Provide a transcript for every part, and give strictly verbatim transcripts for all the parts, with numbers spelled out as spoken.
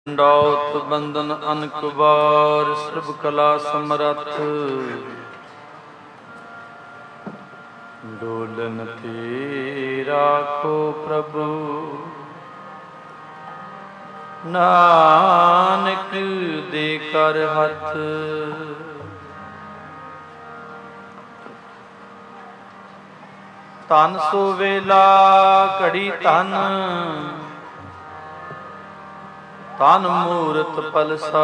ਡਾਉਤ ਬੰਧਨ ਅਨਕ ਵਾਰ ਸਰਬ ਕਲਾ ਸਮਰੱਥ ਡੋਲਨ ਤੇ ਰਾਖੋ ਪ੍ਰਭੂ ਨਾਨਕ ਦੇ ਕਰ ਹੱਥ। ਧਨ ਸੋ ਵੇਲਾ ਘੜੀ ਧਨ ਤਨ ਮੂਰਤ ਪਲਸਾ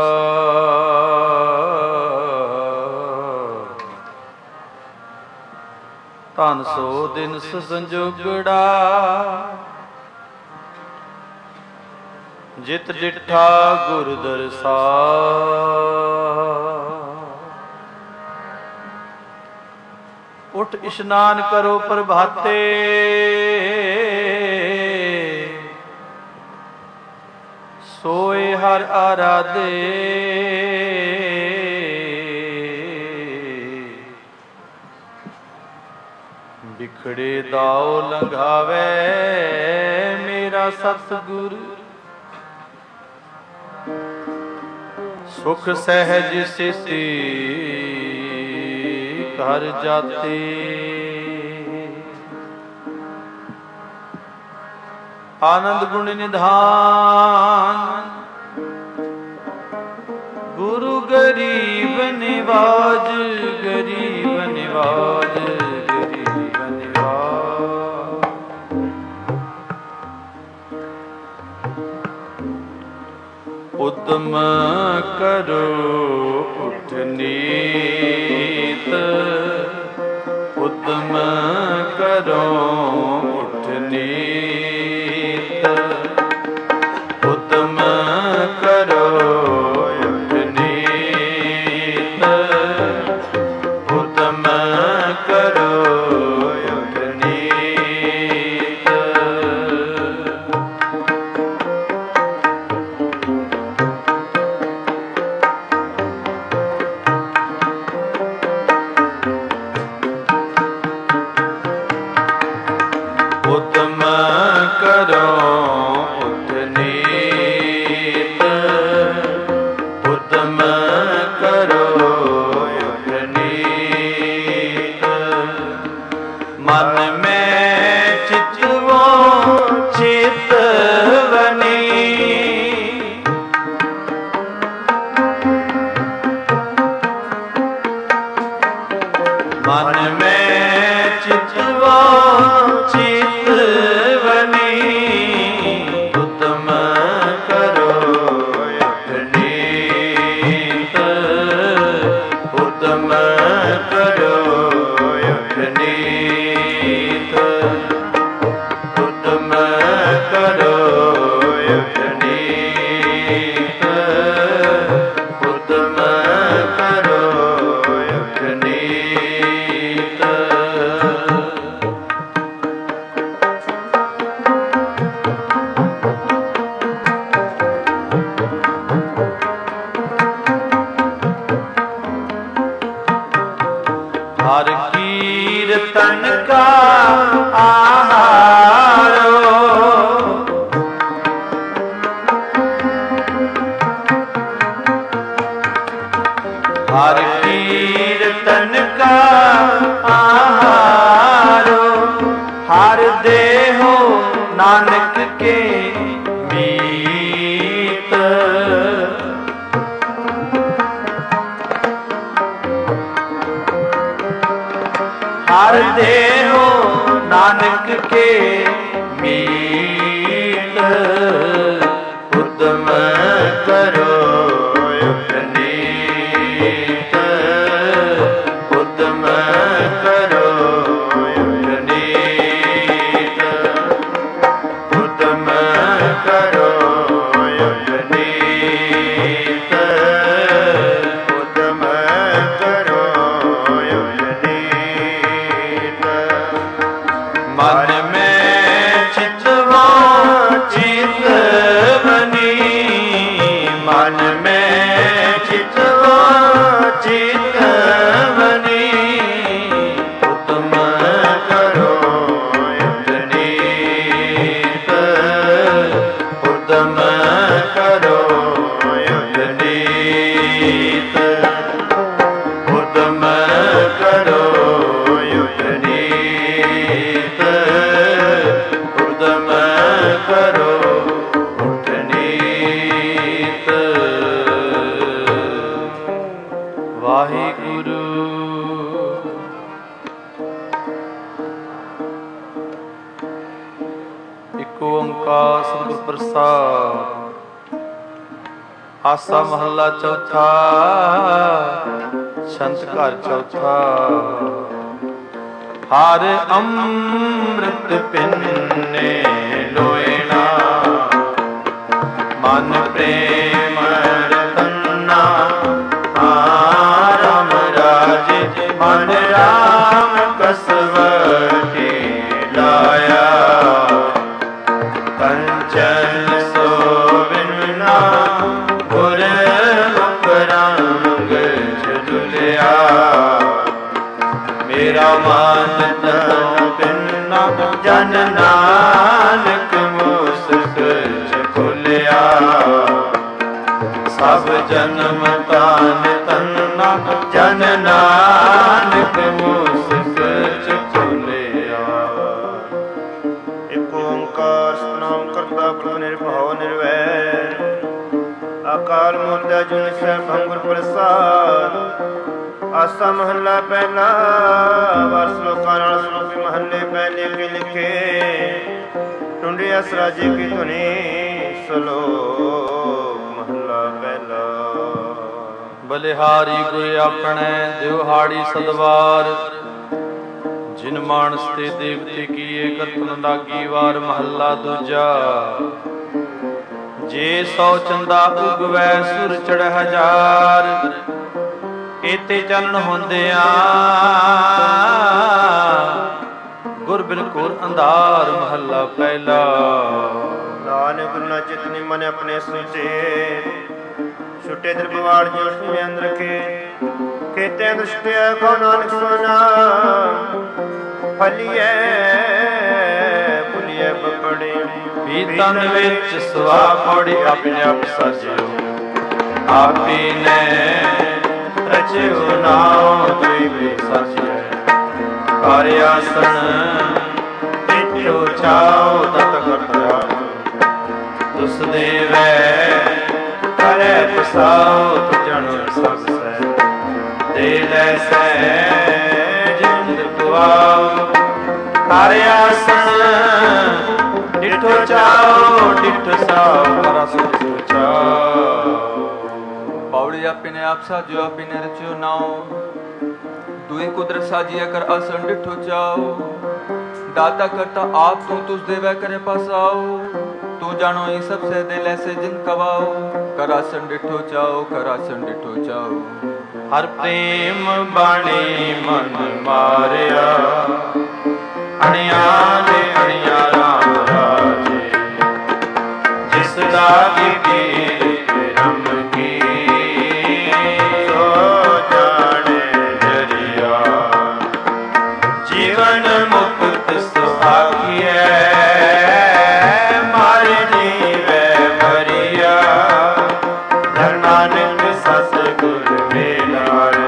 ਧਨ ਸੋ ਦਿਨ ਸੰਜੋਗੜਾ ਜਿਤ ਡਿਠਾ ਗੁਰ ਦਰਸਾ। ਉਠ ਇਸ਼ਨਾਨ ਕਰੋ ਪ੍ਰਭਾਤੇ ਸੋਏ ਹਰ ਆਰਾਧੇ। ਬਿਖੜੇ ਦਾਉ ਲੰਘਾਵੇ ਮੇਰਾ ਸਤਿਗੁਰ ਸੁਖ ਸਹਿਜ ਸਿਸੀ ਘਰ ਜਾਤੇ। ਆਨੰਦ ਗੁਣ ਨਿਧਾਨ ਗੁਰੂ ਗਰੀਬ ਨਿਵਾਜ ਗਰੀਬ ਨਿਵਾਜ ਗਰੀਬ ਨਿਵਾਜ। ਉਦਮ ਕਰੋ ਉਠ ਨੀਤ ਉਦਮ ਕਰੋ ਉਠ ਨੀਤ ਉਦਮ ਕਰੋ ਉਠ ਨੀਤ ਉਦਮ ਕਰੋ ਉਠ ਨੀਤ। ਉਦਮ ਕਰੋ ਉਠ ਨੀਤ ਉਦਮ ਕਰੋ ਉਠ ਨੀਤ। ਮਨ ਮੈਂ ਚਿਤਵੋ ਚੇਤਵਨੀ ਮਨ ਮੈਂ ਚਿਤਵੋ ਹਰ ਕੀਰਤਨ ਕਾ ਆਹਾਰੋ ਹਰ ਕੀਰਤਨ ਕਾ ਆਹਾਰੋ ਹਰ ਦੇਹੋ ਨਾਨਕ ਕੇ ਮੀਤ। ਹਰ ਦੇਹੋ ਨਾਨਕ ਕੇ ਮੀਤ। ਉਦਮ ਕਰੋ ਉਠ ਨੀਤ ਉਦਮ ਕਰੋ ਉਠ ਨੀਤ ਉਦਮ ਕਰੋ ਉਠ ਨੀਤ ਉਦਮ ਕਰੋ ਉਠ ਨੀਤ। ਮਨ ਮੈਂ ਚਿਤਵੋ ਚਿਤਵਨੀ ਮਨ ਆਸਾ ਮਹੱਲਾ ਚੌਥਾ। ਛੰਤ ਘਰ ਚੌਥਾ। ਹਰ ਅੰਮ੍ਰਿਤ ਪਿੰਨੇ ਲੋਇਣਾ, ਮਨ ਪ੍ਰੇਮ ਰਤਨਾ। ਰਾਮ ਰਾਜੇ ਮਨ ਰਾਮ ਕਸਵਟੀ ਲਾਇਆ, ਕੰਚਨ ਸੋਵਿਨਾ ਗੁਰ ਰੰਗ ਝੁਲਿਆ। ਮੇਰਾ ਮਨ ਤਨੋ ਬਿਨਾ ਜਨ ਨਾਨਕ ਮੁਸਕ ਚ ਖੁਲਿਆ। ਸਭ ਜਨਮ ਤਾਨ ਤਨਾ ਜਨ ਨਾਨਕ ਮੁਸਕ ਚ ਖੁਲਿਆ। ਇਕ ਓੰਕਾਰ ਸਤਿਨਾਮ ਕਰਤਾ ਪੁਰਖ ਨਿਰਭਉ ਨਿਰਵੈਰ, ਅਕਾਲ ਮੂਰਤ ਅਜੂਨੀ ਸੈਭੰ ਗੁਰ ਪ੍ਰਸਾਦ। ਆਸਾ ਮਹੱਲਾ ਪਹਿਲਾ। ਵਾਰ ਸ਼ਲੋਕਾਂ ਨਾਲ ਸ਼ਲੋਕੀ ਮਹੱਲੇ ਪਹਿਲੇ ਕੇ ਲਿਖੇ। ਟੁੰਡੇ ਅਸਰਾਜੇ ਕੀ ਧੁਨੀ। ਸ਼ਲੋਕ ਮਹੱਲਾ ਪਹਿਲਾ। ਬਲਿਹਾਰੀ ਗੁਰ ਆਪਣੇ ਦਿਵਹਾੜੀ ਸਦਵਾਰ, ਜਿਨ ਮਾਨਸ ਤੇ ਦੇਵਤੇ ਕੀਏ ਕਰਤਨ ਲਾਗੀ ਵਾਰ। ਮਹੱਲਾ ਦੂਜਾ। ਜੇ ਸੌ ਚੰਦਾ ਉਗਵੈ ਸੁਰ ਚੜ ਹਜ਼ਾਰ, ਏਤੇ ਚਲਣ ਹੁੰਦਿਆਂ ਗੁਰ ਬਿਨ ਘੋਰ ਅੰਧਾਰ। ਮਹੱਲਾ ਪਹਿਲਾ। ਨਾਨਕ ਗੁਰੂ ਨਾ ਚਿਤਨੀ ਮਨ ਆਪਣੇ ਸੁਚੇ, ਛੁੱਟੇ ਦਿਲ ਬਵਾੜ ਜੋ ਸੁਣੇ ਅੰਦਰ ਰਖੇ। ਖੇਤੇ ਦ੍ਰਿਸ਼ਟਿਆ ਕੋ ਨਾਨਕ ਸੋਨਾ, ਫਲੀਏ ਫੁਲੀਏ ਬਪੜੇ। ਪੀਤਨ ਵਿੱਚ ਸੁਆ ਪੌੜੀ ਆਪਣੇ ਆਪ ਸਾਜਿਓ, ਆਪੀ ਨੇ ਰਚਿਓ ਨਾਉ ਦੁਇ ਵੇ ਸਾਜਿਐ। ਕਰ ਆਸਣ ਟਿਠੋ ਛਾਉ ਤਤ ਕਰਤਾ, ਤੁਸ ਦੇਵੈ ਕਰੈ ਪਸਾਉ। ਤੁਜਣ ਸਭ ਸਹਿ ਦੇ ਲੈ ਸਹਿ ਜਿੰਦ ਕੁਆਉ। ਕਰ ਆਸਣ ਡਿਠੋ ਚਾਉ ਡਿਠ ਸਾਉ। ਕਰ ਆਸਣ ਡਿਠੋ ਚਾਉ। पौड़ी आपी ने आप साजियो, आपी ने रचियो नाओ। दुई कुदरत साजिया कर आसन डिठो जाओ। दाता करता आप तू तुझ देवै करे पासाओ। तू जानो ही सबसे दिल ऐसे जिन कवाओ। कर आसन डिठो जाओ, कर आसन डिठो जाओ। हर प्रेम बाणी मन मारिया, अणियारे अणिया राम राजे। जिस दागी पीर रम की, जीवन मुक्त सुहागिए मार जीवे मरिया। धन नानक सस गुर बेलार,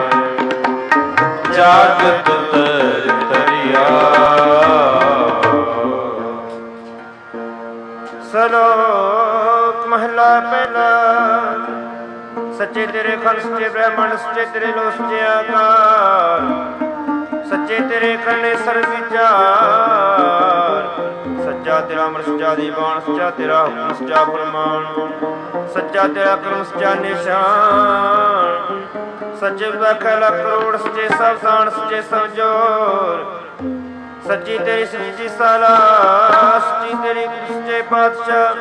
जागत तर तरिया। ਸ਼ਲੋਕ ਮਹਲਾ ਪਹਿਲਾ। ਸੱਚੇ ਤੇਰੇ ਖੰਡ ਸੱਚੇ ਬ੍ਰਹਮੰਡ, ਸੱਚੇ ਤੇਰੇ ਲੋ ਸੱਚੇ ਆਕਾਰ। ਸੱਚੇ ਤੇਰੇ ਕਰਨੇ ਸਰਬ ਵਿਚਾਰ। ਸੱਚਾ ਤੇਰਾ ਅੰਮ੍ਰਿਤ, ਸੱਚਾ ਦੀਵਾਨ, ਸੱਚਾ ਤੇਰਾ ਹੁਕਮ, ਸੱਚਾ ਫਰਮਾਨ। ਸੱਚਾ ਤੇਰਾ ਕਰਮ, ਸੱਚਾ ਨਿਸ਼ਾਨ। ਸੱਚੇ ਲੱਖ ਲੱਖ ਕਰੋੜ, ਸੱਚੇ ਸਭ ਸਾਣ, ਸੱਚੇ ਸਭ ਜੋਰ। ਸੱਚੀ ਤੇਰੀ ਸੱਚੀ ਸਲਾਹ, ਸੱਚੀ ਤੇਰੀ ਸੱਚੇ ਪਾਤਸ਼ਾਹ।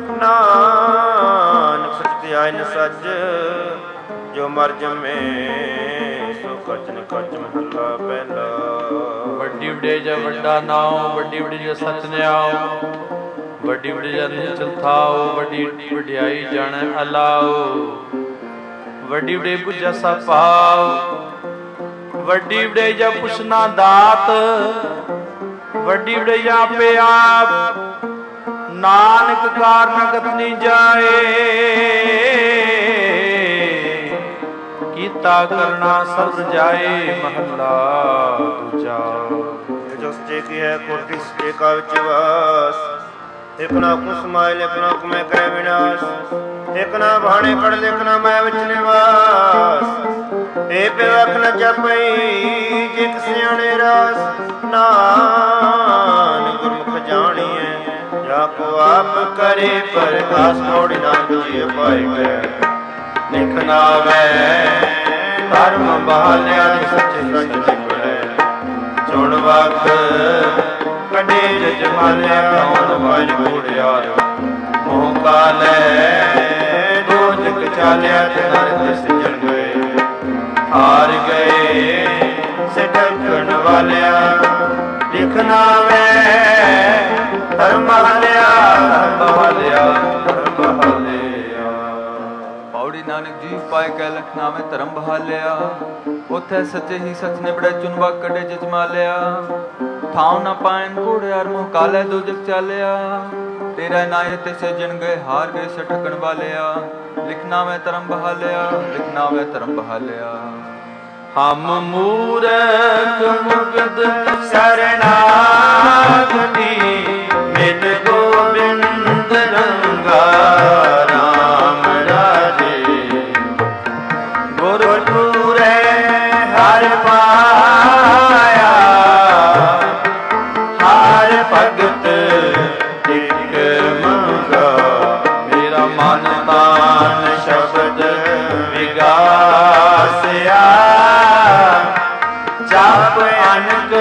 ਨਾਨਕ ਸੱਚ ਤੇ ਆਇ ਨ ਸੱਚ, ਜੋ ਮਰ ਜਮੇ ਸੋ ਕਚਨ ਕਚ। ਮਹੱਲਾ ਪਹਿਲਾ। ਵੱਡੀ ਵਡੇ ਜਾ ਵੱਡਾ ਨਾਉ, ਵੱਡੀ ਵਡੀ ਜਾ ਸਚ ਨਿਆਉ। ਵੱਡੀ ਵਡੀ ਜਾ ਨਿਚਲ ਥਾਉ, ਵੱਡੀ ਵਡਿਆਈ ਜਾਣੈ ਅਲਾਉ। ਵੱਡੀ ਵਡੇ ਬੁਝਾ ਸਭ ਪਾਉ, ਵੱਡੀ ਵਡੇ ਜਾ ਪੁਛਨਾ ਦਾਤ। ਵੱਡੀ ਵਡੇ ਜਾ ਆਪੇ ਆਪ, ਨਾਨਕ ਕਾਰਨ ਕਤਨੀ ਜਾਏ। ਕੀਤਾ ਕਰਨਾ ਸਭ ਜਾਏ। ਮਹੱਲਾ ਦੂਜਾ। ਜੋ ਸੱਚੇ ਕੀ ਹੈ ਕੋਟਿ ਸੱਚੇ ਕਾ ਵਿਚਵਾਸ। ਇਕ ਨਾ ਕੁ ਸਮਾਇ ਲਿਖ ਨਾ ਕੁ ਕਰੇ ਵਿਨਾਸ਼। ਇਕ ਨਾ ਬਾਣੇ ਪੜ ਲਿਖ ਨਾ ਮੈਂ ਵਿੱਚ ਨਿਵਾਸ। ਇਹ ਬਿਵਖ ਨ ਜਪਈ ਜਿਤ ਸਿਆਣੇ ਰਾਸ। ਨਾਨਕ ਗੁਰਮੁਖ ਜਾਣੀਐ ਜਾ ਕੋ ਆਪ ਕਰੇ ਪ੍ਰਕਾਸ਼। ਮੋੜੀ ਨਾਨਕ ਜੀ ਪਾਏ ਗਏ ਲਿਖਣਾ ਵੈ ਧਰਮ ਬਹਾਲਿਆ ਸੱਚੇ ਸੱਚ ਬੜੈ ਚੁਣ ਵਕ ਕੱਢੇ ਜਜਮਾਲਿਆ ਕੌਣ ਵਾਜ ਘੋੜਿਆਰ ਮੋਹ ਕਾਲੈ ਦੋਜਕ ਚਾਲਿਆ ਤੇ ਨਰਕ ਸਿਜਣ ਗਏ ਹਾਰ ਗਏ ਸਿੱਧਕਣ ਵਾਲਿਆ ਲਿਖਣਾ ਵੈ ਧਰਮ ਬਹਾਲਿਆ ਧਰਮ ਬਹਾਲਿਆ ਧਰਮ ਬਹਾਲਿਆ। ਪੌੜੀ ਨਾਨਕ ਜੀ ਪਾਏ ਕੈ ਲਖਨਾਵੇਂ ਧਰਮ ਬਹਾਲਿਆ ਉਥੇ ਸੱਚੇ ਹੀ ਸੱਚ ਨੇ ਬੜੇ ਚੁਨਵਾ ਕੱਢੇ ਜਜਮਾਲਿਆ ਥਾਉ ਨਾ ਪਾਇਨ ਘੋੜਿਆਰ ਮੋਹ ਕਾਲੇ ਦੋਜਕ ਚਾਲਿਆ ਤੇਰਾ ਨਾਏ ਤੇ ਸਜਣ ਗਏ ਹਾਰ ਗਏ ਸਟਕਣ ਵਾਲਿਆ ਲਿਖਣਾ ਮੈਂ ਧਰਮ ਬਹਾਲਿਆ ਲਿਖਣਾ ਮੈਂ ਧਰਮ ਬਹਾਲਿਆ। ਹਮ ਮੂਰਖ ਮੁਗਧ ਸਰਨਾਗਤੀ ਮਿਲ ਗੋਬਿੰਦ ਰੰਗਾ ਰਾਮ ਰਾਜੇ ਗੁਰ ਪੂਰੇ ਹਰ ਪਾਇਆ ਹਰ ਭਗਤ ਟਿਕ ਮੰਗਾ ਮੇਰਾ ਮਨ ਤਾਨ ਸ਼ਬਦ ਵਿਗਾਸਿਆ ਜਾਪ ਅਨਕ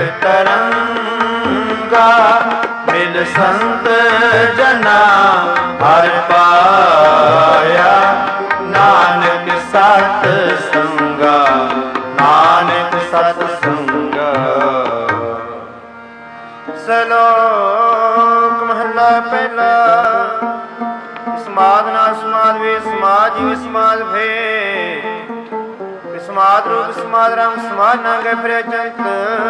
ਤਰੰਗਾ ਮਿਲ ਸੰਤ ਜਨਾ ਹਰ ਪਾਇਆ ਨਾਨਕ ਸਤ ਸੰਗਾ ਨਾਨਕ ਸਤ ਸੰਗਾ। ਸਲੋਕ ਮਹਲਾ ਪਹਿਲਾ ਸਮਾਦ ਨਾ ਸਮਾਦ ਵੇ ਸਮਾਜ ਹੀ ਸਮਾਦ ਭੇ ਸਮਾਦ ਰੂਪ ਸਮਾਦ ਰੰਗ ਸਮਾਦ ਨਾ ਗਏ ਫਿਰੇ ਚੰਤ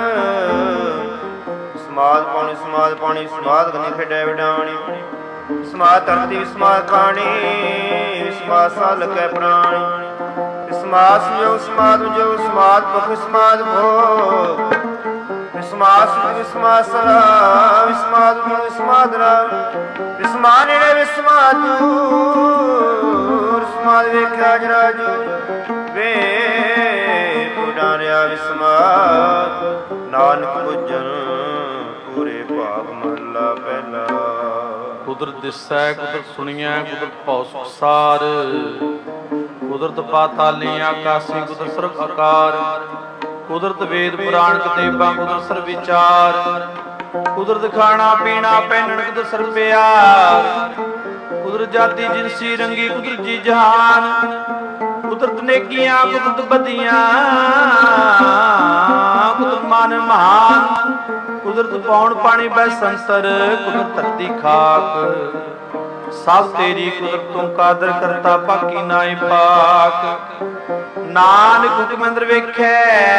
ਸਮਾਦ ਪਾਣੀ ਸਮਾਦ ਪਾਣੀ ਸਮਾਦ ਗਨੀ ਖੇਡੇ ਵਿਡਾਣੀ ਸਮਾਦ ਧਰਤੀ ਸਮਾਦ ਖਾਣੀ ਸਮਾਦ ਸਾਲ ਕੈ ਪ੍ਰਾਣੀ ਸਮਾਦ ਜੋ ਸਮਾਦ ਜੋ ਸਮਾਦ ਭੁਖ ਸਮਾਦ ਭੋਗ ਵਿਸਮਾਸ ਵਿਸਮਾਸਲਾ ਵਿਸਮਾਦ ਵਿਸਮਾਦਰਾ ਵਿਸਮਾਨ ਨੇੜੇ ਵਿਸਮਾਦ ਦੂਰ ਵਿਸਮਾਦ ਵੇਖਿਆ ਜਰਾਜੂ ਵੇ ਪੁਰਾਣਿਆ ਵਿਸਮਾਦ ਨਾਨਕ ਪੁੱਜਨ ਪੂਰੇ ਭਾਗ ਮਹਲਾ ਪਹਿਲਾ। ਕੁਦਰਤ ਦਿਸੈ ਕੁਦਰਤ ਸੁਣੀਐ ਕੁਦਰਤ ਭਉ ਸੰਸਾਰ ਕੁਦਰਤ ਪਾਤਾਲੀ ਆਕਾਸੀ ਕੁਦਰਤ ਸਰਬ ਆਕਾਰ ਕੁਦਰਤ ਵੇਦ ਪੁਰਾਣ ਕਤੇਬਾਂ ਕੁਦਰਤ ਸਰਬ ਵਿਚਾਰ ਕੁਦਰਤ ਖਾਣਾ ਪੀਣਾ ਪਹਿਨਣ ਕੁਦਰਤ ਸਰਬ ਪਿਆਰ ਕੁਦਰਤ ਜਾਤੀ ਜਿਨਸੀ ਰੰਗੀ ਕੁਦਰਤ ਜੀ ਜਹਾਨ ਕੁਦਰਤ ਨੇਕੀਆਂ ਕੁਦਰਤ ਬਦੀਆਂ ਕੁਦਰਤ ਮਨ ਮਹਾਨ ਕੁਦਰਤ ਪੌਣ ਪਾਣੀ ਬੈ ਸੰਸਰ ਕੁਦਰਤ ਧਰਤੀ ਖਾਕ ਸਭ ਤੇਰੀ ਕੁਦਰਤ ਤੂੰ ਕਾਦਰ ਕਰਤਾ ਪਾਕੀ ਨਾਏ ਪਾਕ ਨਾਨਕ ਹੁਕਮ ਅੰਦਰ ਵੇਖੈ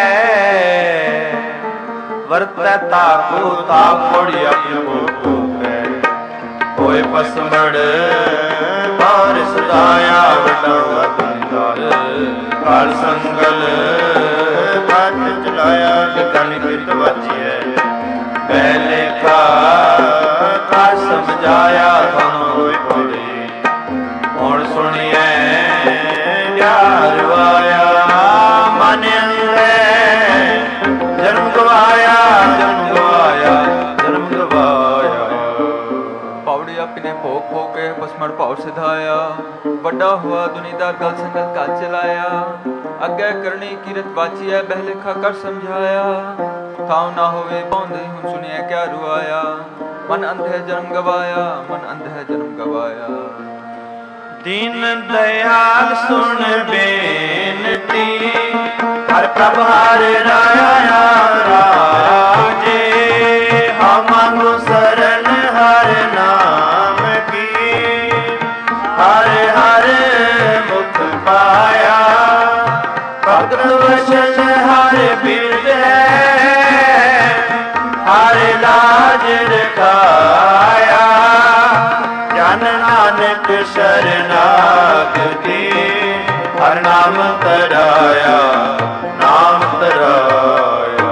ਵਰਤੈ ਤਾਕੋ ਤਾਕ ਕੋੜੀ ਆਪਣੀ ਮੋਕੋ ਕੈ ਹੋਏ ਪਸਮੜ ਬਾਰ ਸਦਾਇਆ ਵਡਾਵਾ ਬੰਦਾਰ ਕਾਲ ਸੰਗਲ ਕੱਟ ਚਲਾਇਆ ਕਨ ਕਿਤ ਵਾਚੀਐ ਪਹਿਲੇ ਕਾ ਕਰ ਸਮਝਾਇਆ ਤੁਹਾਨੂੰ ਹੋਏ ਪੜੀ ਹੁਣ ਸੁਣੀਐ ਪਿਆਰ ਵਾਇਆ ਮਨ ਅੰਦੈ ਜਨਮ ਗਵਾਇਆ ਜਨਮ ਗਵਾਇਆ ਜਨਮ ਗਵਾਇਆ। ਪੌੜੀ ਆਪਣੇ ਭੋਗ ਹੋ ਕੇ ਪਸਮੜ ਭਾਉ ਸਿਧਾਇਆ ਵੱਡਾ ਹੁਆ ਦੁਨੀਦਾਰ ਗਲ ਸੰਗਤ ਕਾ ਚਲਾਇਆ ਅੱਗੇ ਕਰਨੀ ਕੀਰਤ ਬਾਚੀਐ ਬਹਿਲੇਖਾ ਕਰ ਸਮਝਾਇਆ ਥਾਉ ਨਾ ਹੋਵੇ ਪੌਂਦੇ ਹੁਣ ਸੁਣਿਆ ਕਿਆ ਰੁਆਇਆ ਮਨ ਅੰਧੇ ਜਨਮ ਗਵਾਇਆ ਮਨ ਅੰਧੇ ਜਨਮ ਗਵਾਇਆ। ਦੀਨ ਦਇਆਲ ਸੁਣ ਬੇਨਤੀ ਹਰ ਪ੍ਰਭ ਹਰ ਰਾਇਆ ਰਾਜੇ ਹਮ ਨੂੰ ਸਰਨ ਹਰ ਨਾਮ ਕੀ ਹਰ ਹਰ ਮੁਖ ਪਾਇਆ ਭਗਤ ਵਚਨ ਹਰ ਬਿਰਦ ਹੈ ਹਰ ਲਾਜ ਰਖਾਇਆ ਜਨ ਨਾਨਕ ਸ਼ਰਨਾਗਤੀ ਹਰ ਨਾਮ ਤਰਾਇਆ ਨਾਮ ਤਰਾਇਆ।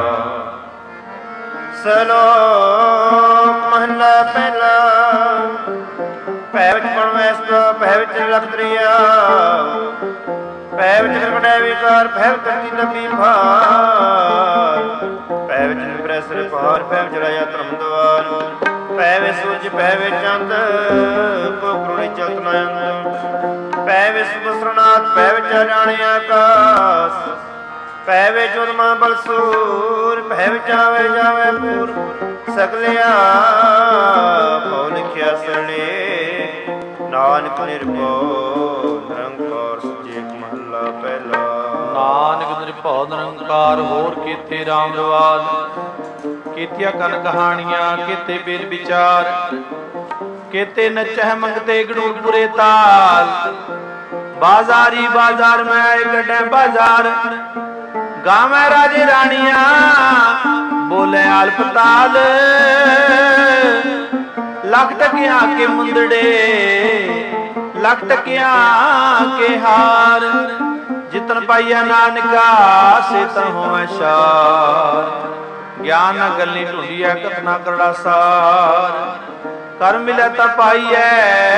ਸਲੋਕ ਮਹਲਾ ਪਹਿਲਾ ਭੈ ਵਿੱਚ ਪਰਮੇਸ ਭੈ ਵਿੱਚ ਲਖਤਰੀਆ ਭੈ ਵਿੱਚ ਨਿਰਵਣੈ ਵਿਕਾਰ ਭੈ ਕਰਤੀ ਨਬੀ ਭਾਰ ਭੈ ਵਿੱਚ ਨਿਬਰੈਸਰ ਪਾਰ ਭੈ ਵਿੱਚ ਰਾਇਆ ਧਰਮ ਦਵਾਰ ਭੈ ਵੇ ਸੂਰਜ ਭੈ ਵੇ ਚੰਦ ਕੋ ਕਰੁਣੀ ਚਲਤ ਨ ਅੰਤ ਭੈ ਵੇ ਸੁਬਸਰਨਾ ਨਾਥ ਪੈ ਵਿੱਚ ਜਾਣੇ ਆਕਾਸ, ਪੈ ਵਿੱਚ ਉਦਮਾ ਬਲਸੂਰ, ਪੈ ਵਿੱਚ ਆਵੇ ਜਾਵੇ ਪੂਰ, ਸਗਲਿਆ ਭਉ ਲਿਖਿਆ ਸਰਣੇ, ਨਾਨਕ ਨਿਰਭਉ ਨਿਰੰਕਾਰ ਸੱਚੇ ਮਹੱਲਾ ਪਹਿਲਾ। ਨਾਨਕ ਨਿਰਭਉ ਨਿਰੰਕਾਰ ਹੋਰ ਕੀਤੇ ਰਾਮ ਰਵਾਦ, ਕੀਤੀਆਂ ਕਨ ਕਹਾਣੀਆਂ ਕੀਤੇ ਬੇਦ ਵਿਚਾਰ, ਕੀਤੇ ਨਚਹਿ ਮੰਗਤੇ ਗਣੂਰਪੁਰੇ ਤਾਲ, ਬਾਜ਼ਾਰੀ ਬਾਜ਼ਾਰ ਮੈਂ ਆਏ ਗੱਡੇ ਬਾਜ਼ਾਰ, ਗਾਵੇਂ ਰਾਜੇ ਰਾਣੀਆਂ ਬੋਲੇ ਆਲਪਤਾਲ, ਲੱਖ ਟਕਿਆਂ ਕੇ ਮੁੰਦੜੇ ਲੱਖ ਟਕਿਆਂ ਕੇ ਹਾਰ, ਜਿਤਨ ਪਾਈਆ ਨਾਨਕਾ ਸੇ ਤਨ ਹੋਵੇ ਸ਼ਾਰ, ਗਿਆਨ ਨਾ ਗੱਲੀ ਢੂੰਡੀਐ ਕਥਨਾ ਕਰੜਾ ਸਾਰ, ਕਰ ਮਿਲੈ ਤਾਂ ਪਾਈਐ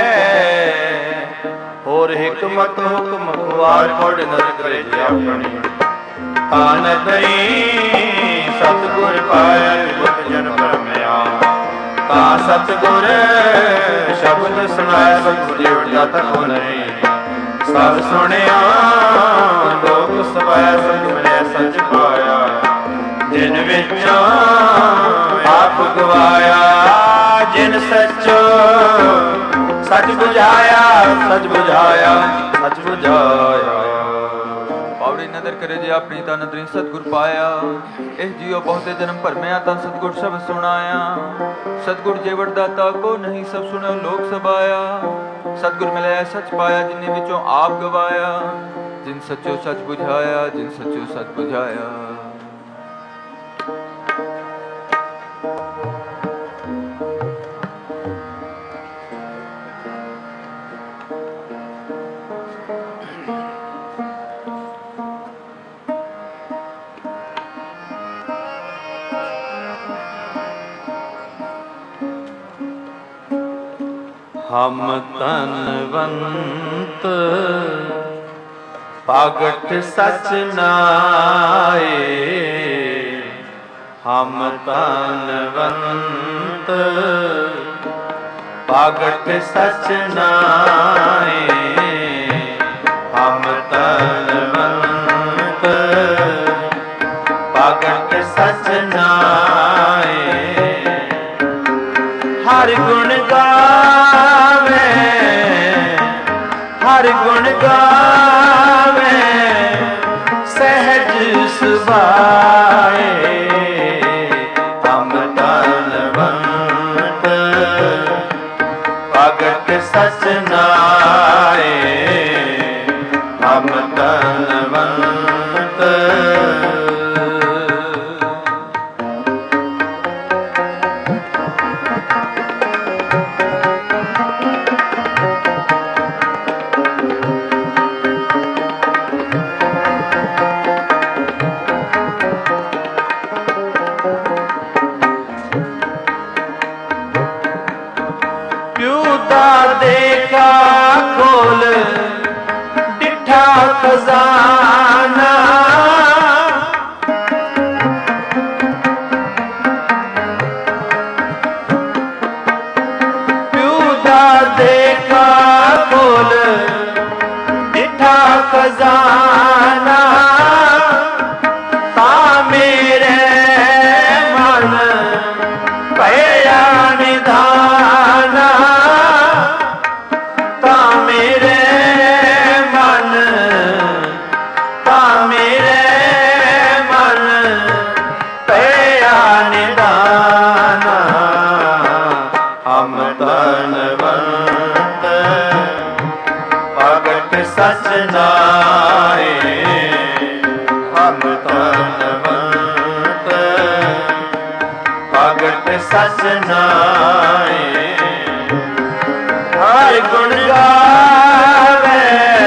ਹੋਰ ਹਿਕਮਤ ਹੁਕਮ ਖੁਆਰ, ਕੋੜ ਨਰ ਕਰੇ ਜੇ ਆਪਣੀ ਆਨੰਦਈ, ਸਤਿਗੁਰ ਪਾਇਆ ਗੁਰਤ ਜਨ ਪਰਮਿਆ, ਤਾ ਸਤਿਗੁਰ ਸ਼ਬਦ ਸੁਣਾਇਆ, ਸਤਿਗੁਰ ਜੀਵ ਦਾਤਾ ਕੋ ਨਹੀਂ, ਸਭ ਸੁਣਿਆ ਲੋਕ ਸਭਾਇਆ, ਸਤਿ ਮਿਲਿਆ ਸੱਚ ਪਾਇਆ, ਜਿਨ ਵਿੱਚੋਂ ਆਪ ਗਵਾਇਆ, ਜਿਨ ਸੱਚੋ ਸੱਚ ਬੁਝਾਇਆ, ਸੱਚ ਬੁਝਾਇਆ, ਸੱਚ ਬੁਝਾਇਆ। ਪਾਵੜੀ ਨਦਰ ਕਰੇ ਜੇ ਆਪਣੀ ਤਾਂ ਨਦਰੀ ਸਤਿਗੁਰ ਪਾਇਆ, ਇਹ ਜੀਓ ਬਹੁਤੇ ਜਨਮ ਭਰਮਿਆ ਤਾਂ ਸਤਿਗੁਰ ਸ਼ਬਦ ਸੁਣਾਇਆ, ਸਤਿਗੁਰ ਜੀਵਨ ਦਾਤਾ ਕੋ ਨਹੀਂ ਸਭ ਸੁਣਿਓ ਲੋਕ ਸਭਾਇਆ, ਸਤਿਗੁਰ ਮਿਲਿਆ ਸੱਚ ਪਾਇਆ, ਜਿਨੇ ਵਿੱਚੋਂ ਆਪ ਗਵਾਇਆ, ਜਿਨ ਸੱਚੋ ਸੱਚ ਬੁਝਾਇਆ, ਜਿਨ ਸੱਚੋ ਸੱਚ ਬੁਝਾਇਆ। ਹਮ ਧਨਵੰਤ ਭਗਤ ਸਚ ਨਾਏ, ਹਮ ਧਨਵੰਤ ਭਗਤ ਸਚ ਨਾਏ, ਹਮ ਧਨਵੰਤ ਭਗਤ ਸਚ ਨਾਏ, ਹਰਿ ਗੁਣ ਗਾਵੇ ਹਰਿ ਗੁਣ ਗਾਵੇ, ਸਹਿਜ ਸੁਭਾਏ, ਹਮ ਧਨਵੰਤ ਭਗਤ ਸਚ ਨਾਏ, ਹਮ ਧਨਵੰਤ ਦੇਖਾ ਖੋਲ ਡਿਠਾ ਖਜ਼ਾਨਾ, ਪਿਉ ਦਾ ਦੇਖਾ ਖੋਲ ਡਿਠਾ ਖਜ਼ਾਨਾ, ਤਾਂ ਮੇਰੇ ਮਨ ਭਇਆ ਨਿਧਾਨਾ, ਸਚ ਨਾਏ, ਹਮ ਧਨਵੰਤ ਭਗਤ ਸਚ ਨਾਏ, ਹਰਿ ਗੁਣ ਗਾਵੇ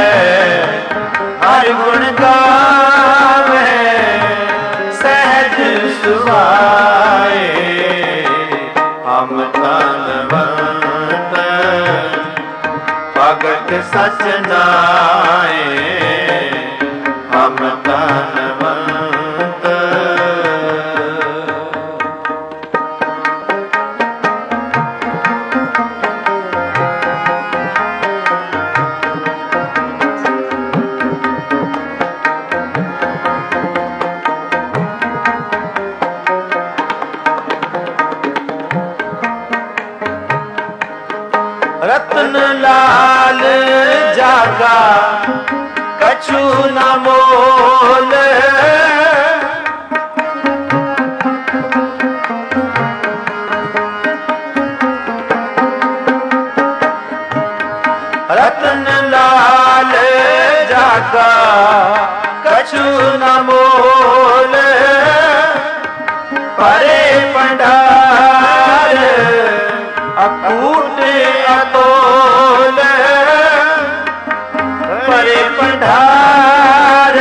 ਹਰਿ ਗੁਣ ਗਾਵੇ, ਸਹਿਜ ਸੁਭਾਏ, ਹਮ ਧਨਵੰਤ ਭਗਤ ਸਚ ਨਾਏ, ਹਮ ਧਨਵੰਤ। कछु न मोल। रतन लाल जाका कछु न मोल। परे पंडार अकूट अतोल। परे पंडार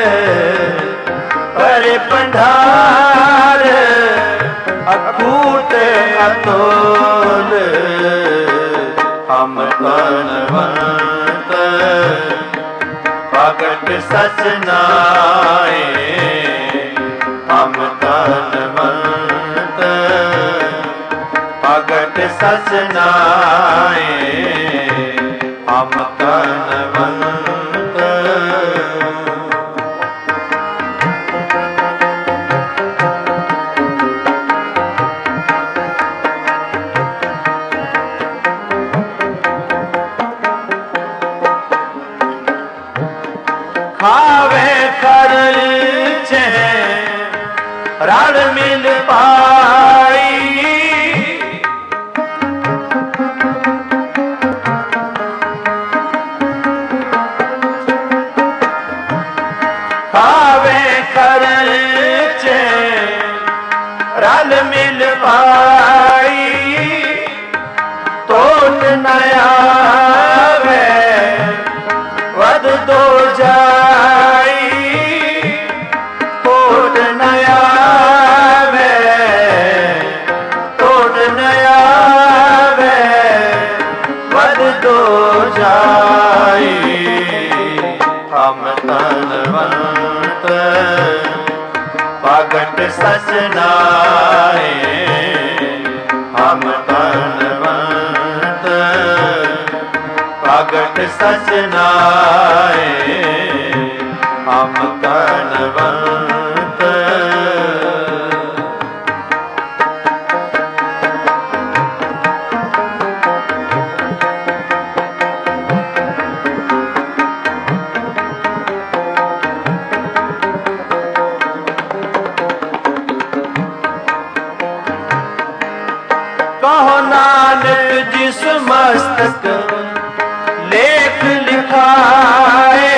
परे पंडार अकूट अतोल। हम तनवंत प्रगट सच नाए। हम तनवंत प्रगट सच नाए। हम तनवंत खावे खर्चे रण मिल पाई। खावे खर्चे रण मिल पाई। तोल नया वे वध दो जाई। तोड़ नया वे तोड़ नया वे वध दो जाई। हम तनवंत प्रगट सच नाए। हम तनवंत प्रगट सच नाए। हम तनवंत कहो नानक जिस मस्तक लेख लिखाए।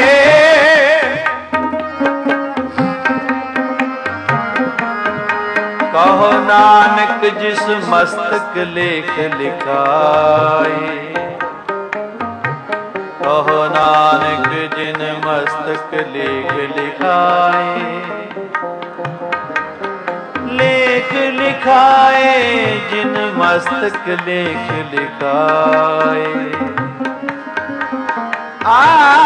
कहो नानक जिस मस्तक लेख लिखाए। कहो नानक जिन मस्तक लेख लिखाए। लेख लिखाए जिन मस्तक लेख लिखाए। आ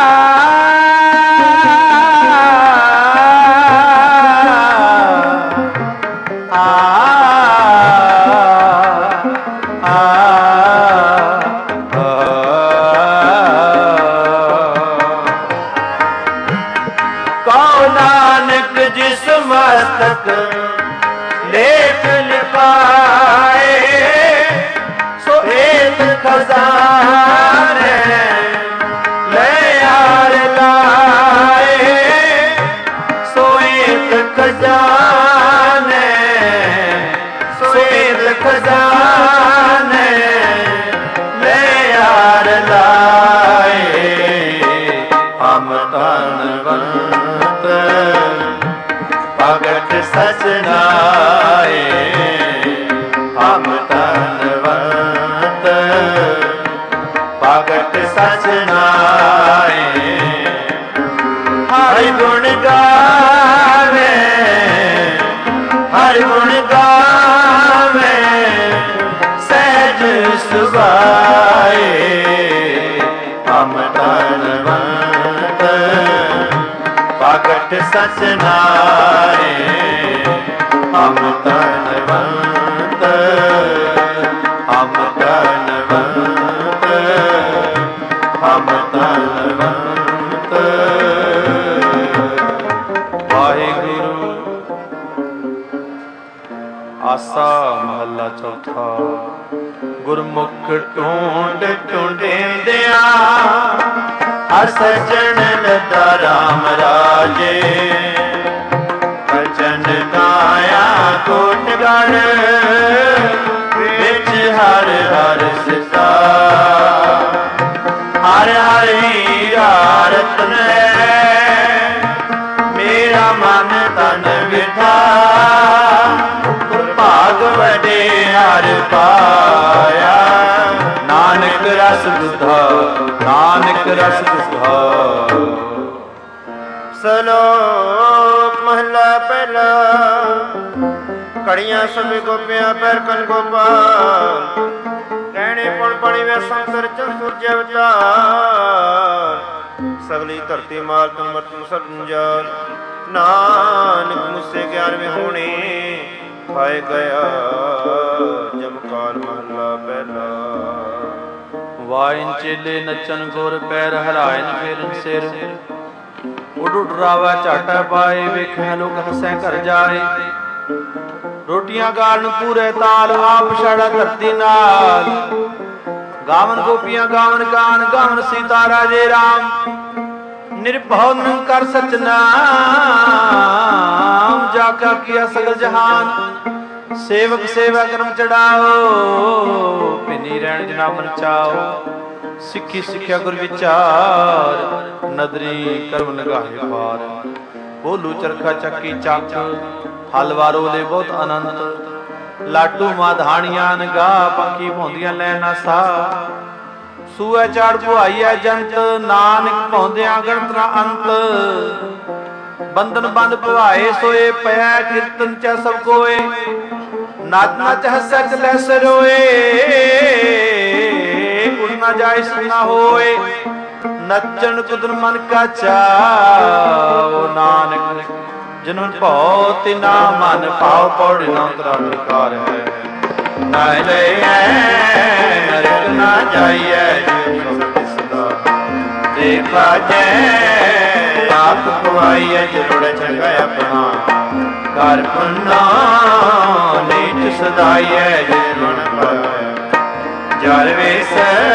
नानक जिस मस्तक लेख लिखाए। सो एक खजाने ले यार लाए। सो एक खजाने सो एक खजाने ले यार लाए। हम तनवंत प्रगट सच नाए। हम तनवंत प्रगट सच नाए। हरि गुण गावे हरि गुण गावे सहज सुभाए। हम तनवंत प्रगट सच नाए। हम तनवंत हम तनवंत हम तनवंत। वाहिगुरु। आसा महला चौथा। गुरमुख ढूंढ ढूंढेंदिया ਹਰ ਸਜਣ ਲੱਦਾ ਰਾਮ ਰਾਜੇ ਬਚਨ ਗਾਇਆ ਕੋਟਗੜ ਵਿੱਚ ਹਰ ਹਰ ਸਿਤਾ ਹਰ ਹਰ ਹੀਰਾ ਰਤਨ ਮੇਰਾ ਮਨ ਤਨ ਵਿਧਾ ਭਾਗ ਵਡੇ ਹਰ ਪਾਇਆ ਨਾਨਕ ਰਸ ਦੁਧਾ ਨਾਨਕ ਰਸ ਦੁਧਾ। ਸਲੋਕ ਮਹਲਾ ਪਹਿਲਾ। ਕੜੀਆਂ ਸਭੇ ਗੋਪਿਆਂ ਪੈਰ ਕਨ ਗੋਪਾਲ ਕਹਿਣੇ ਪੁਣ ਪਣੀ ਵੇ ਸੰਤਰ ਚਲ ਸੂਰਜ ਅਵਤਾਰ ਸਗਲੀ ਧਰਤੀ ਮਾਲ ਤਨ ਮਤਨ ਸਰਜਲ ਨਾਨਕ ਮੁਸੇ ਗਿਆਨ ਵਿੱਚ ਹੋਣੇ ਪਾਏ ਗਿਆ ਜਮਕਾਲ ਮਹਲਾ ਪਹਿਲਾ। ਵਾਇਨ ਚੇਲੇ ਨੱਚਨ ਗੁਰ ਪੈਰ ਹਰਾਇਨ ਫੇਰਨ ਸਿਰ ਉਡ ਉਡ ਰਾਵਾ ਝਾਟਾ ਪਾਏ ਵੇਖੈ ਲੋਕ ਹਸੈ ਘਰ ਜਾਏ ਰੋਟੀਆਂ ਗਾਲਨ ਪੂਰੇ ਤਾਲ ਆਪ ਛੜਾ ਧਰਤੀ ਨਾਲ ਗਾਵਨ ਗੋਪੀਆਂ ਗਾਵਨ ਗਾਨ ਗਾਵਨ ਸੀਤਾ ਰਾਜੇ ਰਾਮ ਨਿਰਭਉ ਨਿਰੰਕਾਰ ਸਚਨਾਮ ਜਾ ਕਾ ਕੀਆ ਸਗਲ ਜਹਾਨ ਸੇਵਕ ਸੇਵਾ ਕਰਮ ਚੜਾਓ ਪਿਨੀ ਰਹਿਣ ਜਨਾ ਮਨ ਚਾਓ ਸਿੱਖੀ ਸਿੱਖਿਆ ਗੁਰ ਵਿਚਾਰ ਨਦਰੀ ਕਰਮ ਨਗਾਹੇ ਪਾਰ ਬੋਲੂ ਚਰਖਾ ਚੱਕੀ ਚੱਕ ਹਲਵਾਰੋ ਦੇ ਬਹੁਤ ਅਨੰਤ ਲਾਟੂ ਮਾਧਾਣੀਆਂ ਨਗਾ ਪੰਖੀ ਭੌਂਦੀਆਂ ਲੈ ਨਾ ਸਾ ਸੂਐ ਚਾੜ ਪੁਆਈਐ ਜੰਤ ਨਾਨਕ ਭੌਂਦਿਆਂ ਗਣਤਨਾ ਅੰਤ ਬੰਧਨ ਬੰਦ ਭਵਾਏ ਸੋਏ ਪਿਆ ਕੀਰਤਨ ਚ ਸਭ ਕੋਏ ਨੱਚ ਨੱਚ ਹੱਸੈ ਚਲੈ ਸਰੋਏ ਉੜ ਨਾ ਜਾਏ ਸੁਨਾ ਹੋਏ ਨੱਚਣ ਕੁਦਨ ਮਨ ਕਾ ਚਾਉ ਨਾਨਕ ਜਿਨੁ ਭਉ ਤਿਨਾ ਮਨ ਭਾਉ ਪੌੜੀ ਨਾ ਤਰਾਨਕਾਰ ਹੈ ਨਾ ਲਈਐ ਨਰਕ ਨਾ ਜਾਈਐ ਜਿਉ ਸਦਾ ਦੇਖਾ ਜੈ ਆਪ ਖਵਾਈਐ ਜੁੜ ਚੰਗਾ ਆਪਣਾ ਕਰ ਪੁੰਨਾ ਨੀਚ ਸਦਾਈਐ ਜਿਵਨ ਪਾਇਆ ਜਰ ਵੇਸ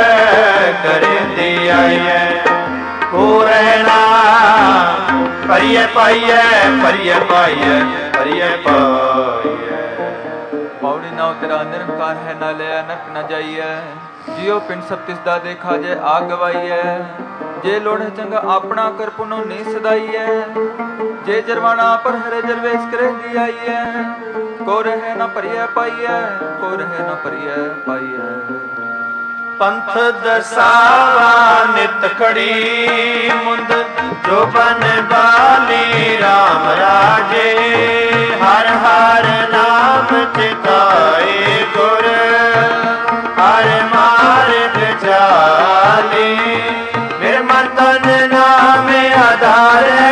ਕਰਦੀ ਆਈਐ ਕੋ ਰਹਿਣਾ ਪਰਿਐ ਪਾਈਐ ਪਰਿਐ ਪਾਈਐ ਪਰਿਐ ਪਾਈਐ। ਪੌੜੀ ਨਾ ਤੇਰਾ ਨਿਰੰਕਾਰ ਹੈ ਨਾ ਲਿਆ ਨਰਕ ਨਾ ਜਾਈਐ ਜਿਉ ਪਿੰਡ ਸਭ ਤਿਸ ਦਾ ਦੇਖਾ ਜੇ ਆ ਗਵਾਈਐ ਜੇ ਲੋੜ ਹੈ ਚੰਗਾ ਆਪਣਾ ਕਰ ਪੁਨੋ ਨੀ ਸਦਾਈਐ ਜੇ ਜਰਵਾਣਾ ਪਰ ਹਰੇ ਜਰਵੇਸ ਕਰੇ ਦੀ ਆਈਐ ਕੋ ਰਹੇ ਨਾ ਪਰਿਐ ਪਾਈਐ ਕੋ ਰਹੇ ਨਾ ਪਰਿਐ ਪਾਈਐ। ਪੰਥ ਦਸਾਵਾ ਨਿਤ ਖੜੀ ਮੁੰਦ ਜੋ ਬਨ ਬਾਲੀ ਰਾਮ ਰਾਜੇ ਹਰ ਹਰ ਨਾਮ ਚਿਤਾਏ ਗੁਰ ਹਰ ਮਾਰਗ ਚਾਲੀ ਮੇਰੇ ਮਨ ਤਨ ਨਾਮ ਆਧਾਰੈ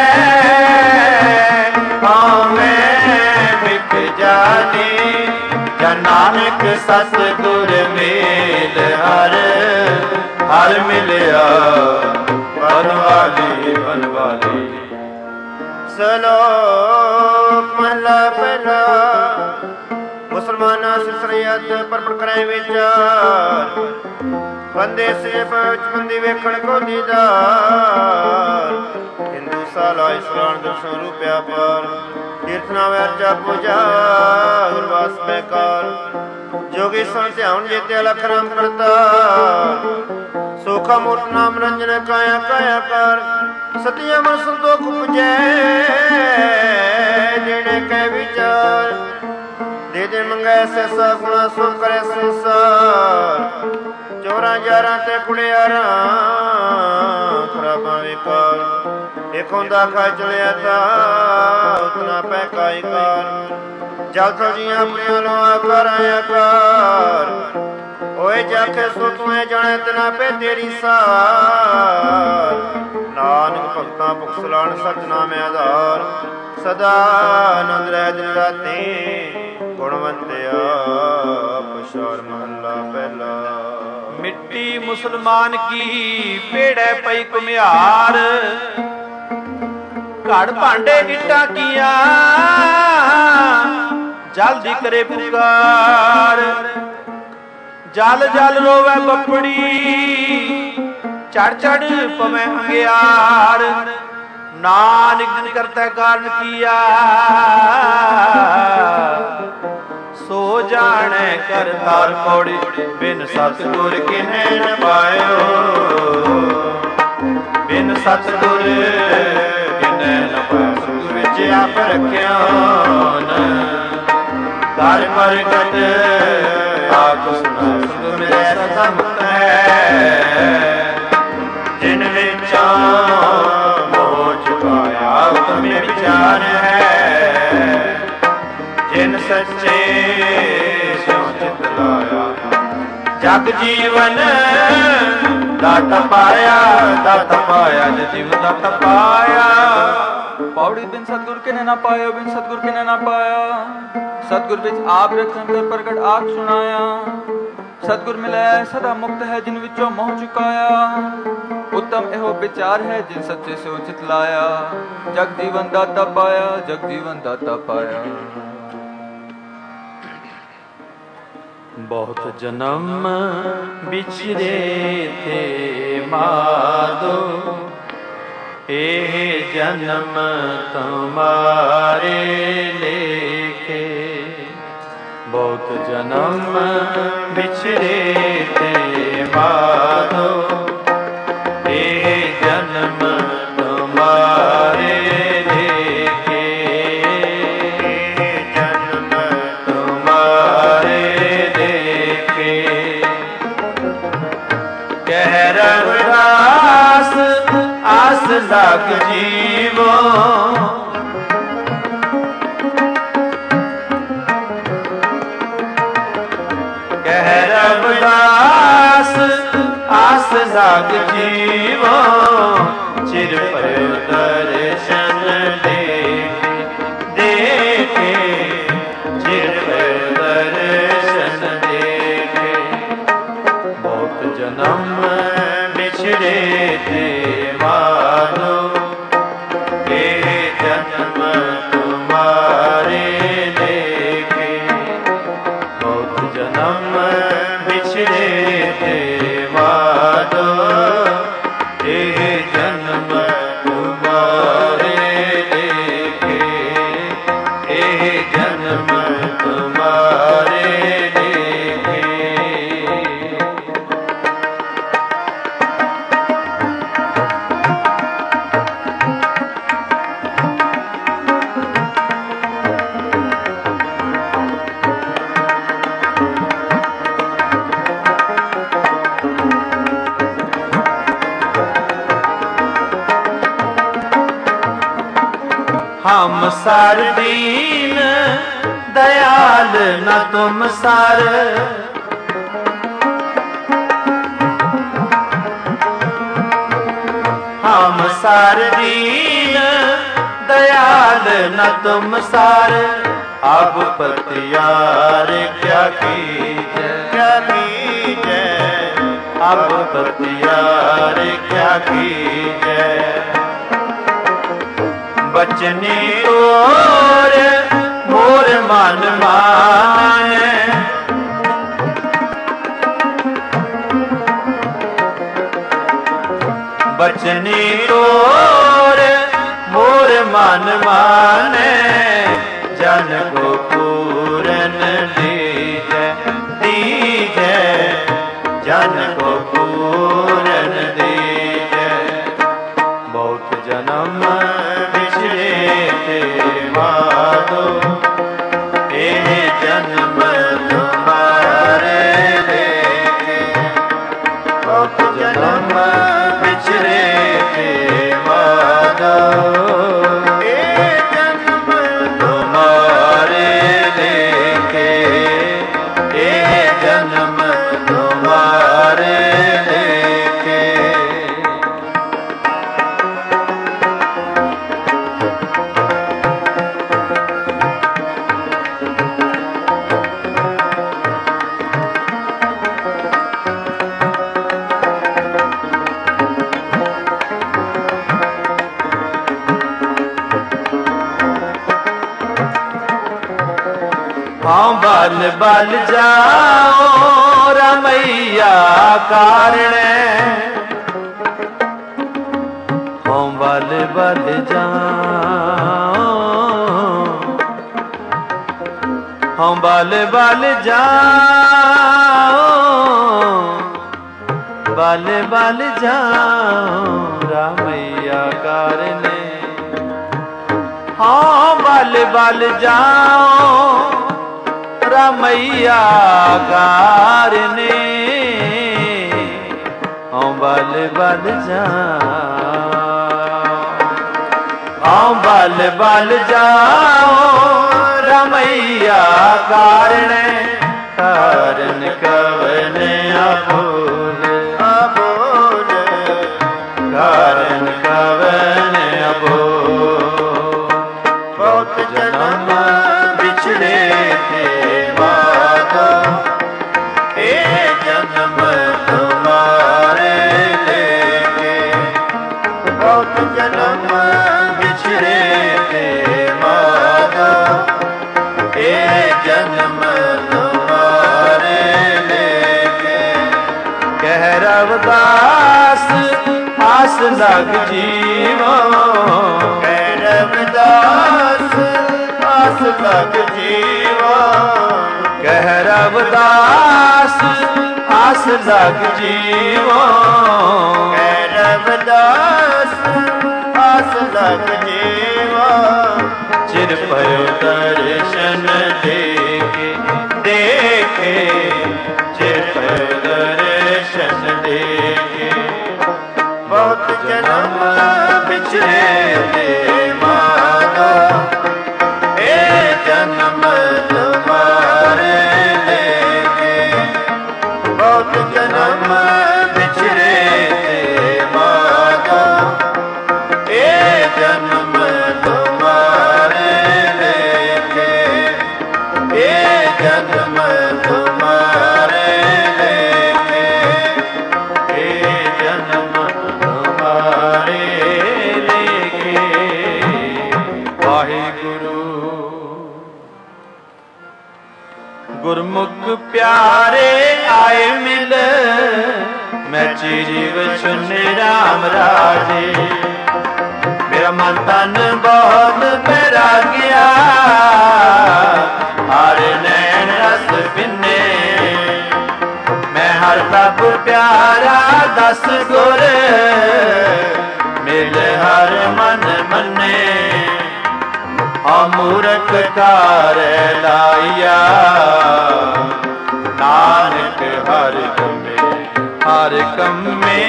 ਭਾਵੇਂ ਵਿਖ ਜਾਨੀ ਜਨ ਨਾਨਕ ਸਤਿਗੁਰ ਮੇਲ ਹਰ ਹਰ ਮਿਲਿਆ ਬਨਵਾਲੀ ਬਨਵਾਲੀ। ਸਲੋਕ ਮਹਲਾ ਪਹਿਲਾ। ਮੁਸਲਮਾਨਾਂ ਸਿਸਰੀਅਤ ਪਰਪਟ ਕਰੇ ਵਿਚਾਰ ਬੰਦੇ ਸੇ ਵਿੱਚ ਬੰਦੀ ਵੇਖਣ ਕੋ ਦੀਦਾਰ ਹਿੰਦੂ ਸਾਲਾ ਇਸਲਾਮ ਦਰਸ਼ਨ ਰੂਪਿਆ ਪਰ ਤੀਰਥਨਾ ਵਰਜਾ ਪੂਜਾ ਗੁਰਵਾਸ ਬੇਕਾਰ ਜੋਗੀ ਸੁਣ ਧਿਆਨ ਜੀਤੇ ਲਖ ਰਾਮ ਕਰਤਾਰ ਸੋਖਾ ਮੂਰਤ ਨਾਮ ਰੰਜਨ ਕਾਇਆ ਕਾਇਆ ਕਰ ਸਤਿਆ ਮਨ ਸੰਤੋਖ ਪੁਜੈ ਜਿਹੜੇ ਕੈ ਵਿਚਾਰ ਦੇ ਦੇ ਮੰਗੈ ਸੈਸਾ ਗੁਣਾ ਸੋ ਕਰੇ ਸੰਸਾਰ ਚੋਰਾਂ ਯਾਰਾਂ ਤੇ ਕੁੜਿਆਰਾਂ ਖਰਾਬਾਂ ਵਿਕਾਰ ਇੱਕ ਹੁੰਦਾ ਖਾ ਚਲਿਆ ਤਾ ਉਤਨਾ ਪੈ ਕਾਈ ਕਾਰ ਜਲ ਤਜੀਆਂ ਆਪਣੀਆਂ ਲੋ ਆਕਾਰ ਆਕਾਰ ਓਏ ਜਾਖੇ ਸੋ ਤੂੰ ਜਾਣੇ ਤਨਾ ਪੇ ਤੇਰੀ ਸਾਰ ਨਾਨਕ ਭਗਤਾਂ ਪੁਖਸਲਾਣ ਸਚ ਨਾਮ ਆਧਾਰ ਸਦਾ ਆਨੰਦ ਰਹਿ ਦਿਨ ਰਾਤੀ ਗੁਣਵੰਤਿਆ ਪਛਾਰ ਮਹੱਲਾ ਪਹਿਲਾ। ਮਿੱਟੀ ਮੁਸਲਮਾਨ ਕੀ ਪੇੜੈ ਪਈ ਕੁਮਿਆਰ ਘੜ ਭਾਂਡੇ ਇੱਟਾਂ ਕੀਆਂ ਜਲਦੀ ਕਰੇ ਪੁਕਾਰ ਜਲ ਜਲ ਰੋਵੇ ਬੱਪੜੀ चढ़ चढ़ पवे अंगियार, नानक दिन करता कारण किया, सो जाने कर तार पौड़ी, बिन सतगुर किने न पायो, बिन सतगुर किने न पायो। विच आप रखियो कर प्रगट, आख सुना सुन मिले सदा मुक्त है, जिन विचा मोह चुकाया उत्तम विचार है, जिन सच्चे स्यों चित लाया, जग जीवन दाता पाया, दाता पाया जीवन दाता पाया। पौड़ी बिन सतगुर के ने ना पायो, बिन सतगुर के ने ना पाया, सतगुर विच आप रखन कर प्रगट आख सुनाया, सतगुर मिले सदा मुक्त है, जिन विचों मोह चुकाया, उत्तम एहो विचार है, जिन सच्चे से उचित लाया, जग जीवन दाता पाया, जग जीवन दाता पाया। बहुत जन्म बिछरे थे माधो, ए जन्म तुम्हारे लेखे, बहुत जन्म बिछरे थे माधो, ए जन्म तुम्हारे लेखे, जन्म तुम्हारे लेखे। कह रघुदास आस लाग जीवो, कह रघुदास आस लाग जीवो, चिर पयो दर्शन देखे, देखे चिर पयो दर्शन देखे। बहुत जन्म बिछड़े थे मानो, ए जन्म तुम्हारे लेके, बहुत जन्म बिछड़े थे मानो, ए जन्म तुम्हारे लेके, ए जन्म तुम्हारे लेके। हम सार दीन दयाल न तुम सार, हम सार दीन दयाल न तुम सार, अब पतियार क्या कीजै, क्या कीजै, अब पतियार क्या कीजै। बचनी और मोर मन माने, बचनी और मोर मन माने, जन को पूरन दीजै, दीजै जन को पूरन दीजै। बहुत जन्म बिछड़े थे माधो, ए जन्म तुम्हारे लेके, बहुत जन्म बिछड़े थे माधो, ए जन्म तुम्हारे लेके, ए जन्म तुम्हारे लेके। हाँ बल बल जाओ रमैया कारण, बल बल जाऊं हम बल बल जाऊं बल बल जाऊं रामैया कारने हाँ बल बल जाऊं रामैया कारने हाँ बल बल जाऊं बल बल जाऊं रमैया कारण कारण कवन अबोल अबोल कारण कवन अबोल बहुत जन्म बिछड़े थे माधो हे जन्म तुम्हारे लेके बहुत जन्म बिछड़े थे माधो हे जन्म तुम्हारे लेके कह रविदास आस लग जीवो कह रविदास आस लग जीवो कह रविदास आस लग जीवो कह रविदास आस लग जीवो चिर पयो दर्शन देखे देखे चिर पयो दर्शन देखे बहुत जन्म बिछड़े थे माधो हे जन्म तुम्हारे लेके बहुत जन्म बिछड़े थे माधो हे जन्म तुम्हारे लेके हे जन्म तुम्हारे लेके हे जन्म तुम्हारे लेके वाहिगुरु गुरमुख प्यारे आए मिल मैं जीव सुन राम राजे मेरा मन तन बहुत पैरा गया हर नैन रस पिने मैं हर तब प्यारा दस गुर मिल हर मन मने अमूरख कार लाइया नानक हर कमे हर कमे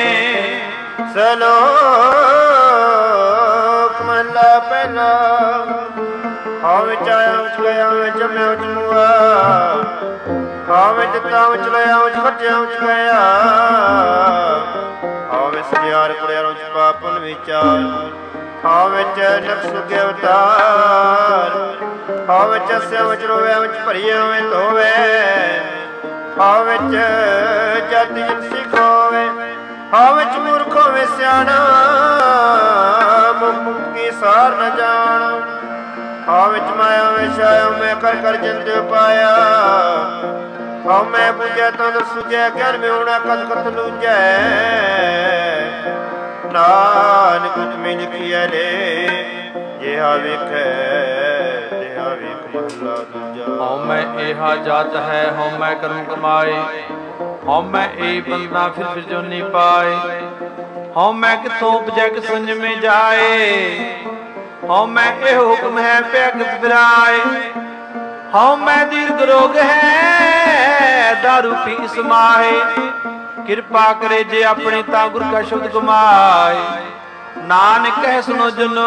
सलोक महला पहला हां विच आया विच गया विच जम्या विच मुआ हां विच ता विच लिया विच खटिया विच गया हां विच सियार पुड़िया विच पापन विचार हां विच नक्स के अवतार हां विच हस्या विच रोया विच भरिया विच धोवे हां विच जाति जिनसी खोवे हां विच मूर्ख होवे सियाणा मुक्त की सार न जान हां विच माया विच आया मैं कर कर जिंद पाया हां मैं बुझे तो सुझे ज्ञान में होना कद कत लूझे नानक में लिखिया ले जेहा विखे तेहा विख महला दूजा हौं मैं एहा जात है हौं मैं कर्म कमाए हौं मैं ए बंदा फिर फिर जो नहीं पाए हौं मैं कितों उपजै कि सुंज में जाए हौं मैं ए हुक्म है पैकत फिराए हौं मैं दीर्घ रोग है दारू पी समाए किरपा करे जे अपने ता गुर का शब्द गुमाए नानक कह सुनो जनो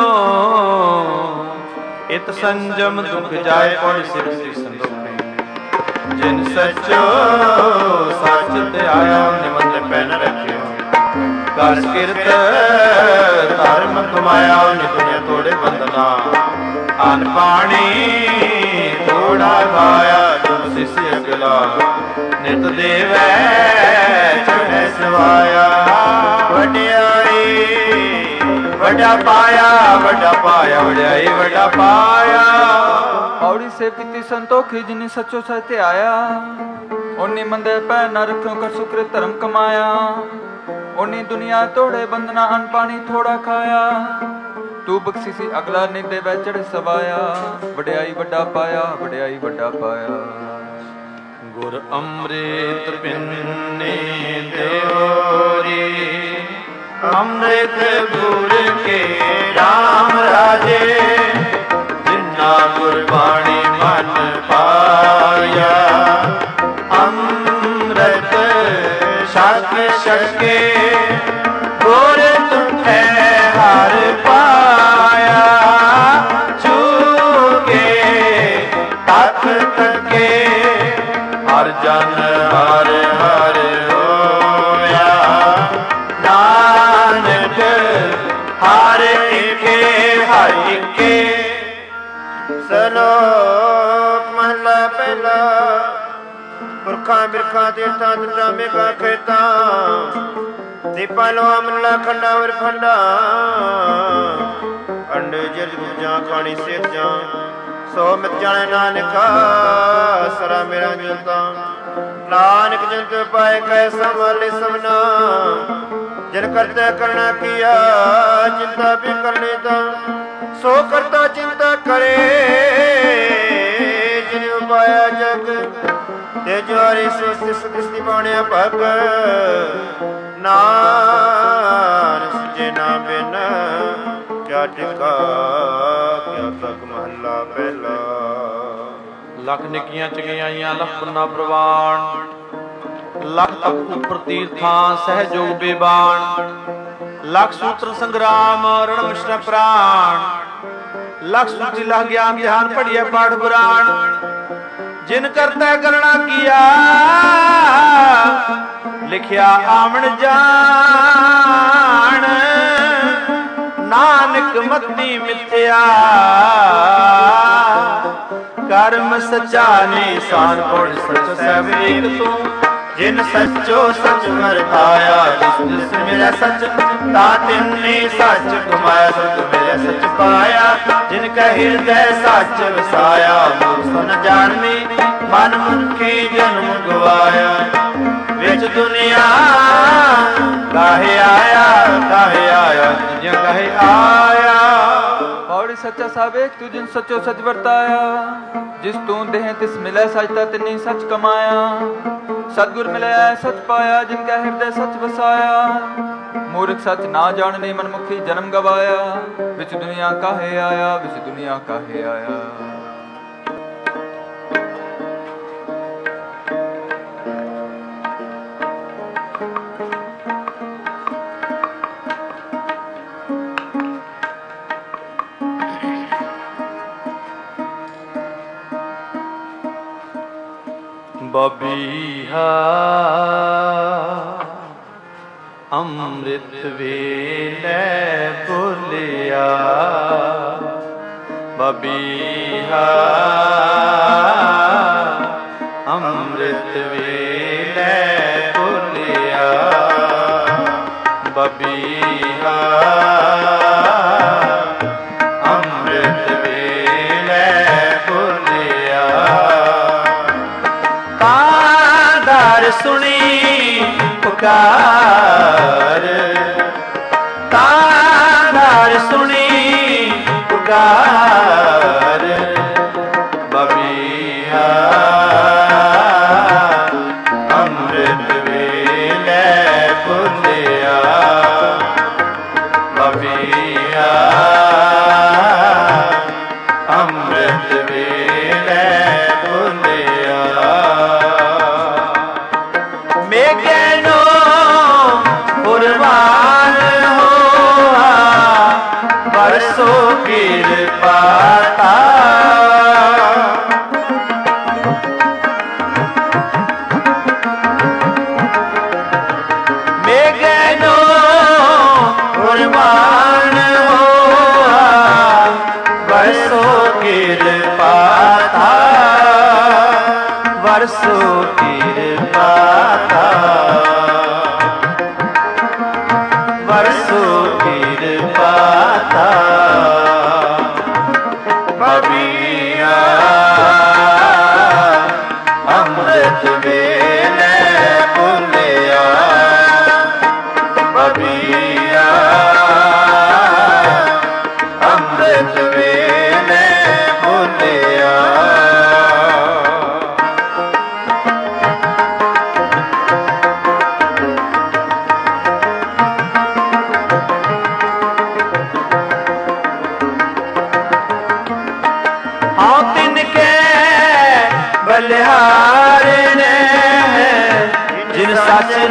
इत संजम दुख जाए कौन सिर संदोख जिन सचो सच ते आया निमंत पैन रखियो कर किरत धर्म कमाया निपुण्य तोड़े बंदना अन पानी थोड़ा खाया तुम शिष्य अगला नित देवै चढ़े सवाया वड्याई वड्डा पाया वड्डा पाया वड्याई वड्डा पाया औड़ी से किती संतोखी जिनी सचो सत्य आया उन्नी मंदे पै न रखो कर सुकृत धर्म कमाया उन्हीं दुनिया तोड़े बंदना अन पानी थोड़ा खाया। तू बख्शी सी अगला नहीं देवै चढ़ सवाया। वड्याई वड्डा पाया, वड्याई वड्डा पाया। गुर अमृत पिन्ने देवरी, अमृत गुर के राम राजे। जिन्ना गुरबाणी मन पाया, अमृत शक शके। गुर तुठे हर पाया, छूके तक तके। हर जन हर हर होया, नानक हर एके हर एके। सलोक महला पहला। पुरखा बिरखा तीर्थां तटा मेघा खेता। दीपा लो अमला खंडा वर खंडा। अंडे जिरज गुजा खानी सेत जा। सो मित जाने नानका, सरा मेरा जुलता। नानक जंत पाए कैसा माले सबना। जिन करते करना किया, चिंता भी करने दा। सो करता चिंता करे, जिन उपाया जग। ते ज्वारी सो सिस किसनी पाणिया भग। नानक सच्चे नाम बिन क्या टिका, क्या तक महला पहला। लख निकियां चंगियाइयां लख पुन्ना प्रवान। लख तक उपर तीर्थां सहयोग बेबान। लख सूत्र संग्राम रण मिश्र प्राण। लख सूत्री लख ज्ञान ध्यान पढ़िए पाठ पुराण। जिन करता करना किया, लिखिया आमण जान। नानक मती मिथ्या, कर्म सच्चा निशान। गुण सच सब एक तू, जिन सच्चो सच वरताया। जिस जिस मेरा सच ता तिन्नी सच कमाया। सत मेरा सच पाया, जिनका हृदय सच वसाया। मूर्ख सुन जाननी, मन मुखी जन्म गवाया। विच दुनिया काहे आया, काहे आया, तुझे काहे आया। पौड़ी सच्चा सावेक तू जिन सचो सच वरताया। जिस तू देह तिस मिले सचता तिन्नी सच कमाया। सतगुर मिले सच पाया, जिनका हृदय सच वसाया। मूर्ख सच ना जानने, मनमुखी जन्म गवाया। विच दुनिया काहे आया, विच दुनिया काहे आया। बबीहा अमृत वेले भुलिया। बबीहा अमृत वेले भुलिया। बबीहा अमृत वेले भुलिया। तादार सुनी पुकार, तादार सुनी पुकार। बबीहा अमृत वेले भुलिया। बबीहा अमृत वेले भुलिया। मेघनो कुर्बान होआ, बरसो कृपा ता। मेघनो कुर्बान होआ, बरसो कृपा ता। बरसो कृपा ता। बरसो कृपा ता। बबीहा अमृत वेले भुलिया।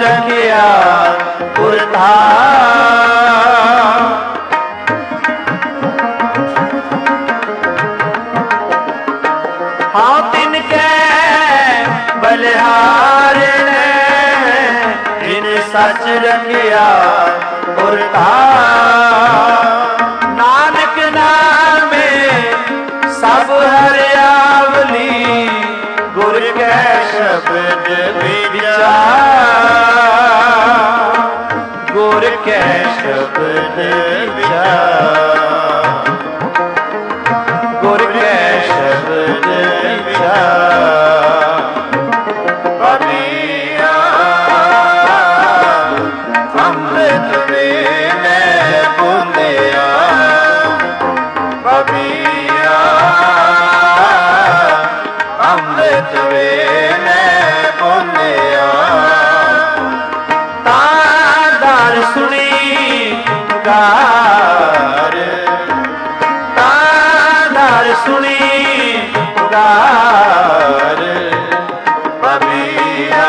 ਰਖਿਆ ਪੁਰਖਾ। ਹਾਂ ਤਿਨ ਕੈ ਬਲਿਹਾਰਣ ਜਿਨ ਸੱਚ ਰਖਿਆ ਪੁਰਖਾ। ਨਾਨਕ ਨਾਮੇ ਸਭ ਹਰਿਆਵਲੀ ਗੁਰ ਕੈ ਸ਼ਬਦ ਵਿਚਾਰ। ਗੁਰ ਕੈ ਸ਼ਬਦ ਵਿਚਾਰ। ਗੁਰ ਕੈ ਸ਼ਬਦ ਵਿਚਾਰ। ਪਵੀਆ ਅੰਮ੍ਰਿਤ ਵੇਲੇ ਬੋਲਿਆ। ਪਵੀਆ ਅੰਮ੍ਰਿਤ ਵੇਲੇ ਬੋਲਿਆ। ਤਾਂ ਦਰ ਸੁਣੀ ਪੁਕਾਰ। ਤਾਂ ਦਰ ਸੁਣੀ ਪੁਕਾਰ। ਪਵੀਆ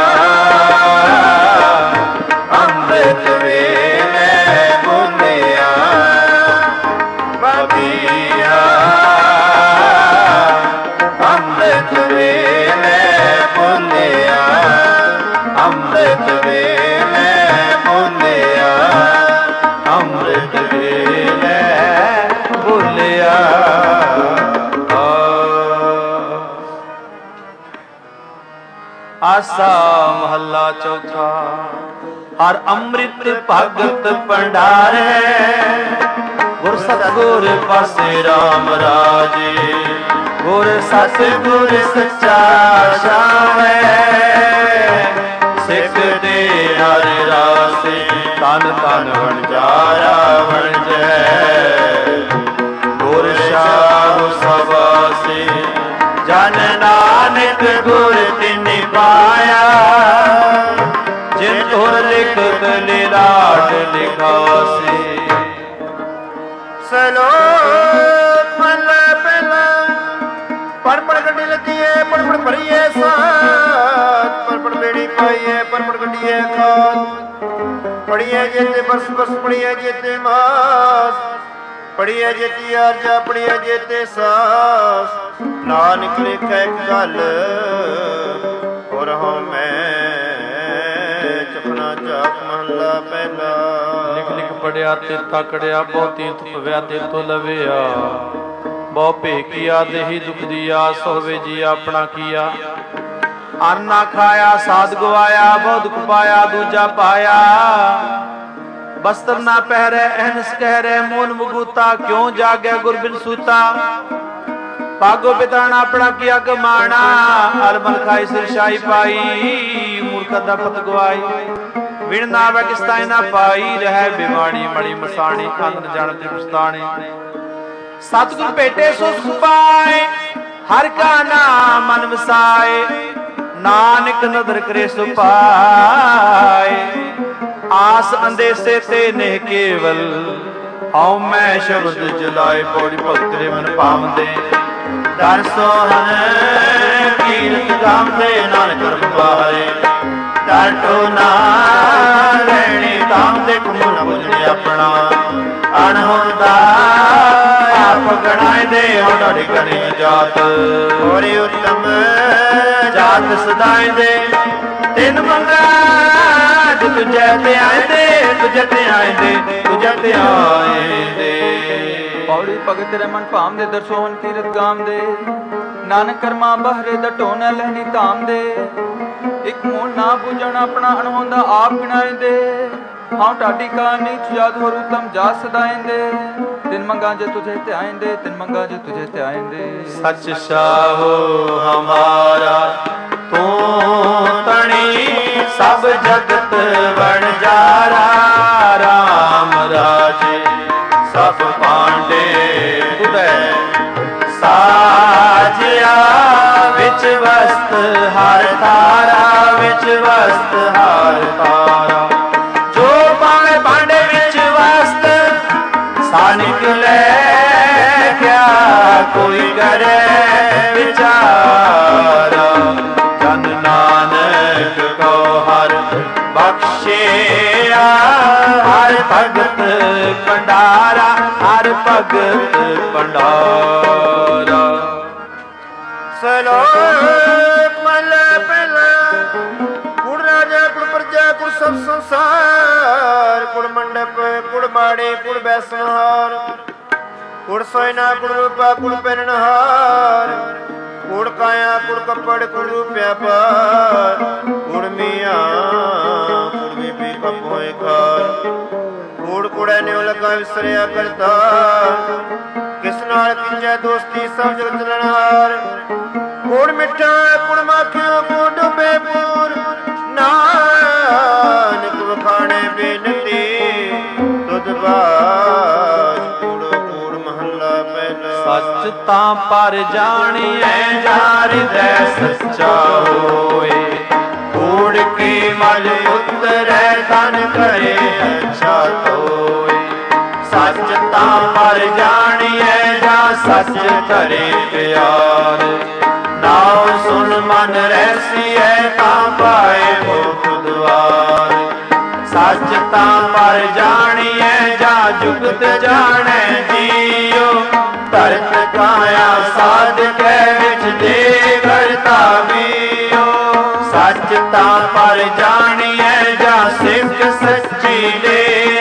ਅੰਮ੍ਰਿਤ ਵੇਲੇ ਬੋਲਿਆ। ਪਵੀਆ ਅੰਮ੍ਰਿਤ ਵੇਲੇ ਬੋਲਿਆ। ਅੰਮ੍ਰਿਤ ਵੇਲੇ ਬੋਲਿਆ। ਅੰਮ੍ਰਿਤ ਵੇਲੇ ਬੋਲਿਆ। ਆਸਾ ਮਹੱਲਾ ਚੌਥਾ। ਹਰ ਅੰਮ੍ਰਿਤ ਭਗਤ ਭੰਡਾਰੈ ਗੁਰ ਸਤਿਗੁਰ ਪਾਸੇ ਰਾਮ ਰਾਜੇ। ਗੁਰ ਸਤਿਗੁਰ ਸੱਚਾ ਸ਼ਾਮੈ ਸਿੱਖ ਦੇ ਹਰ ਰਾਸੇ। ਤਨ ਤਨ ਵਣਜਾਰਾ ਵਣਜੈ ਗੁਰ ਸ਼ਾਹ ਸਵਾਸੇ। ਜਨ ਨਾਨਕ ਗੁਰ ਤਿਨਿ ਪਾਇਆ ਜਿਨ ਤੁਰ ਲਿਖਤ ਲਿਲਾਟ ਲਿਖਾਸੇ। ਸਲੋਕ ਮਹਲਾ ਪਹਿਲਾ। ਪੜ ਪੜ ਗੱਡੀ ਲੱਦੀਏ ਪੜ ਪੜ ਭਰੀਏ ਸਾਥ। ਪੜ ਪੜ ਬੇੜੀ ਪਾਈਏ ਪੜ ਪੜ ਗੱਡੀਏ ਖਾਤ। ਪੜੀਏ ਜੇਤੇ ਬਰਸ ਬਰਸ ਪੜੀਏ ਜੇਤੇ ਮਾਸ। ਪੜੀਏ ਜੇਤੀ ਆਰਜਾ ਪੜੀਏ ਜੇਤੇ ਸਾਸ। ਨਾਨਕ ਲਿਖੈ ਇੱਕ ਗੱਲ ਹੋਰ ਹੋ ਮੈਂ ਚਪਨਾ ਚਾਪ ਮਹਲਾ ਪਹਿਲਾ। ਲਿਖ ਲਿਖ ਪੜਿਆ ਤੇ ਤਕੜਿਆ ਬਹੁ ਤੀਰਥ ਪਵਿਆ ਤੇ ਤੋ ਲਵਿਆ। ਬਹੁ ਭੇ ਕੀਆ ਦੇਹੀ ਦੁਖ ਦੀਆ ਸੋਵੇ ਜੀ ਆਪਣਾ ਕੀਆ। ਅੰਨ ਨਾ ਖਾਇਆ ਸਾਧ ਗਵਾਇਆ ਬਹੁ ਦੁਖ ਪਾਇਆ ਦੂਜਾ ਪਾਇਆ। ਬਸਤਰ ਨਾ ਪਹਿਰੈ ਅਹਨਸ ਕਹਿਰੈ ਮੋਨ ਮੁਗੂਤਾ। ਕਿਉਂ ਜਾਗੈ ਗੁਰ ਬਿਨ ਸੂਤਾ। ਭਾਗੋ ਪਿਤਾਣਾ ਆਪਣਾ ਕੀਆ ਕਮਾਣਾ। ਅਲਮਲ ਖਾਈ ਸਿਰ ਸ਼ਾਹੀ ਪਾਈ ਮੂਰਖ ਦਾ ਪਤ ਗਵਾਈ। ਵਿਣ ਨਾ ਆਵੈ ਕਿਸ ਤਾਈ ਨਾ ਪਾਈ ਰਹਿ ਬਿਮਾਰੀ ਮੜੀ ਮਸਾਣੀ। ਅੰਨ ਜਾਣ ਤੇ ਪਛਤਾਣੇ। ਸਤਿਗੁਰ ਭੇਟੇ ਸੋ ਸੁਖ ਪਾਏ ਹਰ ਕਾ ਨਾਮ ਮਨ ਵਸਾਏ। ਨਾਨਕ ਨਦਰ ਕਰੇ ਸੋ ਪਾਏ। ਆਸ ਅੰਦੇਸੇ ਤੇ ਨਹਿ ਕੇਵਲ ਹਉ ਮੈਂ ਸ਼ਬਦ ਜਲਾਏ। ਪੌੜੀ ਭਗਤ ਰੇ ਮਨ ਪਾਵੰਦੇ ਦਰ ਸੋਹਣ ਕੀਰਤ ਗਾਉਂਦੇ ਨਾਨਕ ਕਰਮ ਪਾਏ। ਟਾਟੋ ਨਾ ਰਹਿਣੀ ਤਾਮ ਦੇ ਕੁਮਨ ਬੁਝਣੇ ਆਪਣਾ। ਅਣਹੁੰਦਾ ਆਪ ਗਣਾਏ ਦੇ ਉਹਨਾਂ ਕਣੀ ਜਾਤ। ਹੋਰੇ ਉਤਮ ਜਾਤ ਸਦਾਏ ਦੇ ਤਿੰਨ ਮੰਗਾ ਜੋ ਤੁਝੇ ਤੇ ਆਏਂਦੇ ਤੁਝੇ ਤੇ ਆਏਂਦੇ ਤੁਝੇ ਤੇ ਆਏਂਦੇ। ਪੌੜੀ ਭਗਤ ਰਮਨ ਭਾਮ ਦੇ ਦਰਸ਼ਨ ਕੀਰਤ ਗਾਮ ਦੇ। ਨਾਨਕ ਕਰਮਾ ਬਹਰੇ ਦਟੋ ਨ ਲੈਣੀ ਧਾਮ ਦੇ। ਇੱਕ ਮੂਲ ਨਾ ਬੁਝਣ ਆਪਣਾ ਅਣਹੋਂਦਾ ਆਪ ਗਿਣਾਏ ਦੇ। ਹਾਂ ਢਾਡੀ ਕਾ ਨੀਚ ਯਾਦ ਹੋ ਰੂਤਮ ਜਾ ਸਦਾਇਂਦੇ। ਤਿੰਨ ਮੰਗਾ ਜੇ ਤੁਝੇ ਤੇ ਆਏਂਦੇ ਤਿੰਨ ਮੰਗਾ ਜੇ ਤੁਝੇ ਤੇ ਆਏਂਦੇ। ਸੱਚ ਸਾਹੋ ਹਮਾਰਾ ਤੂੰ ਤਣੀ ਸਭ ਜਗਤ ਵਣਜਾਰਾ। ਰਾਮ ਰਾਜੇ ਸਭ ਪਾਂਡੇ ਤੁਧੈ ਸਾਜਿਆ। ਵਿੱਚ ਵਸਤ ਹਰ ਤਾਰਾ ਵਿੱਚ ਵਸਤ ਹਰ ਤਾਰਾ। ਜੋ ਪਾਵੇ ਭਾਂਡੇ ਵਿੱਚ ਵਸਤ ਸਾ ਨਿਕਲੇ ਕਿਆ ਕੋਈ ਕਰੇ ਵਿਚਾਰਾ। ਜਨ ਨਾਨਕ ਕੋ ਹਰ ਬਖਸ਼ ਹਰ ਭਗਤ ਭੰਡਾਰਾ, ਹਰ ਭਗਤ ਭੰਡਾਰਾ। ਸਲੋਕ ਮਹਲਾ ਪਹਿਲਾ। ਕੁੜ ਰਾਜਾ ਕੁੜ ਪ੍ਰਜਾ ਕੁੜ ਸਭ ਸੰਸਾਰ, ਕੁੜ ਮੰਡਪ ਕੁੜ ਮਾੜੇ ਕੁੜ ਬੈਸਨਹਾਰ, ਕੁੜ ਸੋਇਨਾ ਕੁੜ ਰੂਪਾ ਕੁੜ ਪਹਿਨਹਾਰ, ਕੁੜ ਕਾਇਆ ਕੁੜ ਕੱਪੜ ਕੁੜ ਰੂਪਿਆ ਪਾਰ, ਕੁੜ ਮੀਆਂ ਕੁੜ ਬੀਬੀ ਕੰਬੋਏ ਖਾਰ, ਕੂੜ ਕੂੜੇ ਨਿਉ ਲਗਾ ਵਿਸਰਿਆ ਕਰਤਾ, ਕਿਸ ਨਾਲ ਕੀਜੈ ਦੋਸਤੀ ਸਭ ਜਗ ਚਲਣਹਾਰ, ਕੂੜ ਮਿੱਠਾ ਕੁੜ ਮਾਖਿਓ ਕੁੜ ਡੁੱਬੇ ਪੂਰ, ਨਾਨਕ ਵਖਾਣੇ ਬੇਨਤੀ ਤੁਧ ਬਾਜ। ਕੂੜੋ ਕੂੜ ਮਹੱਲਾ ਪਹਿਲਾ। ਸੱਚ ਤਾਂ ਪਰ ਜਾਣੀਐ ਜਾ ਹਿਰਦੈ ਸੱਚਾ ਹੋਏ, ਕੂੜ ਕੀ ਮਲ ਉਤਰੈ ਤਨ ਕਰੇ ਅੱਛਾ ਹੋਏ। ਸੱਚ ਤਾਂ ਪਰ ਜਾਣੀਐ ਜਾ ਸੱਚ ਧਰੇ ਪਿਆਰ, ਨਾਉ ਸੁਨ ਮਨ ਰਹਿਸੀਐ ਤਾਂ ਪਾਏ ਮੁਖ ਦੁਆਰ। ਸੱਚ ਤਾਂ ਪਰ ਜਾਣੀਐ ਜਾ ਜੁਗਤ ਜਾਣੈ ਜੀਉ, ਧਰਤ ਕਾਇਆ ਸਾਧਕੈ ਵਿੱਚ ਦੇ ਕਰਤਾ ਵੀਉ। ਸੱਚ ਤਾਂ ਪਰ ਜਾਣੀਐ ਜਾ ਸਿੱਖ ਸੱਚੀ ਦੇ,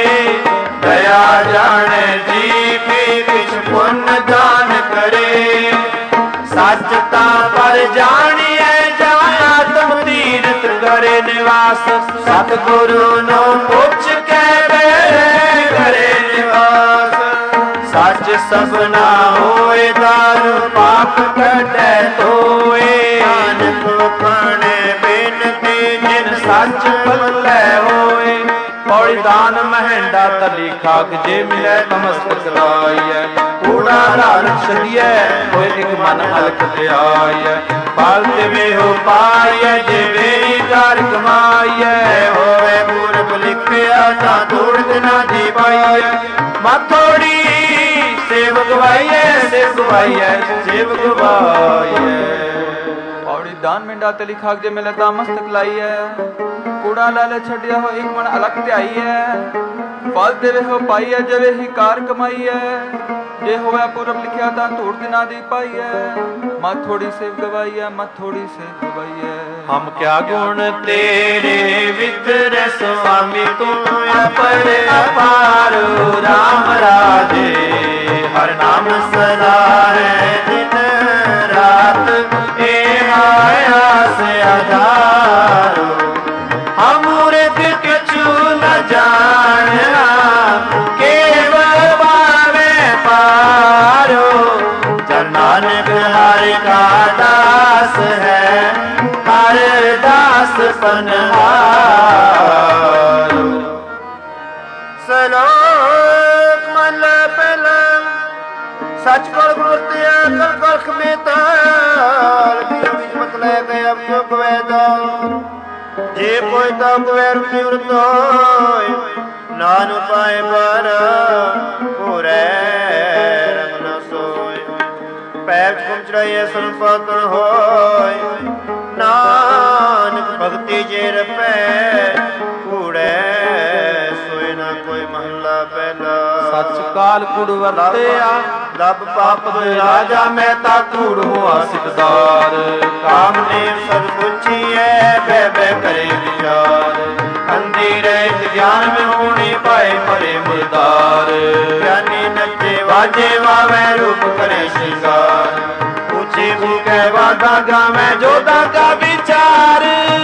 ਦਇਆ ਜਾਣੈ ਜੀ ਕੀ ਕਿਛ ਪੁੰਨ ਦਾਨ ਕਰੇ। ਸੱਚ ਤਾਂ ਪਰ ਜਾਣੀਐ ਜਾ ਆਤਮ ਤੀਰਥ ਕਰੇ ਨਿਵਾਸ, ਸਤਿਗੁਰੂ ਨੂੰ ਪੁੱਛ ਕੇ ਬਹਿ ਕਰੇ ਨਿਵਾਸ। ਸੱਚ ਸਭਨਾ ਹੋਏ ਦਾਰੂ ਪਾਪ ਕੱਢੈ ਧੋਏ, ਨਾਨਕ ਵਖਾਣੇ ਬੇਨਤੀ ਜਿਨ ਸੱਚ ਪੱਲੇ ਹੋਏ। ਪੌੜੀ ਦਾਨ ਮਹਿੰਡਾ ਤਲੀ ਖਾਕ ਜੇ ਮਿਲੈ ਤਮਸਤਕ ਲਾਈਐ, ਕੂੜਾ ਧਾਰ ਛਦੀਐ ਹੋਏ ਇੱਕ ਮਨ ਹਲਕ ਧਿਆਈਐ। ਫਲ ਤਿਵੇਂ ਹੋ ਪਾਈਐ ਜਿਵੇਂ ਹੀ ਕਾਰ ਕਮਾਈਐ, ਹੋਵੇ ਪੂਰਬ ਲਿਖਿਆ ਤਾਂ ਧੂੜ ਦਿਨਾ ਦੀ ਪਾਈਐ। ਮਥੋੜੀ ਸੇਵ ਗਵਾਈਐ ਸੇਵ ਗਵਾਈਐ ਸੇਵ ਗਵਾਈਐ। ਪੌੜੀ ਦਾਨ ਮਿੰਡਾ ਤਲੀ ਖਾਕ ਜੇ ਮਿਲੈ ਤਾਂ ਮਸਤਕ ਲਾਈਐ, ਕੂੜਾ ਲਾਲੇ ਛੱਡਿਆ ਹੋ ਇੱਕ ਮਨ ਅਲਗ ਧਿਆਈਐ। ਫਲ ਦੇਵੇ ਹੋ ਪਾਈਐ ਜਵੇ ਹੀ ਕਾਰ ਕਮਾਈਐ, ਜੇ ਹੋਵੇ ਪੂਰਬ ਲਿਖਿਆ ਤਾਂ ਧੂੜ ਦਿਨਾ ਦੀ ਪਾਈਐ। ਮਤ ਥੋੜੀ ਸੇਵ ਗਵਾਈਐ ਮਤ ਥੋੜੀ ਸੇਵ ਗਵਾਈਐ। ਹਮ ਕਿਆ ਗੁਣ ਤੇਰੇ ਵਿਤਰੈ ਸੁਆਮੀ, ਤੂੰ ਅਪਰ ਅਪਾਰੁ ਰਾਮ ਰਾਜੇ। ਹਰ ਨਾਮ ਸਦਾ ਹੈ ਦਿਨ ਰਾਤ, ਇਹ ਆਸ ਆਧਾਰੋ। ਹਮ ਮੂਰਖ ਕਛੂ ਨ ਜਾਣਿਆ, ਕੇਵਲ ਪਾਵੈ ਪਾਰੋ। ਜਨ ਨਾਨਕ ਹਰਿ ਕਾ ਦਾਸ ਹੈ, ਹਰ ਦਾਸ ਪਨਹਾਰੋ। ਸਲੋਕ ਮਹਲਾ ਪਹਿਲਾ। ਸੱਚ ਕੋਲ ਗੁਰਤਿਆ ਕਲ ਕਲਖ ਮੇ ਤਾਲ, ਵਿੱਚ ਮਤ ਲੈ ਗਏ ਅਬ ਜੋ ਗਵੇਦਾ। ਜੇ ਕੋਈ ਤਾਂ ਕੁਵੈਰ ਨਿਵਰਤ ਹੋਏ, ਨਾਨੁ ਪਾਏ ਪਰ ਪੂਰੇ ਰੰਗ ਨ ਸੋਏ। ਪੈਰ ਘੁਮ ਚੜਾਈਐ ਸੁਨ ਪਾਤਨ ਹੋਏ, ਨਾਨਕ ਭਗਤੀ ਜੇ ਰਪੈ ਕੂੜੈ ਸੋਏ ਨਾ ਕੋਈ ਮਹੱਲਾ ਪਹਿਲਾ। ਸੱਚ ਕਾਲ ਕੁੜ ਵਰਤਿਆ ਲੱਭ ਪਾਪ ਦੇ ਰਾਜਾ, ਮੈਂ ਤਾਂ ਕੂੜ ਹੋਆ ਸਿਕਦਾਰ। ਕਾਮ ਨੇਮ ਸਭ ਪੁੱਛੀਐ ਬਹਿ ਬਹਿ ਕਰੇ ਵਿਚਾਰ, ਅੰਧੀ ਰਹਿਤ ਗਿਆਨ ਮੈਂ ਹੋਣੀ ਪਾਏ ਪਰੇ ਮੁਰਦਾਰ। ਗਿਆਨੀ ਨੱਚੇ ਵਾਜੇ ਵਾਵੈ ਰੂਪ ਕਰੇ ਸ਼ਿੰਗਾਰ, ਉੱਚੀ ਭੂਖੈ ਵਾਗਾ ਗਾਵੈ ਜੋਦਾ ਕਾ ਵਿਚਾਰ।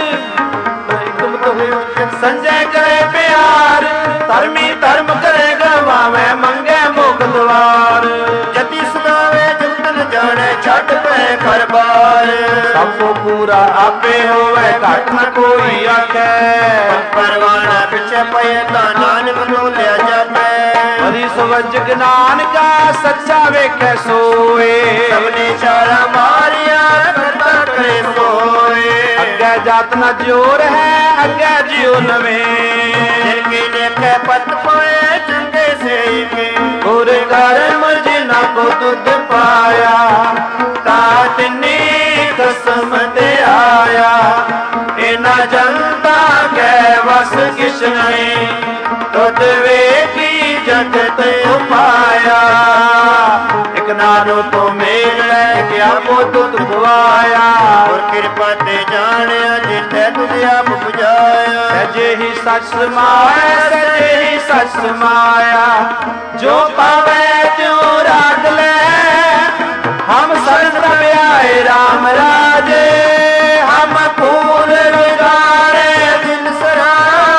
ਸੰਜੈ ਕਰੇ ਪਿਆਰ, ਧਰਮੀ ਧਰਮ ਕਰੇ ਗਵਾਵੈ, ਮੰਗੇ ਮੁਖ ਦੁਆਰ। ਜਤੀ ਸੁਣਾਵੇ ਜੁਗਤ ਨ ਜਾਣੈ, ਛੱਡ ਪੈ ਘਰ ਬਾਰ। ਸਭ ਕੋ ਪੂਰਾ ਆਪੇ ਹੋਵੇ, ਘਟ ਨ ਕੋਈ ਆਖੈ। ਪਰਵਾਣਾ ਪਿਛੇ ਪਏ ਤਾਂ ਨਾਨਕ ਲੋਲਿਆ ਜਾਪੈ। ਹਰੀ ਸਵਜਗ ਨਾਨਕਾ ਸੱਚਾ ਵੇਖੈ ਸੋਏ। ਸਭਨੇ ਚਾਰਾ ਮਾਰਿਆ ਕਰਤਾ ਕਰੇ ਸੋਏ। ਅੱਗੇ ਜਾਤ ਨ ਜੋਰ ਹੈ, ਅੱਗੇ ਜਿਉ ਨਵੇਂ। ਜਿਨ ਕੀ ਦੇਖੈ ਪਤ ਪਾਏ ਚੰਗੇ ਸੇ ਕੇ, ਗੁਰ ਕਰਮ ਜਿਨਾ ਕੋ ਤੁਧ ਪਾਇਆ, ਤਾ ਤਿਨੀ ਕਸਮ ਤੇ ਆਇਆ। ਇਨਾ ਜਨਤਾ ਕੈ ਵਸ ਕਿਛ ਨਹੀਂ, ਵੇਖੀ ਜਗਤ ਉਪਾਇਆ, ਇਕ ਨਾਨੋ ਤੋਂ ਮੇਲ ਲੈ ਕੇ ਆਪੋ ਤੁਧ ਖਵਾਇਆ। ਗੁਰ ਕਿਰਪਾ ਤੇ ਜਾਣਿਆ ਜਿਤੈ ਤੁਧ ਆਪ 부ਝਾਇਆ। ਸਜੇ ਹੀ ਸਚ ਸਮਾਇਆ, ਸਜੇ ਹੀ ਸਚ ਸਮਾਇਆ, ਜੋ ਪਾਵੈ ਤਿਉ ਰਾਖ ਲੈ। ਹਮ ਸਰਨ ਤਬ ਆਏ ਰਾਮ ਰਾਜੇ, ਹਮ ਫੂਲ ਵਿਗਾੜੇ ਦਿਨ ਸਰਾ।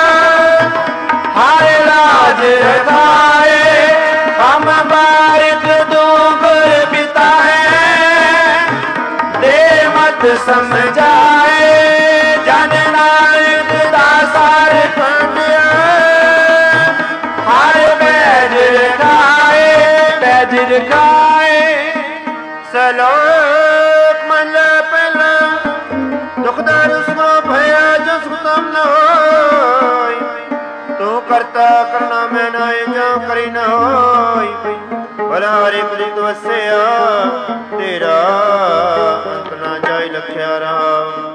ਹਰ ਲਾਜ ਰਖਾਏ ਹਮ ਬਾਰਿਕ ਦੂਬਰ ਪਿਤਾ ਹੈ। ਦੇ ਮਤ ਸਮਝਾਏ ਜਨ ਨਾਨਕ ਦਾਸਾਰ ਖੰਡਿਆ। ਹਰ ਬੈਜ ਰਖਾਏ ਬੈਜ ਰਖਾਏ। ਸਲੋਕ ਮਹਲਾ ਪਹਿਲਾ। ਦੁਖ ਦਾਰੂ ਸੁਖੋ ਭਇਆ ਜੋ ਸੁਖ ਤਮ ਨ ਹੋਇ। ਤੂੰ ਕਰਤਾ ਕਰਨਾ ਮੈਂ ਨਾਏ ਜਾਂ ਕਰੀ ਨ ਹੋਇ। ਭਲਾ ਹਰਿ ਪ੍ਰੀਤ ਵਸਿਆ ਤੇਰਾ ਅੰਤ ਨਾ ਜਾਇ ਲਖਿਆ ਰਹਾ।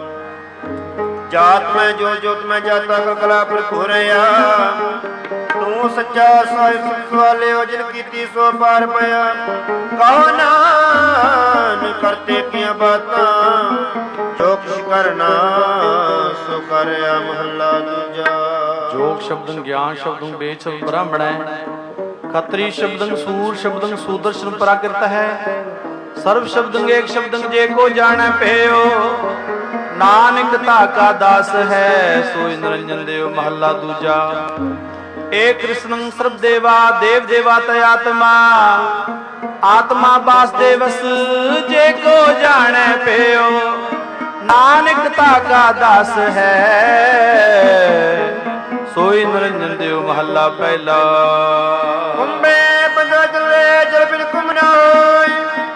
ਜਾਤ ਮੈਂ ਜੋ ਜੋਤ ਮੈਂ ਜਾਤਾ ਕਲ ਕਲਾ ਭਰਪੂਰਿਆ। ਤੂੰ ਸੱਚਾ ਸਾਹਿਬ ਸਵਾਲਿਓ ਜਿਨ ਕੀਤੀ ਸੋ ਪਾਰ ਪਿਆ। ਕਹੋ ਨਾਨ ਕਰਤੇ ਕੀਆਂ ਬਾਤਾਂ, ਜੋ ਕਿਛ ਕਰਨਾ ਸੋ ਕਰਿਆ। ਮਹੱਲਾ ਦੂਜਾ। ਜੋਗ ਸ਼ਬਦੰ ਗਿਆਨ ਸ਼ਬਦੰ ਵੇਦ ਸ਼ਬਦ ਬ੍ਰਾਹਮਣੈ। ਖੱਤਰੀ ਸ਼ਬਦੰ ਸੂਰ ਸ਼ਬਦੰ ਸੂਦਰਸ਼ਨ ਪ੍ਰਾਕ੍ਰਿਤ ਹੈ। ਸਰਵ ਸ਼ਬਦੰ ਏਕ ਸ਼ਬਦੰ ਜੇ ਕੋ ਜਾਣੈ ਪਇਓ। ਨਾਨਕ ਧਾਕਾ ਦਾਸ ਹੈ ਸੋਇ ਨਿਰੰਜਨ ਦੇਵ। ਮਹੱਲਾ ਦੂਜਾ। ਏਕ ਕ੍ਰਿਸ਼ਨੰ ਸਰਬ ਦੇਵਾ ਦੇਵ ਦੇਵਾ ਤ ਆਤਮਾ। ਆਤਮਾ ਵਾਸੁਦੇਵਸ ਜੇ ਕੋ ਜਾਣੈ ਪਇਓ। ਨਾਨਕ ਧਾਕਾ ਦਾਸ ਹੈ ਸੋਈ ਨਿਰੰਜਨ ਦੇਵ। ਮਹੱਲਾ ਪਹਿਲਾ। ਕੁੰਭੇ ਬੰਦਾ ਚਲੇ ਜਲ ਬਿਨ ਕੁੰਭ ਨ ਹੋਇ।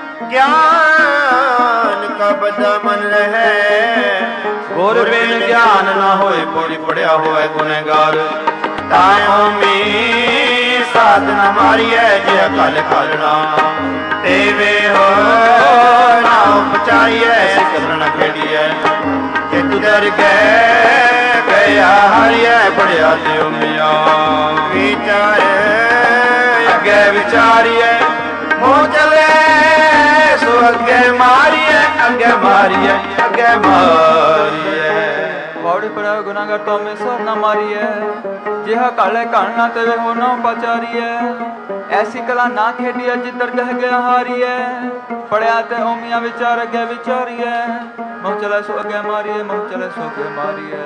ਗਿਆਨ ਕਾ ਬੰਦਾ ਮਨ ਰਹੈ। ਗੁਰ ਬਿਨ ਗਿਆਨ ਨਾ ਹੋਏ ਪੌੜੀ ਪੜਿਆ ਹੋਏ ਗੁਨਹਗਾਰ। ਤਾਇਓ ਮੀ ਸਾਧਨਾ ਮਾਰੀਐ ਜੇ ਅਕਲ ਕਰਨਾ। ਤੇਵੇ ਹੋ ਨਾ ਉਪਚਾਰੀਐ ਸਿਕਰਨ ਖੇੜੀਐ। ਜੇ ਤੁਦਰ ਗਏ ਗਿਆ ਹਰਿਐ ਬੜਿਆ ਦਿਓ ਮਿਆ। ਵਿਚਾਰ ਅੱਗੇ ਵਿਚਾਰੀਐ ਮੋਹ ਚਲੇ ਸੋ ਅੱਗੇ ਮਾਰੀਐ। ਅੱਗੇ ਮਾਰੀਐ ਅੱਗੇ ਮਾਰੀਐ। ਪੌੜੀ ਪੜਿਆ ਗੁਨਾਹਗਾਰ ਤੋਂ ਮੈਂ ਸਰ ਨਾ ਮਾਰੀਐ। ਜਿਹਾ ਕਾਲੇ ਘਣ ਨਾ ਤੇਵੇ ਹੋ ਨਾ ਪਚਾਰੀਐ। ਐਸੀ ਕਲਾ ਨਾ ਖੇਡੀਐ ਜਿੱਧਰ ਕਹਿ ਗਿਆ ਹਾਰੀਐ। ਪੜਿਆ ਤੇ ਓਮੀਆਂ ਵਿਚਾਰ ਅੱਗੇ ਵਿਚਾਰੀਐ। ਮੋਹ ਚਲੇ ਸੋ ਅੱਗੇ ਮਾਰੀਐ ਮੋਹ ਚਲੇ ਸੋ ਅੱਗੇ ਮਾਰੀਐ।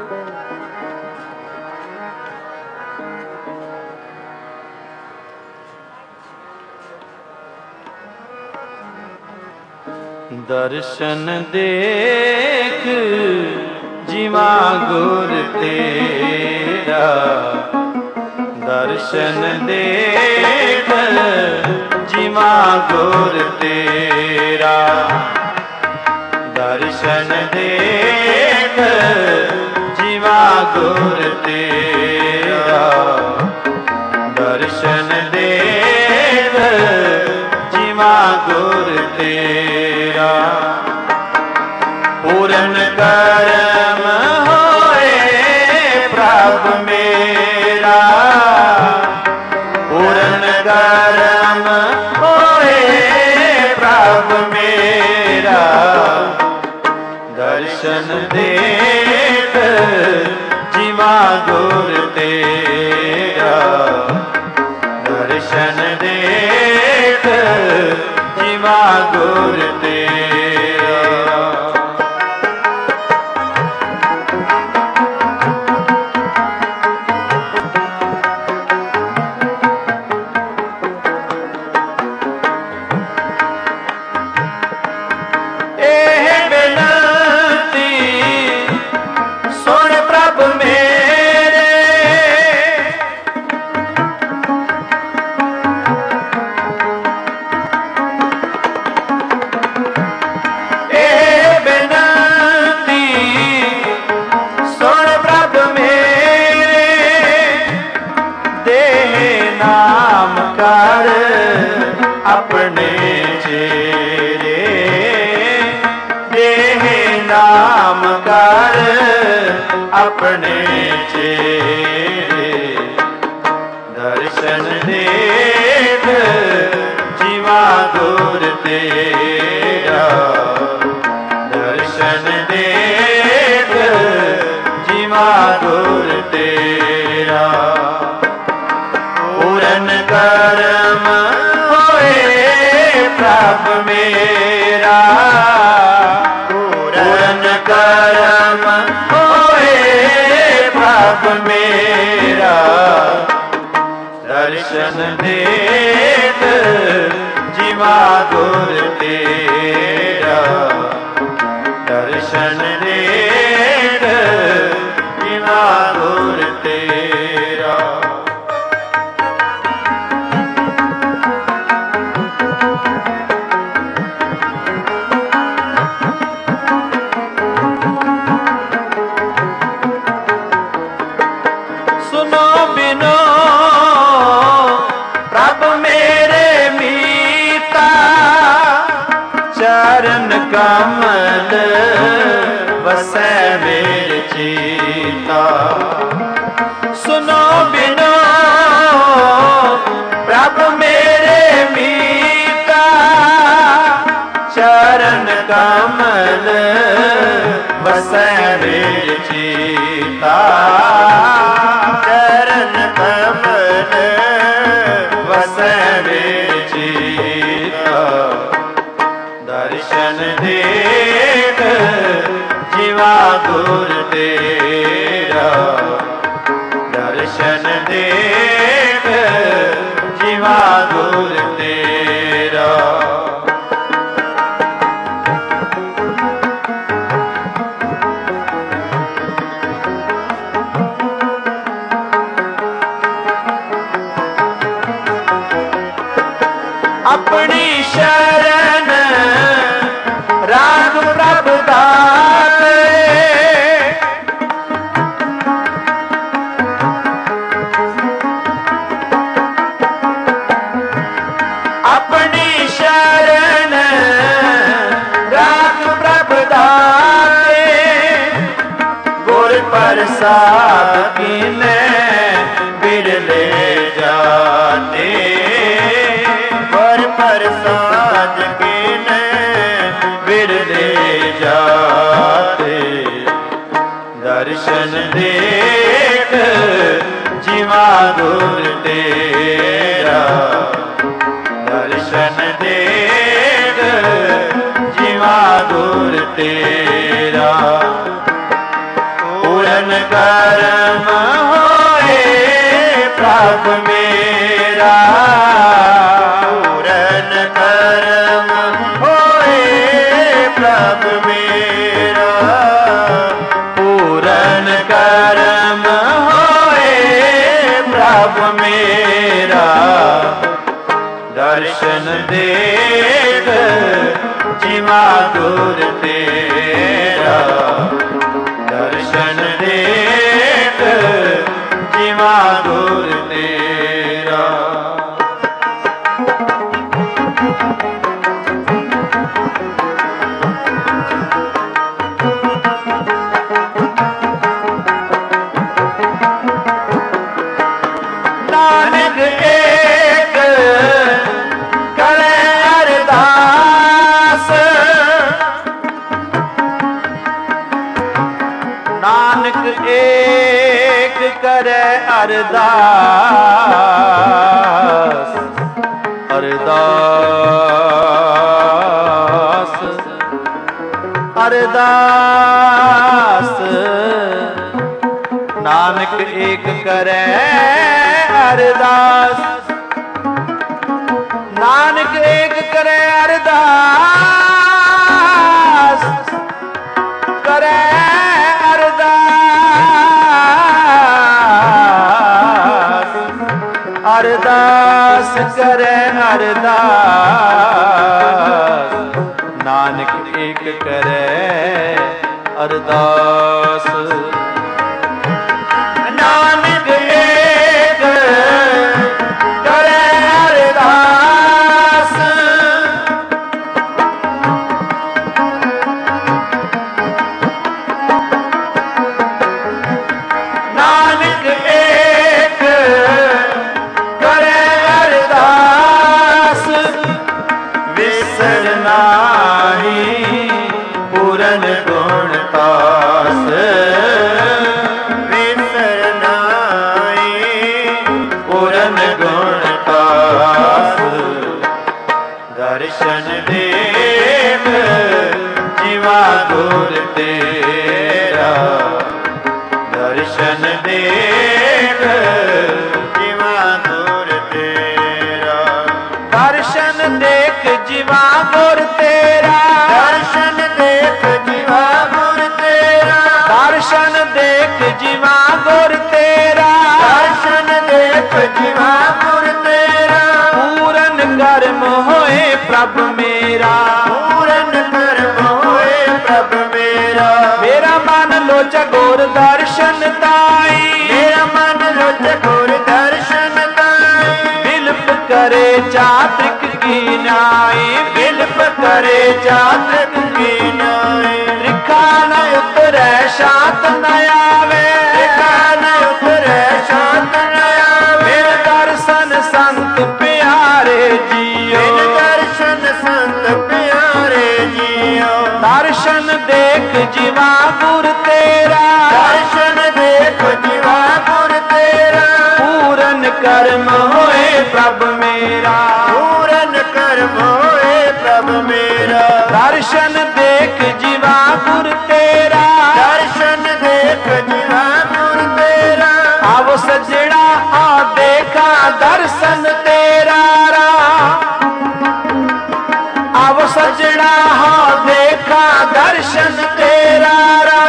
ਦਰਸ਼ਨ ਦੇਖ ਜਿਵਾ ਗੁਰ ਤੇਰਾ। ਦਰਸ਼ਨ ਦੇਖ ਜਿਵਾ ਗੁਰ ਤੇਰਾ। ਦਰਸ਼ਨ ਦੇਖ ਜਿਵਾ ਗੁਰ ਤੇਰਾ। ਦਰਸ਼ਨ ਦੇਖ ਜਿਵਾ ਗੁਰ ਤੇਰਾ। ਪੂਰਨ ਕਰਮ ਹੋਏ ਪ੍ਰਭ ਮੇਰਾ। ਪੂਰਨ ਕਰਮ ਹੋਏ ਪ੍ਰਭ ਮੇਰਾ। ਦਰਸ਼ਨ ਦੇਖ ਜਿਵਾ ਗੁਰ ਤੇਰਾ। ਦਰਸ਼ਨ ਦੇਖ ਜਿਵਾ ਗੁਰ ਤੇਰਾ। ਆਪਣੇ ਚੇਰੇ ਦੇਹ ਨਾਮ ਕਰ ਆਪਣੇ ਚੇਰੇ। दर्शन देख जीवा दूर तेरा, दर्शन देख जीवा दूर तेरा। पूरन कर्म होए प्रभ मेरा, पूरन कर्म होए प्रभ मेरा, दर्शन देख जीवा दूर तेरा, दर्शन देख जीवा दूर तेरा। सुनो बिनो प्रभ मेरे मीता, चरण कमल वसै मेरे चीता। सुनो बिनो प्रभ मेरे मीता, चरण कमल वसै मेरे चीता, चरण कमल वसै मेरे चीता। दर्शन देख जीवा दूर तेरा, दर्शन देख जीवा दूर तेरा। अपनी शरण राग प्रभ दाते, अपनी शरण राग प्रभ दाते, गुर प्रसाद कीने बिरले जाते, गुर प्रसाद कीने बिरले जाते। दर्शन देख जीवा दूर तेरा, दर्शन देख जीवा दूर तेरा। पूरन कर्म होए प्रभ मेरा, पूरन कर्म होए प्रभ मेरा, पूरन कर्म होए प्रभ मेरा। दर्शन देख जीवा दूर तेरा, दर्शन देख जीवा दूर तेरा। नानक एक करे अरदास, नानक एक करे अरदास, अरदास अरदास। नानक एक करे अरदास, नानक एक करे अरदास, करे अरदास, अरदास करे अरदास। नानक एक करे अरदास, नानक एक करे अरदास। नानक एक करे ਨਾਹੀ ਪੂਰਨ ਗੁਣ ਤਾਸ ਵਿਸਰ ਨਾਹੀ ਪੂਰਨ ਗੁਣ ਤਾਸ ਦਰਸ਼ਨ ਦੇਵ ਜਿਵਾ ਗੁਰ ਤੇਰਾ ਦਰਸ਼ਨ ਦੇਵ ਜਿਵਾ ਗੁਰ ਤੇਰਾ ਦਰਸ਼ਨ ਦੇਖ ਜਿਵਾ ਗੁਰ ਤੇਰਾ ਦਰਸ਼ਨ ਦੇਖ ਜਿਵਾ ਗੁਰ ਤੇਰਾ ਦਰਸ਼ਨ ਦੇਖ ਜਿਵਾ ਗੁਰ ਤੇਰਾ ਦਰਸ਼ਨ ਦੇਖ ਜਿਵਾ ਗੁਰ ਤੇਰਾ ਪੂਰਨ ਕਰਮ ਹੋਏ ਪ੍ਰਭ ਮੇਰਾ ਪੂਰਨ ਕਰਮ ਹੋਏ ਪ੍ਰਭ ਮੇਰਾ ਮੇਰਾ ਮਨ ਲੋਚ ਗੁਰ ਦਰਸ਼ਨ ਤਾਈ ਮੇਰਾ ਮਨ ਲੋਚ ਗੁਰ ਦਰਸ਼ਨ ਤਾਈ ਬਿਲਪ ਕਰੇ ਚਾਤ੍ਰਿਕ ਕੀ ਨਾਈ ਬਿਲਪ ਕਰੇ ਚਾਤ੍ਰਿਕ ਕੀ ਨਾਏ ਤ੍ਰਿਖਾ ਨ ਉਤਰੈ ਸ਼ਾਂਤ ਨ ਆਵੇ ਤ੍ਰਿਖਾ ਨ ਉਤਰੈ ਸ਼ਾਂਤ ਨ ਆਵੇ ਮੇਰੇ ਦਰਸ਼ਨ ਸੰਤ ਪਿਆਰੇ ਜੀਓ ਬਿਨ ਦਰਸ਼ਨ ਸੰਤ ਪਿਆਰੇ ਜੀਓ ਦਰਸ਼ਨ ਦੇਖ ਜਿਵਾ ਗੁਰ ਤੇਰਾ ਦਰਸ਼ਨ ਦੇਖ ਜਿਵਾ ਗੁਰ ਤੇਰਾ ਪੂਰਨ ਕਰਮ ਹੋਏ ਪ੍ਰਭ ਮੇਰਾ ਪੂਰਨ ਕਰਮ ਹੋਏ ਪ੍ਰਭ ਮੇਰਾ ਦਰਸ਼ਨ ਦੇਖ ਜਿਵਾ ਗੁਰ ਤੇਰਾ ਦਰਸ਼ਨ ਦੇਖ ਜਿਵਾ ਗੁਰ ਤੇਰਾ ਆਵੋ ਸਜਣਾ ਆ ਦੇਖਾ ਦਰਸ਼ਨ ਤੇਰਾ ਰਾ ਆਵੋ ਸਜਣਾ ਆ ਦੇਖਾ ਦਰਸ਼ਨ ਤੇਰਾ ਰਾ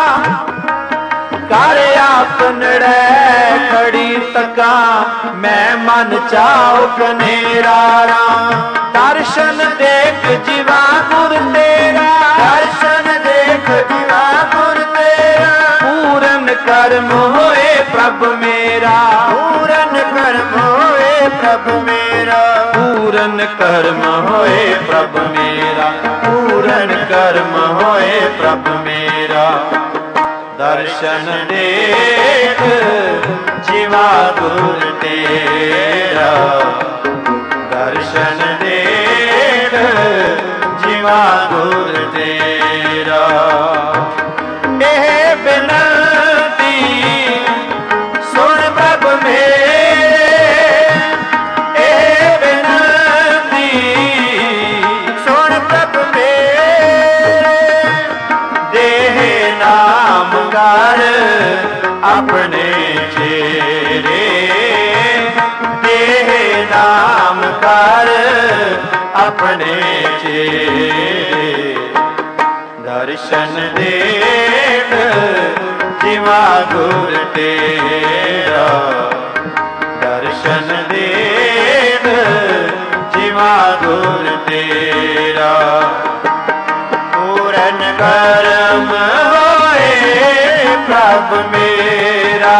ਕਰ ਆਪਨੜੈ ਖੜੀ ਤਕਾ ਮੈਂ ਮਨ ਚਾਉ ਕਨੇਰਾ ਰਾ ਦਰਸ਼ਨ ਦੇਖ ਜਿਵਾ ਗੁਰ ਤੇਰਾ ਦਰਸ਼ਨ ਦੇਖ ਜਿਵਾ ਗੁਰ ਤੇਰਾ ਪੂਰਨ ਕਰਮ ਹੋਏ ਪ੍ਰਭ ਮੇਰਾ ਪੂਰਨ ਕਰਮ ਹੋਏ ਪ੍ਰਭ ਮੇਰਾ ਪੂਰਨ ਕਰਮ ਹੋਏ ਪ੍ਰਭ ਮੇਰਾ ਪੂਰਨ ਕਰਮ ਹੋਏ ਪ੍ਰਭ ਮੇਰਾ ਦਰਸ਼ਨ ਦੇਖ ਜਿਵਾ ਗੁਰ ਤੇਰਾ ਦਰਸ਼ਨ ਦੇਖ ਜਿਵਾ ਗੁਰ ਤੇਰਾ ਇਹ ਬਿਨਤੀ ਸੁਣ ਪ੍ਰਭ ਮੇਰੇ ਇਹ ਬਿਨਤੀ ਸੁਣ ਪ੍ਰਭ ਮੇਰੇ ਦੇਹ ਨਾਮ ਕਰ ਆਪਣੇ ਚੇਰੇ ਦੇਹ ਨਾਮ ਕਰ ਆਪਣੇ ਚੇਰੇ ਦਰਸ਼ਨ ਦੇਖ ਜਿਵਾ ਗੁਰ ਤੇਰਾ ਦਰਸ਼ਨ ਦੇਖ ਜਿਵਾ ਗੁਰ ਤੇਰਾ ਪੂਰਨ ਕਰਮ ਹੋਏ ਪ੍ਰਭ ਮੇਰਾ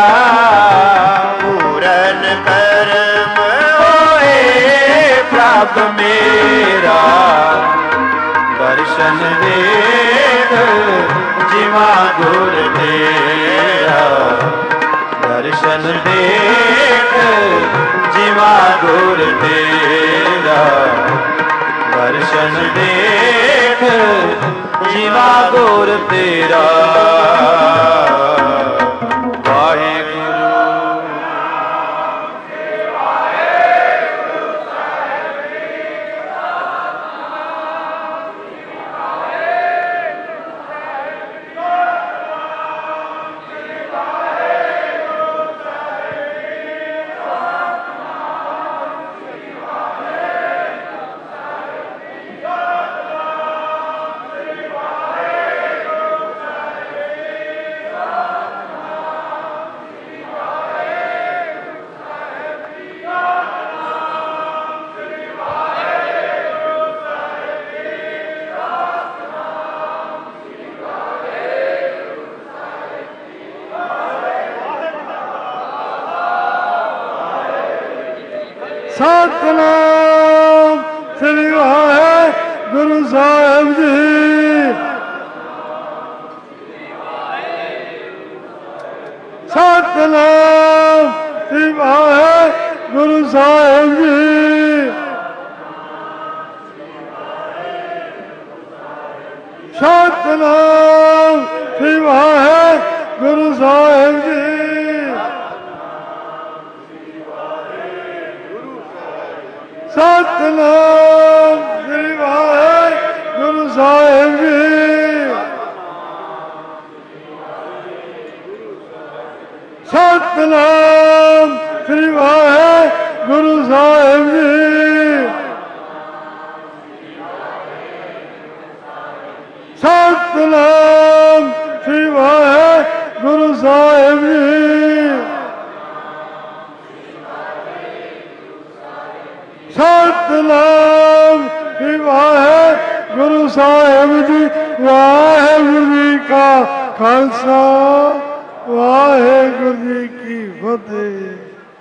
ਪੂਰਨ ਕਰਮ ਹੋਏ ਪ੍ਰਭ ਮੇਰਾ ਦਰਸ਼ਨ ਦੇਖ ਜਿਵਾ ਗੁਰ ਤੇਰਾ ਦਰਸ਼ਨ ਦੇਖ ਜਿਵਾ ਗੁਰ ਤੇਰਾ ਦਰਸ਼ਨ ਦੇਖ ਜਿਵਾ ਗੁਰ ਤੇਰਾ ਵਾਹਿਗੁਰੂ ਸਤਿਨਾਮ ਸ੍ਰੀ ਵਾਹਿਗੁਰੂ ਸਾਹਿਬ ਜੀ। ਸਤਿਨਾਮ ਸ੍ਰੀ ਵਾਹਿਗੁਰੂ ਸਾਹਿਬ ਜੀ। ਸਤਿਨਾਮ ਸ੍ਰੀ ਵਾਹਿਗੁਰੂ ਸਾਹਿਬ ਜੀ। ਸਤਿਨਾਮ ਸ੍ਰੀ ਵਾਹਿਗੁਰੂ ਸਾਹਿਬ ਜੀ। ਸਤਿਨਾਮ ਸ੍ਰੀ ਵਾਹਿਗੁਰੂ ਸਾਹਿਬ ਜੀ। ਸਤਿਨਾਮ ਸ੍ਰੀ ਵਾਹਿਗੁਰੂ ਸਾਹਿਬ ਜੀ। ਸਤਿਨਾਮ ਸ੍ਰੀ ਵਾਹਿਗੁਰੂ ਸਾਹਿਬ ਜੀ। ਵਾਹਿਗੁਰੂ ਜੀ ਕਾ ਖਾਲਸਾ ਵਾਹਿਗੁਰੂ ਜੀ ਕੀ ਫਤਿਹ।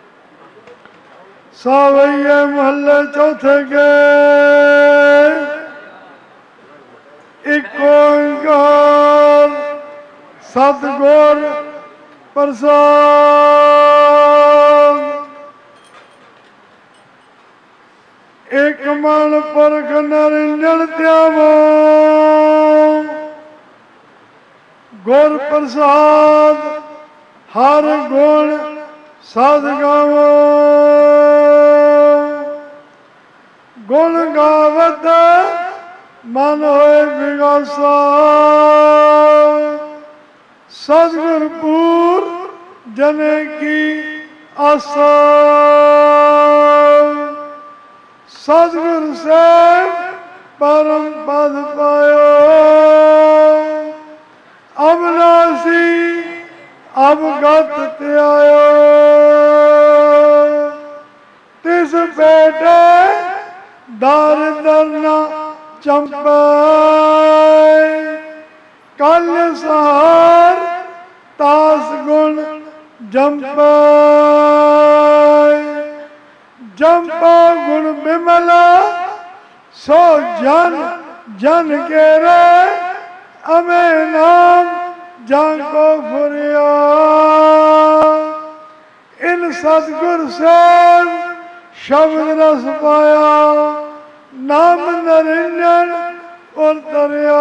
ਸਾਵਈਏ ਮਹੱਲੇ ਚੌਥੇ ਕੇ ਇੱਕ ਓਂਕਾਰ ਸਤਿਗੁਰ ਪ੍ਰਸਾਦ। ਇੱਕ ਮਨ ਪੁਰਖ ਨਿਰੰਜਨ ਧਿਆਵੋ ਗੁਰ ਪ੍ਰਸਾਦ ਹਰ ਗੁਣ ਸਦ ਗਾਵੋ। ਗੁਣ ਗਾਵਤ ਮਨ ਹੋਏ ਵਿਗਾਸਾ ਸਤਿਗੁਰ ਪੂਰ ਜਨੇ ਕੀ ਆਸਾ। ਸਤਿਗੁਰ ਸਾਹਿਬ ਪਰਮ ਪਦ ਪਾਇਓ ਅਬਨਾਸੀ ਅਵਗਤ ਧਿਆਇਓ। ਤਿਸ ਬੇਟੇ ਦਰ ਦਰ ਨਾ ਚੰਪੈ ਕਲ ਸਹਾਰ ਤਾਸ ਗੁਣ ਜੰਪੈ। ਜੰਪਾ ਗੁਣ ਬਿਮਲਾ ਸੋ ਜਨ ਜਨ ਕੇਰੇ ਅਮੇ ਨਾਮ ਜਾਂ ਕੋ ਫੁਰਿਆ। ਇਨ ਸਤਿਗੁਰ ਸਾਹਿਬ ਸ਼ਬਦ ਰਸ ਪਾਇਆ ਨਾਮ ਨਿਰੰਜਨ ਉਤਰਿਆ।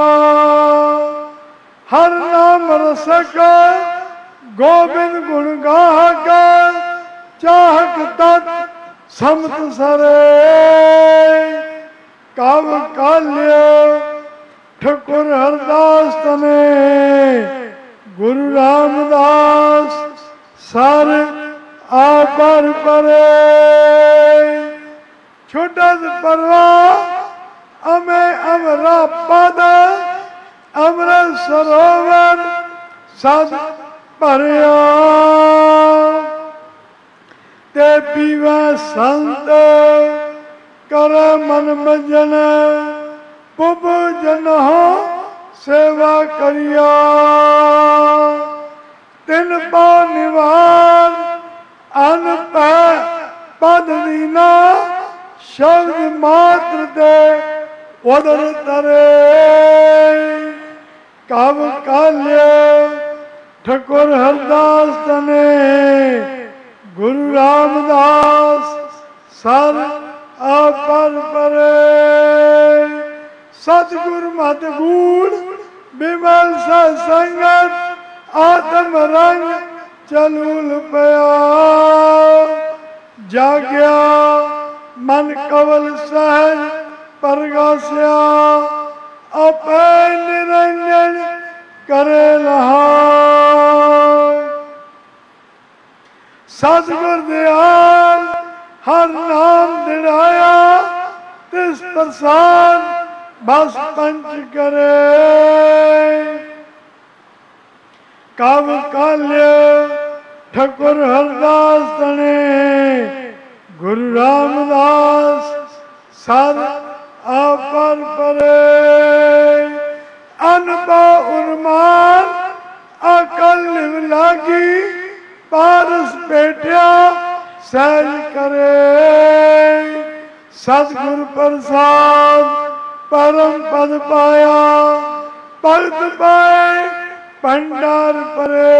ਹਰ ਨਾਮ ਰਸਕ ਗੋਬਿੰਦ ਗੁਣ ਗਾਹਕ ਚਾਹਕ ਤਤ ਸਮਤ ਸਰੇ। ਕਵ ਕਾਲਿਆ ਠਕੁਰ ਹਰਦਾਸ ਤਨੇ ਗੁਰੂ ਰਾਮਦਾਸ ਸਰ ਆਪਰ ਪਰੇ। ਛੁਟਤ ਪਰਵਾ ਅਮੇ ਅਮਰਾ ਪਦ ਅੰਮ੍ਰਿਤ ਸਰੋਵਰ ਸਦ ਭਰਿਆ। ਤੇ ਪੀਵੈ ਸੰਤ ਕਰ ਮਨ ਮਜਨ ਪੁਬ ਜਨੋ ਸੇਵਾ ਕਰਿਆ। ਤਿਨ ਪਾ ਨਿਵਾਰ ਅਨ ਪੈ ਪਦ ਦੀਨਾ ਸ਼ਬਦ ਮਾਤਰ ਦੇ ਉਦਰ ਤਰੇ। ਕਵ ਕਾਲਿਆ ਠਕੁਰ ਹਰਦਾਸ ਤਨੇ ਗੁਰੂ ਰਾਮਦਾਸ ਸਰ ਆਪਰ ਪਰੇ। ਸਤਿਗੁਰ ਮਤ ਗੂੜ ਬਿਮਲ ਸਤ ਸੰਗਤ ਆਤਮ ਰੰਗ ਚਲੂਲ ਪਿਆ। ਜਾਗਿਆ ਮਨ ਕਵਲ ਸਹਿਜ ਪ੍ਰਗਾਸਿਆ ਆਪੇ ਨਿਰੰਜਨ ਕਰੇ ਲਹਾ। ਸਤਿਗੁਰ ਦਿਆਲ ਹਰ ਨਾਮ ਦਿੜਾਇਆ ਤਿਸ ਪ੍ਰਸਾਦ ਬਸ ਪੰਚ ਕਰੇ। ਕਵ ਕਾਲਿਆ ਠਕੁਰ ਹਰਦਾਸ ਤਨੇ ਗੁਰੂ ਰਾਮਦਾਸ ਸਰ ਆਪਰ ਪਰੇ। ਅਨਬਾ ਉਰਮਾਨ ਅਕਲ ਨਿਵ ਲਾਗੀ ਪਾਰਸ ਬੈਠਿਆ ਸਹਿਜ ਕਰੇ। ਸਤਿਗੁਰ ਪ੍ਰਸਾਦ ਪਰਮ ਪਦ ਪਾਇਆ ਭਗਤ ਪਾਏ ਭੰਡਾਰ ਪਰੇ।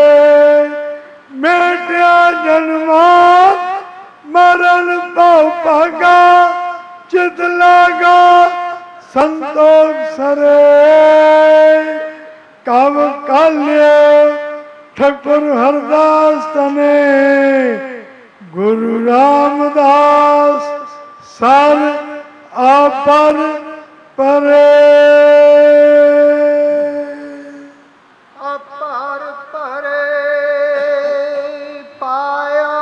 ਮੇਟਿਆ ਜਨਮਾਂ ਮਰਨ ਭਉ ਭਾਗਾ ਚਿਤ ਲਾਗਾ संतोष सरे कव काल्य ठकुर हरदास तने गुरु रामदास सर अपर परे अपर परे पाया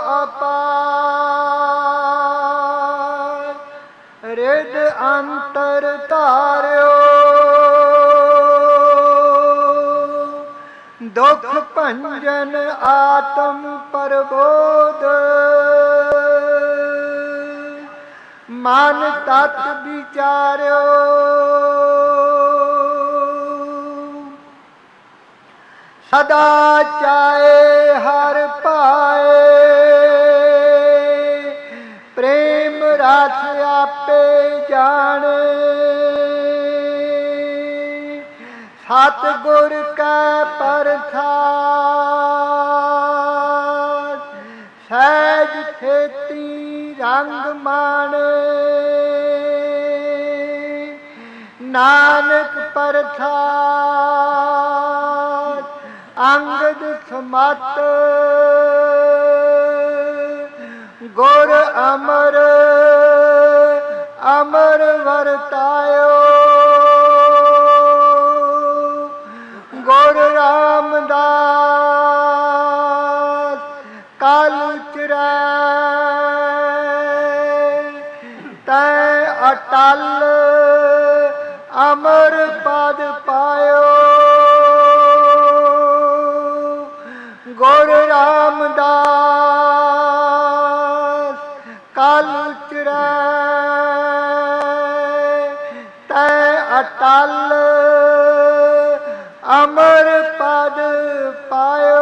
अपार रिद अंतर तार्यो दुख भंजन आत्म प्रबोध मन तत् विचार्यो सदा चाहे हर पाए प्रेम रस आपे जाने सतगुर का प्रसाद सहज खेती रंग माने नानक प्रसाद अंगद समत गुर अमर अमर वरतायो गुर रामदास कल उचरै तै अटल अमर पद पायो गुर रामदास कल उचरै तै अटल अमर पद पायो।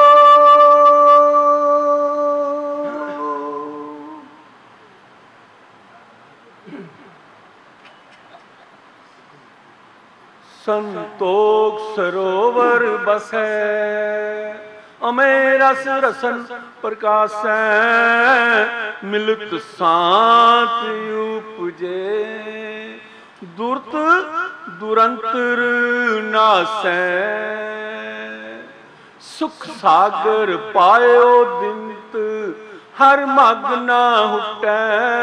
संतोख सरोवर बसै अमे रस रसन प्रकाशै मिलत सांत उपजे दुर्त दुरंतर नासै सुख सागर पायो दिंत हर मग ना हुटै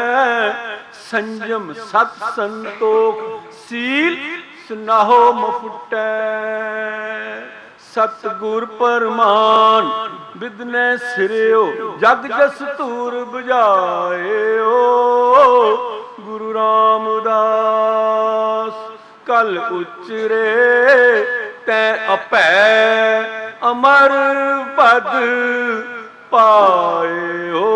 संयम सत संतोख सील सुनाहो मफुटै सतगुर परमान बिदने सिरियो जग जस तूर बुझाएओ गुरु रामदास कल उचरे तै अपै अमर पद पाएओ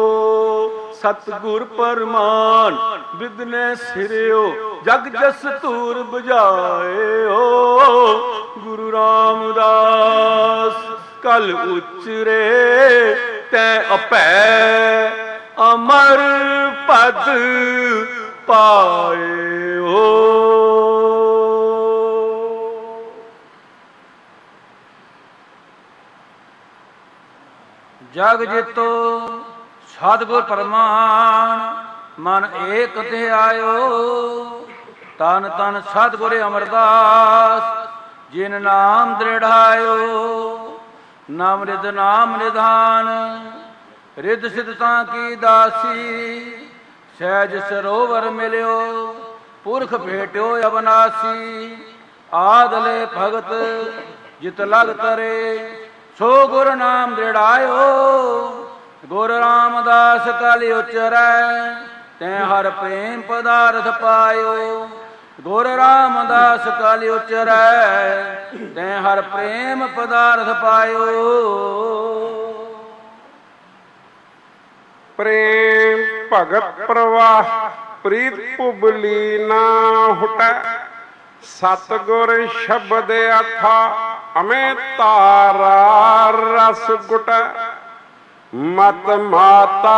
सतगुर परमान बिदने सिरियो जग जस तूर बुझाएओ गुरु रामदास कल उचरे तै अपै अमर पद पाएओ। जग जितो सतगुर परमान मन एक ध्यायो तन तन सतगुर अमरदास जिन नाम दृढ़ायो नाम रिद नाम निधान रिद सिद्धता की दासी सहज सरोवर मिल्यो पुरख भेट्यो अबनासी आदले भगत जित लग तरे सो गुर नाम दृढ़ायो गुर रामदास कल उचरै तैं हर प्रेम पदार्थ पायो गुर रामदास कल उचरै तैं हर प्रेम पदार्थ पायो। प्रेम भगत प्रवाह प्रीत पुबली ना हुटै सतगुर शब्द अथा अमे तारा रस गुटै मत माता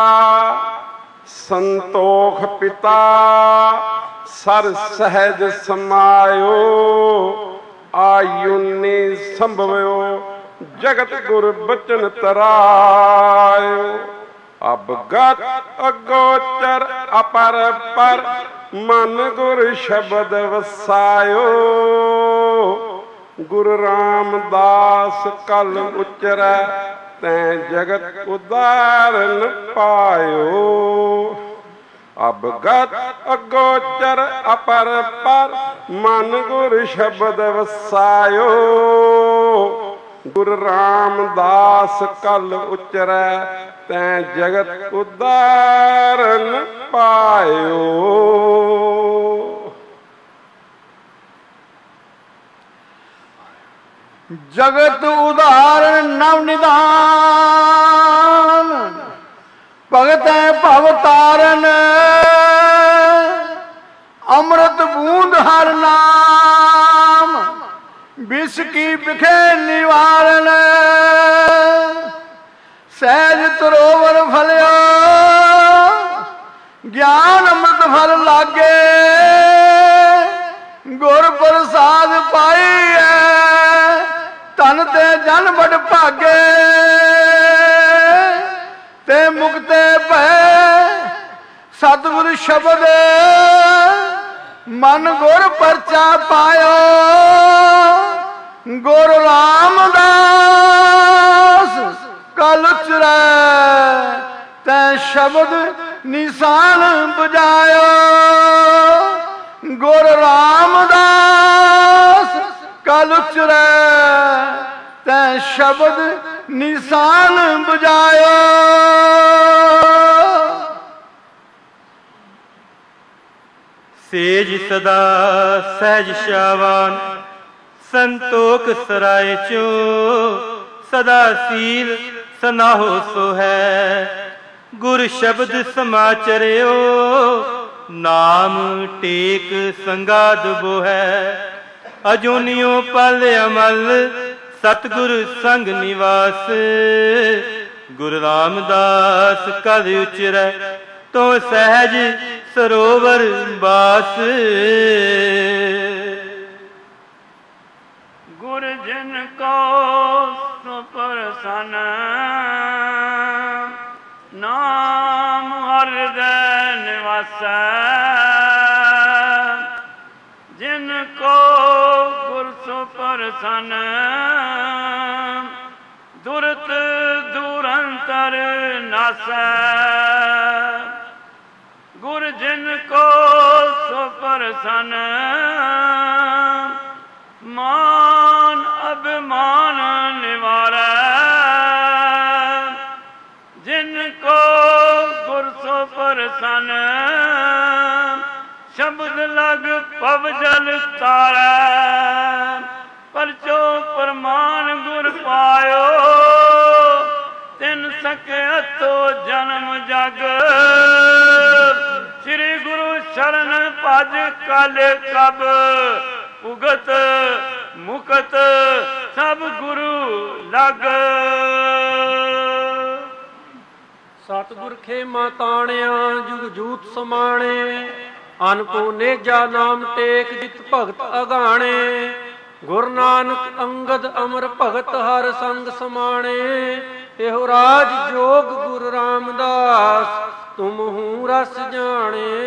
संतोख पिता सर सहज समायो आयुनि संभवयो जगत गुर बचन तरायो अब गत अगोचर अपर पर ਮਨ ਗੁਰ ਸ਼ਬਦ ਵਸਾਇਓ। ਗੁਰੂ ਰਾਮਦਾਸ ਕਲ ਉਚਰੈ ਤੈਂ ਜਗਤ ਉਦਾਰਨ ਪਾਇਓ। ਅਬਗਤ ਅਗੋਚਰ ਅਪਰ ਪਰ ਮਨ ਗੁਰ ਸ਼ਬਦ ਵਸਾਇਓ। ਗੁਰੂ ਰਾਮਦਾਸ ਕਲ ਉਚਰੈ ਤੈਂ ਜਗਤ ਉਦਾਰਨ ਪਾਇਓ। ਜਗਤ ਉਦਾਰਨ ਨਵ ਨਿਦਾਨ ਭਗਤੈ ਭਵ ਤਾਰਨ। ਅੰਮ੍ਰਿਤ ਬੂੰਦ ਹਰ ਨਾਮ ਵਿਸ ਕੀ ਬਿਖੇ ਨਿਵਾਰਨ। ਸਹਿਜ ਤਰੋਵਰ ਫਲਿਆ ਗਿਆਨ ਅੰਮ੍ਰਿਤ ਫਲ ਲਾਗੇ। ਗੁਰ ਪ੍ਰਸਾਦ ਪਾਈਐ ਧਨ ਤੇ ਜਨ ਬੜ ਭਾਗੇ। ਤੇ ਮੁਕਤੇ ਭੈ ਸਤਿਗੁਰ ਸ਼ਬਦ ਮਨ ਗੁਰ ਪਰਚਾ ਪਾਇਓ। ਗੁਰ ਰਾਮਦਾਸ ਕਲ ਉਚਰੈ ਤੈ ਸ਼ਬਦ ਨਿਸ਼ਾਨ ਬੁਝਾਇਓ। ਗੁਰ ਰਾਮਦਾਸ ਕਲ ਉਚਰੈ ਤੈ ਸ਼ਬਦ ਨਿਸ਼ਾਨ ਬੁਝਾਇਓ। ਸੇਜ ਸਦਾ ਸਹਿਜ ਸ਼ਾਵਾਨ ਸੰਤੋਖ ਸਰਾਏ ਚੋ। ਸਦਾ ਸੀਲ ਸਨਾਹੋ ਸੋ ਹੈ ਗੁਰ ਸ਼ਬਦ ਸਮਾਚਰਿਓ। ਨਾਮ ਟੇਕ ਸੰਗਾ ਦੁਬੋ ਹੈ ਅਜੂਨਿਓ ਪਲ ਅਮਲ ਸਤਿਗੁਰ ਸੰਗ ਨਿਵਾਸ। ਗੁਰੂ ਰਾਮਦਾਸ ਕਲ ਉਚਰੈ ਤੋ ਸਹਿਜ ਸਰੋਵਰ ਬਾਸ। ਗੁਰ ਜਿਨ ਕੋ ਸੁਪਰਸਨ ਨਾਮ ਹਿਰਦੈ ਨਿਵਾਸੈ। ਜਿਨ ਕੋ ਗੁਰ ਸੁਪਰਸਨ ਦੁਰਤ ਦੁਰੰਤਰ ਨਾਸੈ। ਗੁਰ ਜਿਨ ਕੋ ਸੁਪਰਸਨ ਮਾਨ ਅਭਿਮਾਨ ਨਿਵਾਰੈ। ਜਿਨ ਕੋ ਗੁਰ ਸੁਪਰਸਨ ਸ਼ਬਦ ਲਗ ਭਵ ਜਲ ਤਾਰੈ। ਪਰਚੋ ਪ੍ਰਮਾਨ ਗੁਰ ਪਾਇਓ ਤਿਨ ਸਕਿਅਤੋ ਜਨਮ ਜਗ। ਸ੍ਰੀ ਗੁਰੂ ਸ਼ਰਨ ਭਜ ਕਲ ਕਬ ਉਗਤ ਮੁਕਤ ਸਭ ਗੁਰੂ ਲਗ। ਸਤਿਗੁਰ ਖੇਮਾ ਤਾਣਿਆ ਜੁਗ ਜੂਤ ਸਮਾਣੇ। ਅਨਪੋ ਨੇਜਾ ਨਾਮ ਟੇਕ ਜਿਤ ਭਗਤ ਅਗਾਣੇ। ਗੁਰ ਨਾਨਕ ਅੰਗਦ ਅਮਰ ਭਗਤ ਹਰ ਸੰਗ ਸਮਾਣੇ। ਇਹੋ ਰਾਜ ਜੋਗ ਗੁਰੂ ਰਾਮਦਾਸ ਤੁਮ ਹੂੰ ਰਸ ਜਾਣੇ।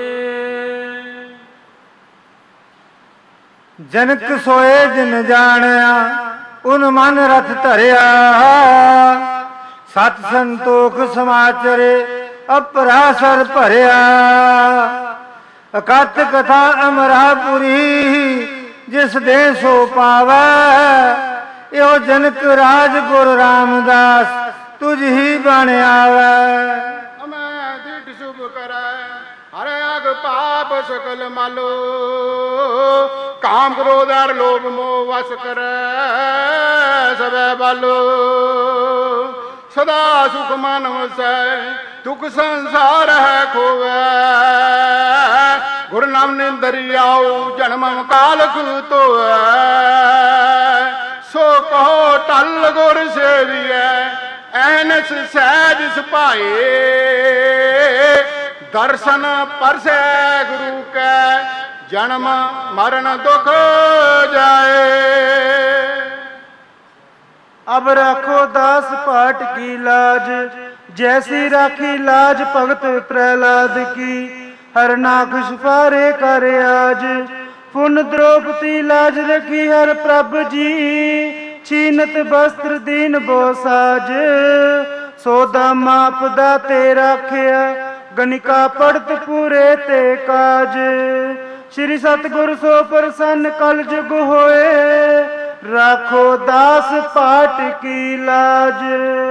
ਜਨਕ ਸੋਏ ਜਿਨ ਜਾਣਿਆ ਉਨ ਮਨ ਰਥ ਧਰਿਆ। ਸਤ ਸੰਤੋਖ ਸਮਾਚਰੇ ਅਪਰਾਸਰ ਭਰਿਆ। ਅਕਥ ਕਥਾ ਅਮਰਾਪੁਰੀ ਜਿਸ ਦੇ ਸੋ ਪਾਵੈ। ਇਹੋ ਜਨਕ ਰਾਜ ਗੁਰ ਰਾਮਦਾਸ ਤੁਝ ਹੀ ਬਣ ਆਵੈ। ਮੈਂ ਦਿਠ ਸੁਭ ਕਰੈ ਹਰਿ ਅਗ ਪਾਪ ਸਕਲ ਮਾਲੋ। ਕਾਮ ਕ੍ਰੋਧ ਅਰ ਲੋਭ ਮੋਹ ਵਸ ਕਰੈ ਸਭੈ ਬਾਲੋ। ਸਦਾ ਸੁਖ ਮਨ ਵਸੈ ਦੁਖ ਸੰਸਾਰ ਹੈ ਖੋਵੈ। ਗੁਰ ਨਾਮ ਨੇ ਦਰਿਆਉ ਜਨਮ ਕਾਲ ਧੋਵੈ। ਸੋ ਕਹੋ ਟਲ ਗੁਰ ਸੇਵੀਐ ਐਨਸ ਸਹਿਜ ਸੁਭਾਏ। ਦਰਸ਼ਨ ਪਰਸੈ ਗੁਰੂ ਕੈ ਜਨਮ ਮਰਨ ਦੁਖ ਜਾਏ। ਅਬ ਰੱਖੋ ਦਾਸ ਪਾਟ ਕੀ ਲਾਜ ਜੈਸੀ ਰਾਖੀ ਲਾਜ ਭਗਤ ਪ੍ਰਹਿਲਾਦ ਕੀ। हरनाख सफारे कर आज। पुन द्रौपदी लाज रखी हर प्रभ जी, छीनत वस्त्र दीन बोसाज। सौदा माप दा ते राखिया, गणिका पड़त पूरे ते काज। श्री सतगुर सो प्रसन्न कल जुग होए, राखो दास पाट की लाज।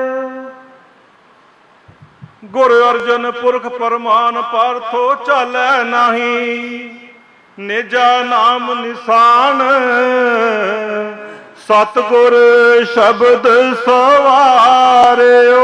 गुर अर्जन पुरख परमान पार्थो चालै नाही, निजा नाम निशान। सतगुर शब्द सवारियो,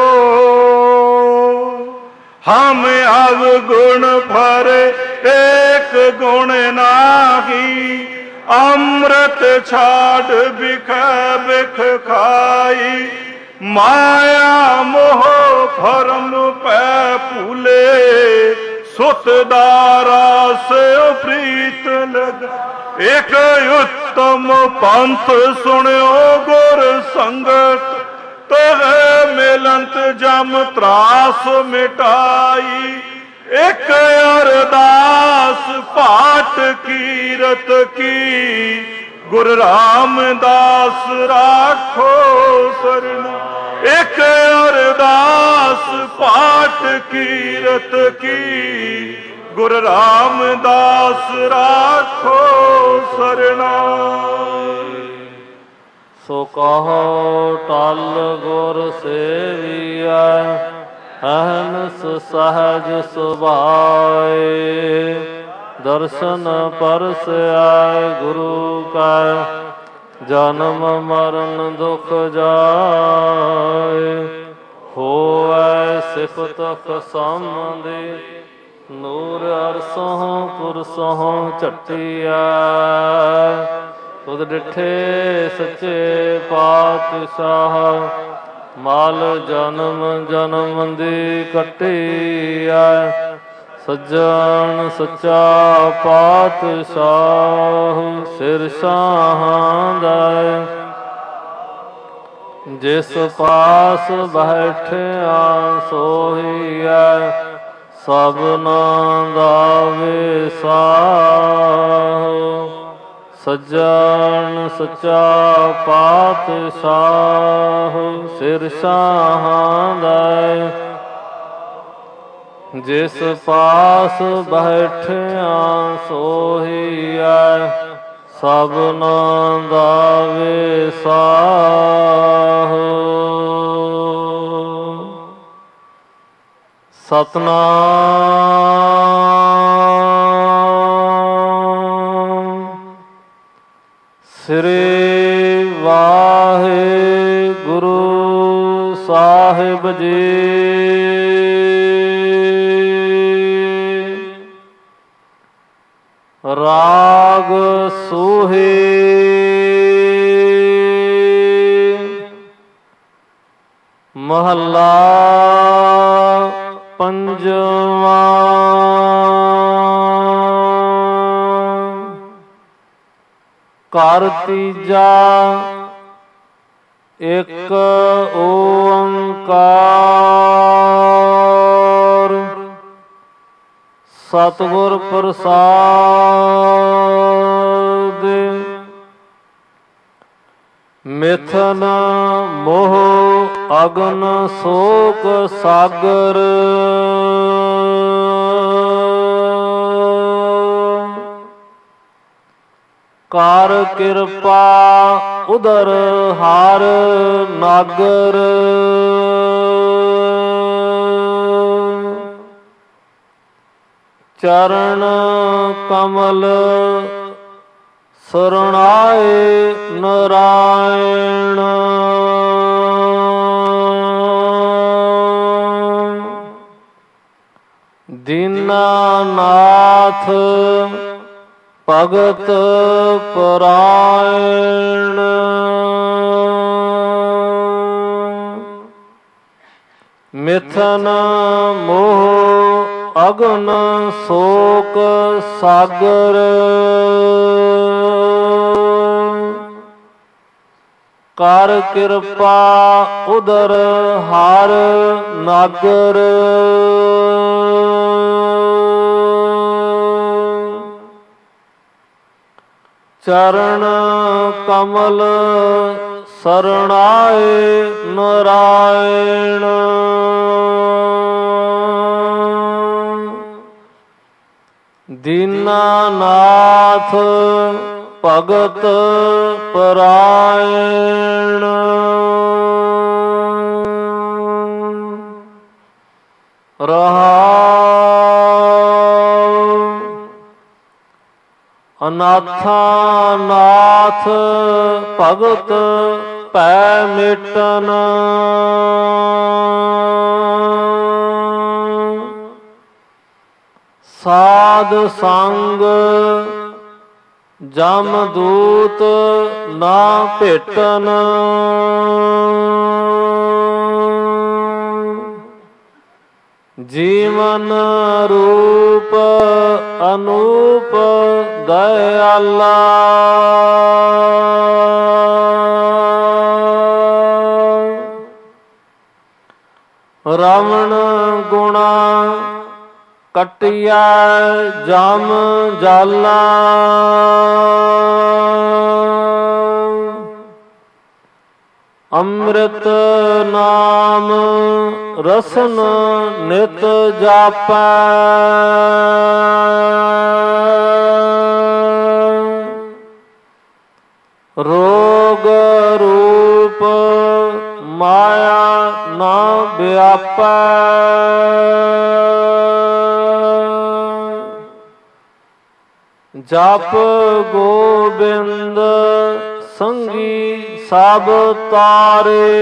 हम अवगुण भरे एक गुण नाही। अमृत छाड़ बिख बिख खाई, माया मोह भरम पै फूले। सुत दारा से प्रीत लग, एक उत्तम पंथ सुनियो गुर संगत। तह मिलंत जम त्रास मिटाई, एक अरदास पाठ कीरत की। गुरु रामदास राखो शरण, एक अरदास पाठ कीरत की। गुरु रामदास राखो शरणा। सो कहो टल गुर सेविया, अहनस सहज सुभाए। दर्शन परस आए गुरु का, जन्म मरण दुख जाए। होवै सिफत खसमदे, नूर अरसों पुरसों झटिया। तुद डिठे सच्चे पातशाह, माल जन्म जन्म दी कटिया। सज्जन सच्चा पातशाह, सिर शाहां दाए। जिस पास बैठिया सोहिया, सबना दा विसाह। सज्जन सच्चा पातशाह, सिर शाहां दाए। जिस पास बैठिया सोहिया, सबना दा विसाह। सतनाम श्री वाहिगुरु साहिब जी। राग सूही महला पंजवा। कर तीजा एक ओंकार, सतगुर प्रसाद। मिथन मोह अगन शोक सागर, कार कृपा उदर हार नागर। चरण कमल शरणाए नारायण। दीनानाथ भगत परायण। मिथन मोह अगन शोक सागर, कर कृपा उदर हार नागर। ਚਰਨ ਕਮਲ ਸਰਣਾਏ ਨਰਾਇਣ। ਦੀਨਾਨਾਥ ਭਗਤ ਪਰਾਇਣ। ਰਹਾਉ ਅਨਾਥਾਂ ਨਾਥ ਭਗਤ ਭੈ ਮਿਟਨ। ਸਾਧ ਸੰਗ ਜਮ ਦੂਤ ਨਾ ਭੇਟਨ। ਜੀਵਨ ਰੂਪ ਅਨੂਪ ਦਇਆਲਾ। ਰਮਣ ਗੁਣਾ ਕਟਿਆ ਜਮ ਜਾਲਾ। ਅੰਮ੍ਰਿਤ ਨਾਮ ਰਸਨ ਨਿਤ ਜਾਪੈ। ਰੋਗ ਰੂਪ ਮਾਇਆ ਨਾ ਵਿਆਪੈ। ਜਪ ਗੋਬਿੰਦ ਸੰਗੀ ਸਭ ਤਾਰੇ।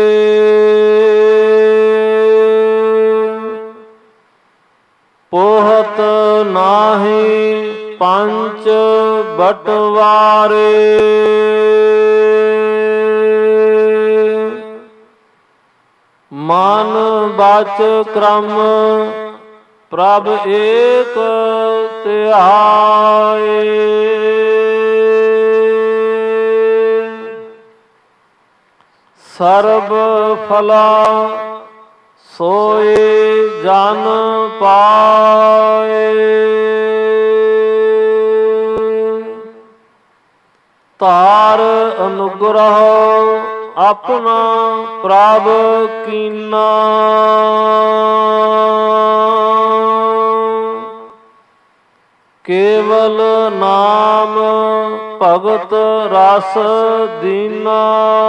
ਪੋਹਤ ਨਾਹੀ ਪੰਚ ਬਟਵਾਰੇ। ਮਨ ਬਚ ਕਰਮ ਪ੍ਰਭ ਏਕ ਧਿਆਏ। ਸਰਬ ਫਲਾ ਸੋਏ ਜਨ ਪਾਏ। ਤਾਰ ਅਨੁਗ੍ਰਹ ਆਪਣਾ ਪ੍ਰਭ ਕੀਨਾ। ਕੇਵਲ ਨਾਮ ਭਗਤ ਰਸ ਦੀਨਾ।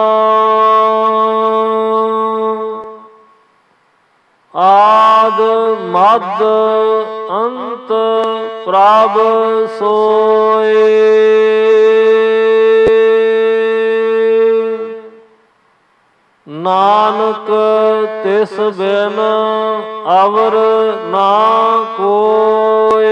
ਆਦ ਮਦ ਅੰਤ ਪ੍ਰਭ ਸੋਏ। ਨਾਨਕ ਤਿਸ ਬਿਨ ਅਵਰ ਨਾ ਕੋਇ।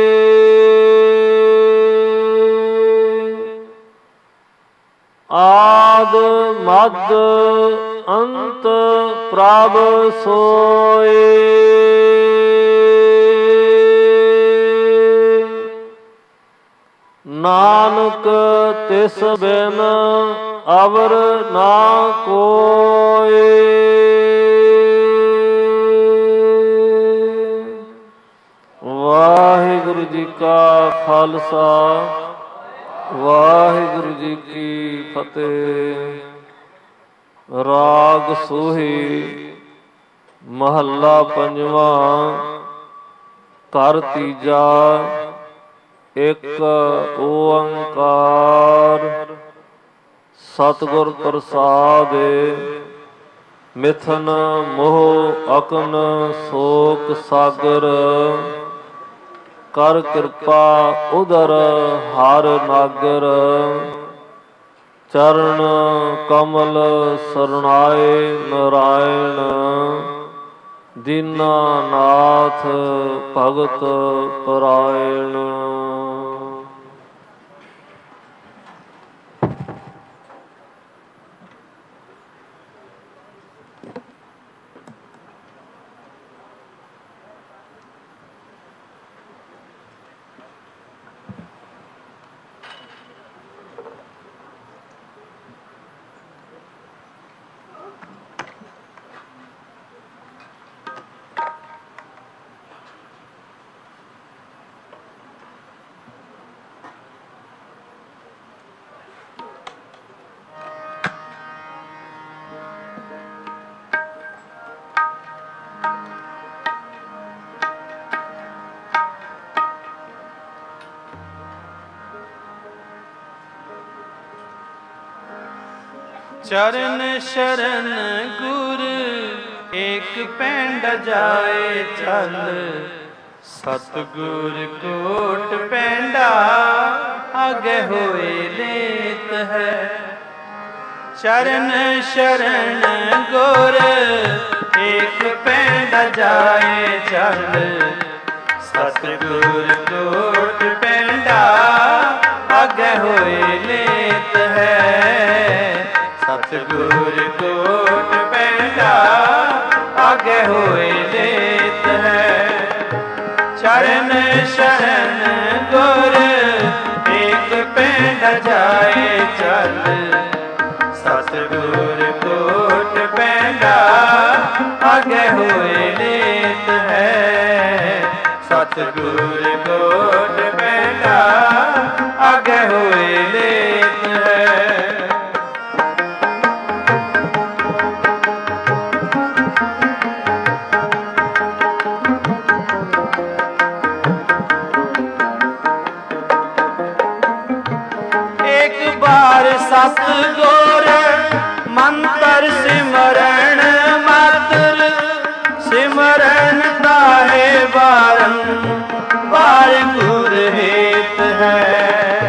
ਆਦ ਮਦ ਅੰਤ ਪ੍ਰਭ ਸੋਏ। ਨਾਨਕ ਤਿਸ ਬਿਨ ਅਵਰ ਨਾ ਕੋਇ। ਵਾਹਿਗੁਰੂ ਜੀ ਕਾ ਖਾਲਸਾ ਵਾਹਿਗੁਰੂ ਜੀ ਕੀ ਫਤਿਹ। ਰਾਗ ਸੋਹੀ ਮਹੱਲਾ ਪੰਜਵਾਂ ਘਰ ਤੀਜਾ ਇੱਕ ਓੰਕਾਰ। ਸਤਿਗੁਰ ਪ੍ਰਸਾਦਿ ਮਿਥਨ ਮੋਹ ਅਕਨ ਸੋਕ ਸਾਗਰ। ਕਰ ਕਿਰਪਾ ਉਦਰ ਹਰ ਨਾਗਰ। ਚਰਨ ਕਮਲ ਸਰਣਾਏ ਨਰਾਇਣ। ਦੀਨਾਨਾਥ ਭਗਤ ਪਰਾਇਣ। चरण शरण गुर एक पेंड जाए चल, सतगुर कोट पेंडा आगे होए लेत है। चरण शरण गुर एक पेंड जाए चल, सतगुर कोट पेंडा आगे होए लेत है। सतगुर कोट पेंडा आगे होए लेत है। चरण शरण गुर एक पेंड जाए चल, सतगुर कोट पेंडा आगे होए लेत है। सतगुर कोट पेंडा आगे होए लेत है। सतगुर मंत्र सिमरण मात्र, सिमरन ताहे बारम बार गुर हेत है।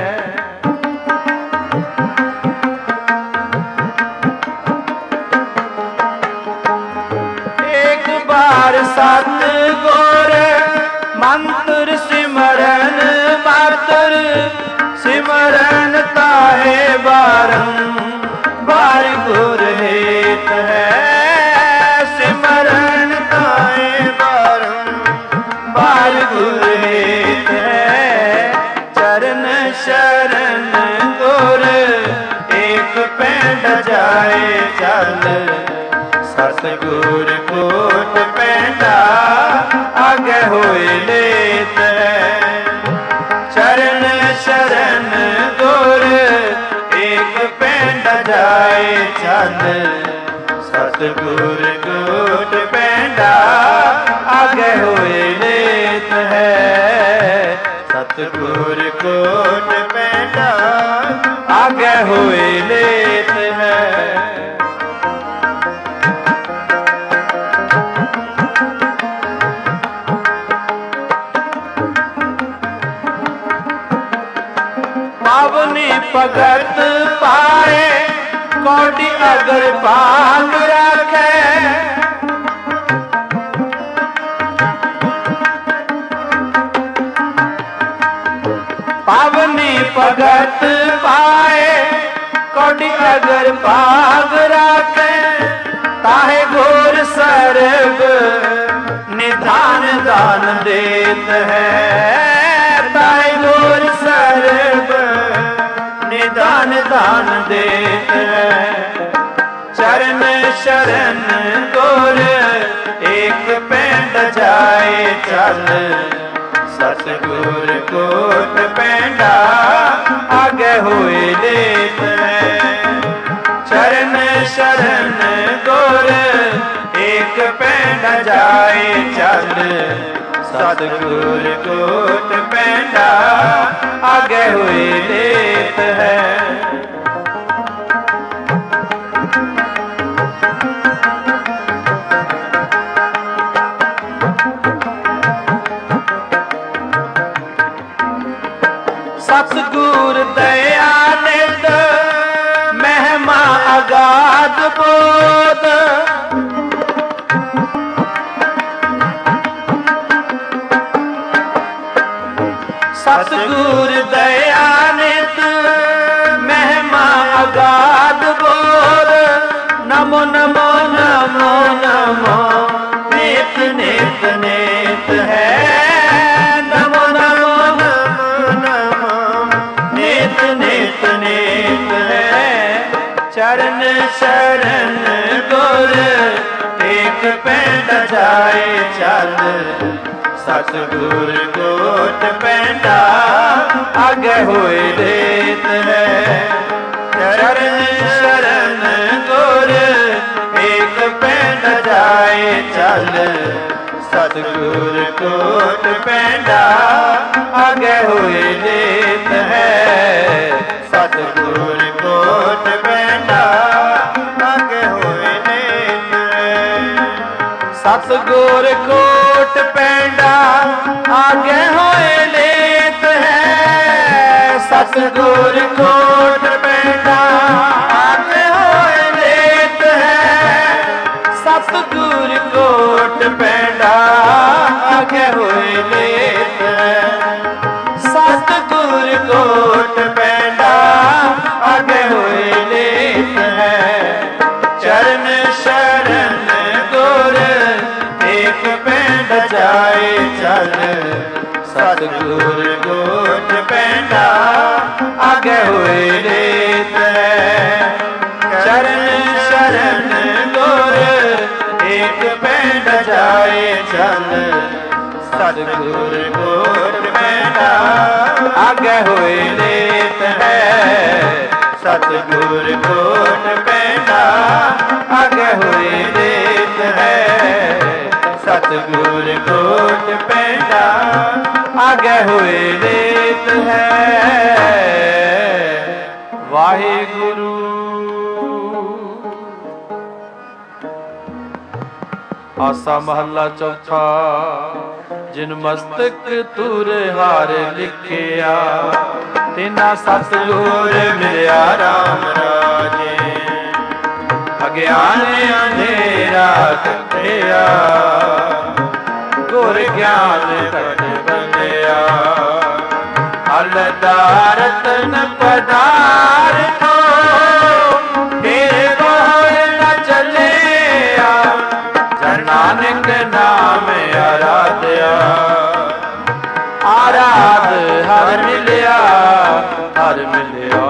एक बार सतगुर मंत्र सिमरन मात्र, सिमरन ताहे बारम बार गुर हेत है। सिमरन ताहे बारम बार गुर हेत है। चरण शरण गुर एक पेंड जाए चल, सतगुर कोट पेंडा आगे होए लेत है। चरण शरण गुर एक पेंड जाए चल, सतगुर कोट पेंडा आगे होए लेत है। सतगुर कोट पेंडा आगे होए लेत है। पावनी भगत पाए कोटि अगर भाग रखे। पावनी भगत पाए कोटि अगर भाग रखे, ताहे घोर सर्व निधान दान देत है। ताहे घोर सर्व निधान दान देत है। चरण शरण गुर एक पेंड जाए चल, सतगुर कोट पेंडा आगे होए लेत है। चरण शरण गुर एक पेंड जाए चल, सतगुर कोट पेंडा आगे हुए लेत है। सतगुर दया नित महिमा अगाध बोध, सतगुर दया नित महिमा अगाध बोध। नमो नमो नमो नमो नित नित नित है। नमो नमो नमो नमो नित नित नित है। चरण शरण गुर एक पेंड जाए चल, सतगुर कोट पेंडा आगे होए लेत है। चरण शरण गुर एक पेंड जाए चल, सतगुर कोट पेंडा आगे होए लेत है। सतगुर कोट पेंडा ਸਤਿਗੁਰ ਕੋਟ ਪੈਂਡਾ ਆਗੇ ਹੋਏ ਲੇਤ ਹੈ। ਸਤਿਗੁਰ ਕੋਟ ਪੈਂਡਾ ਆਗੇ ਹੋਏ ਲੇਤ ਹੈ। ਸਤਿਗੁਰ ਕੋਟ ਪੈਂਡਾ ਆਗੇ ਹੋਏ ਲੇਤ ਹੈ। ਸਤਿਗੁਰ ਕੋਟ ਪੈਂਡਾ ਆਗੇ ਹੋਏ ਲੇਤ ਹੈ। ਚਰਨ ਸ਼ਰਨ ਗੁਰ ਏਕ ਪਿੰਡ ਜਾਏ ਚਲ। ਸਤਿਗੁਰ ਕੋਟ ਪੈਂਡਾ ਆਗੇ ਹੋਏ ਲੇਤ ਹੈ। ਚਰਨ ਸ਼ਰਨ ਗੁਰ ਏਕ ਪਿੰਡ ਜਾਏ ਚਲ। ਸਤਿਗੁਰ ਕੋਟ ਪੈਂਡਾ ਆਗੇ ਹੋਏ ਲੇਤ ਹੈ। ਸਤਿਗੁਰ ਕੋਟ ਪੈਂਡਾ ਆਗੇ ਹੋਏ ਲੇਤ ਹੈ। ਸਤਿਗੁਰ ਕੋਟ ਪੈਂਡਾ ਆਗੇ ਹੋਏ ਲੇਤ ਹੈ। ਵਾਹਿਗੁਰੂ। ਆਸਾ ਮਹੱਲਾ ਚੌਥਾ। ਜਿਨ ਮਸਤਕ ਤੁਰ ਹਾਰ ਲਿਖਿਆ ਤਿਨਾ ਸਤਿਗੁਰ ਮਿਲਿਆ ਰਾਮ ਰਾਜੇ। ਅਗਿਆਨ ਅੰਧੇਰਾ ਕੱਟਿਆ ਗੁਰ ਗਿਆਨ ਘਟ ਬੰਦਿਆ। ਹਲਦਾ ਰਤਨ ਪਦਾਰਥੋ ਤੇਰੇ ਬਾਹਰ ਨ ਚੱਲਿਆ। ਜਨ ਨਾਨਕ ਨਾਮ ਆਰਾਧਿਆ। ਆਰਾਧ ਹਰ ਮਿਲਿਆ ਹਰ ਮਿਲਿਆ।